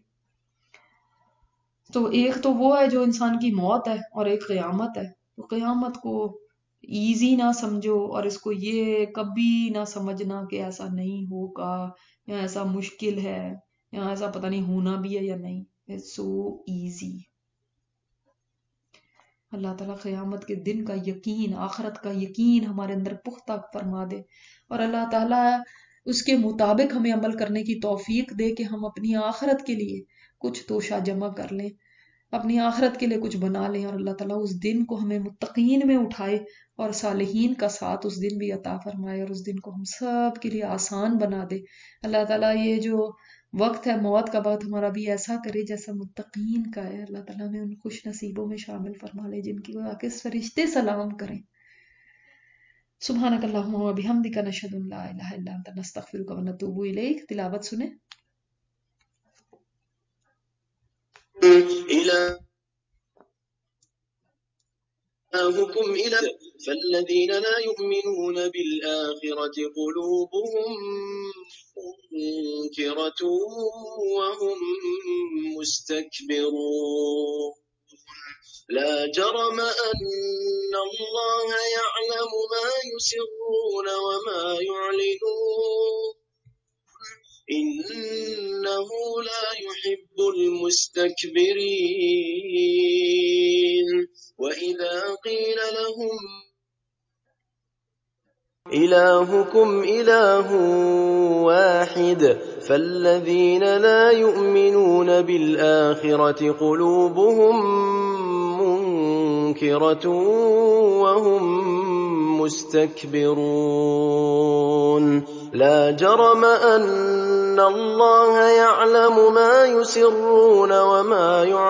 [SPEAKER 1] तो एक तो वो है जो इंसान की मौत है और एक कयामत है। तो कयामत को इजी ना समझो और इसको ये कभी ना समझना कि ऐसा नहीं होगा या ऐसा मुश्किल है या ऐसा पता नहीं होना भी है या नहीं। It's so easy. अल्लाह ताला क़यामत के दिन का यकीन, आखिरत का यकीन हमारे अंदर पुख्ता फरमा दे और अल्लाह ताला उसके मुताबिक हमें अमल करने की तौफीक दे कि हम अपनी आखिरत के लिए कुछ तोशा जमा कर लें, अपनी आखिरत के लिए कुछ बना लें और अल्लाह ताला उस दिन को हमें मुत्तकीन में उठाए और सालिहीन का साथ उस दिन भी अता फरमाए और उस दिन को हम सब के लिए आसान बना दे। अल्लाह ताला ये जो वक्त है, मौत का वक्त, हमारा भी ऐसा करे जैसा मुत्तकीन का है। अल्लाह ताला हमें उन खुश नसीबों में शामिल फरमा ले जिनकी वो आके फरिश्ते सलाम करें। सुब्हानकल्लाहुम्मा व बिहम्दिका नशहदु अन ला इलाहा इल्ला अंता नस्तगफिरुका व नतूबु इलैक। तिलावत सुने।
[SPEAKER 2] إلهكم إله فالذين لا يؤمنون بالآخرة قلوبهم منكرة وهم مستكبرون لا جرم أن الله يعلم ما يسرون وما يعلنون إنه لا يحب المستكبرين وإذا قيل لهم إلهكم إله واحد فالذين لا يؤمنون بالآخرة قلوبهم منكرة وهم مستكبرون لا جرم أن الله يعلم ما يسرون وما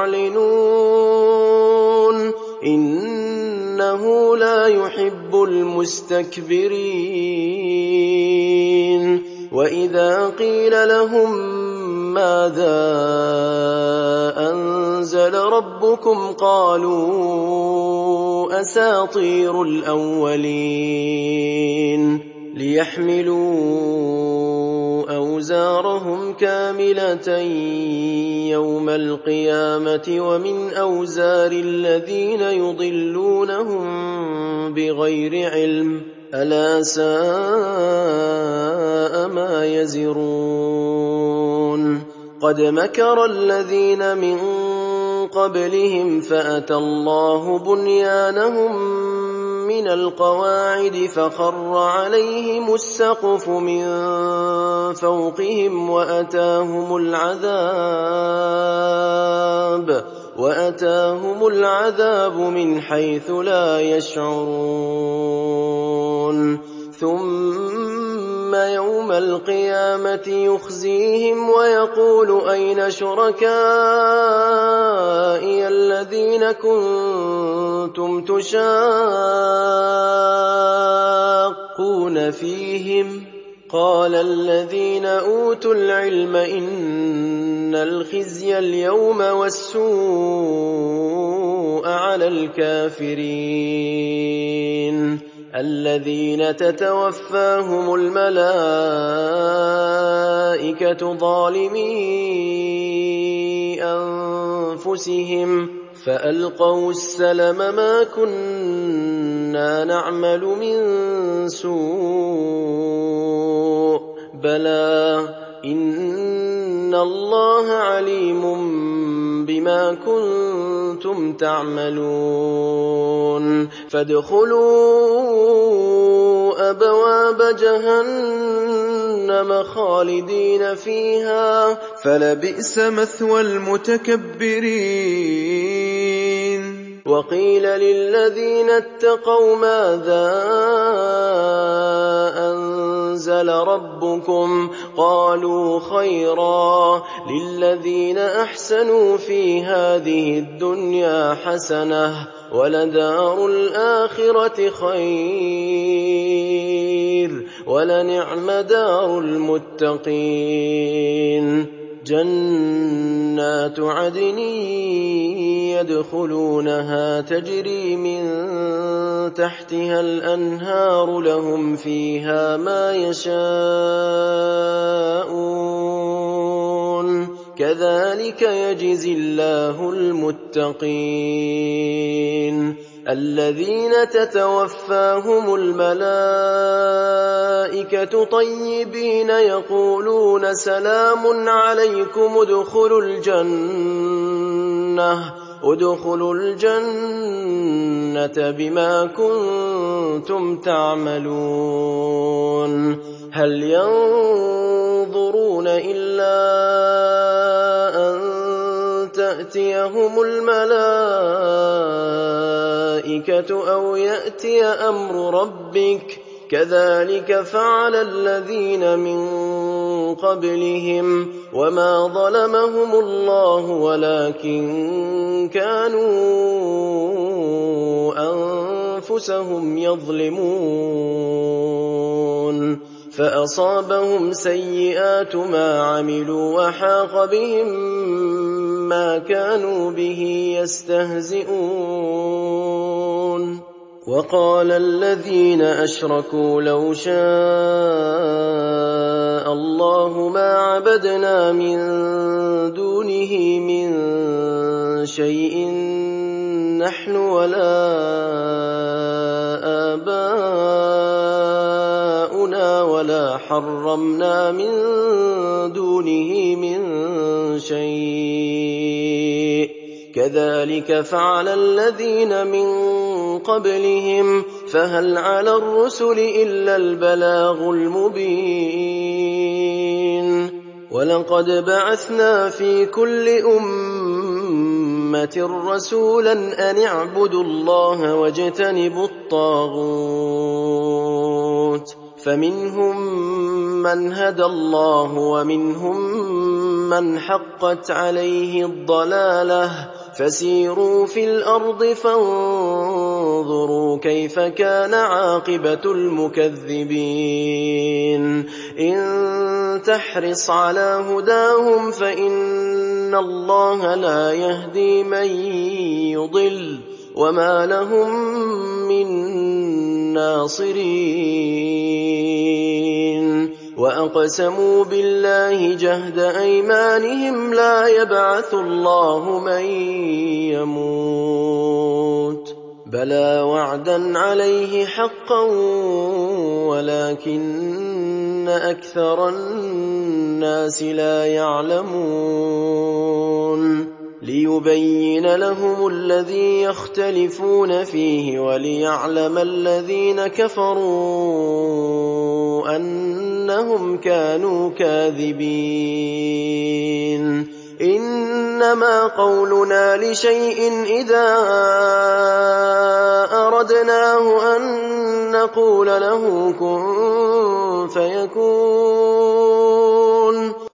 [SPEAKER 2] يعلنون إنه لا يحب المستكبرين وإذا قيل لهم ماذا أنزل ربكم قالوا أساطير الأولين ليحملوا أوزارهم كاملة يوم القيامة ومن أوزار الذين يضلونهم بغير علم ألا ساء ما يزرون قد مكر الذين من قبلهم فأتى الله بنيانهم من القواعد فخر عليهم السقف من فوقهم وأتاهم العذاب وأتاهم العذاب من حيث لا يشعرون ثم يوم القيامة يخزيهم ويقول أين شركائي الذين كنتم تشاقون فيهم قال الذين أوتوا العلم إن الخزي اليوم والسوء على الكافرين الذين تتوفاهم الملائكة ظالمي أنفسهم فألقوا السلم ما كنا نعمل من سوء بلى إن الله عليم بما كنتم تعملون فادخلوا أبواب جهنم خالدين فيها فلبئس مثوى المتكبرين وقيل للذين اتقوا ماذا أنزل ربكم قالوا خيرا للذين أحسنوا في هذه الدنيا حسنة ولدار الآخرة خير ولنعم دار المتقين جنات عدن يدخلونها تجري من تحتها الأنهار لهم فيها ما يشاءون كذلك يجزي الله المتقين الذين تتوفاهم الملائكة طيبين يقولون سلام عليكم ادخلوا الجنة ادخلوا الجنة بما كنتم تعملون هل ينظرون إلا أن تأتيهم الملائكة أو يأتي أمر ربك كذلك فعل الذين من قبلهم وما ظلمهم الله ولكن كانوا أنفسهم يظلمون فأصابهم سيئات ما عملوا وحاق بهم ما كانوا به يستهزئون وقال الذين أشركوا لو شاء الله ما عبدنا من دونه من شيء نحن ولا آباؤنا ولا حرمنا من دونه من شيء كذلك فعل الذين من قبلهم فهل على الرسل إلا البلاغ المبين ولقد بعثنا في كل أمة رسولا أن اعبدوا الله واجتنبوا الطاغوت فمنهم من هدى الله ومنهم من حقت عليه الضلالة فسيروا في الأرض فانظروا كيف كان عاقبة المكذبين إن تحرص على هداهم فإن الله لا يهدي من يضل وما لهم من ناصرين وأقسموا بالله جهد أيمانهم لا يبعث الله من يموت بلى وعدا عليه حقا ولكن أكثر الناس لا يعلمون ليبين لهم الذي يختلفون فيه وليعلم الذين كفروا أنهم كانوا كاذبين إنما قولنا لشيء إذا أردناه أن نقول له كن فيكون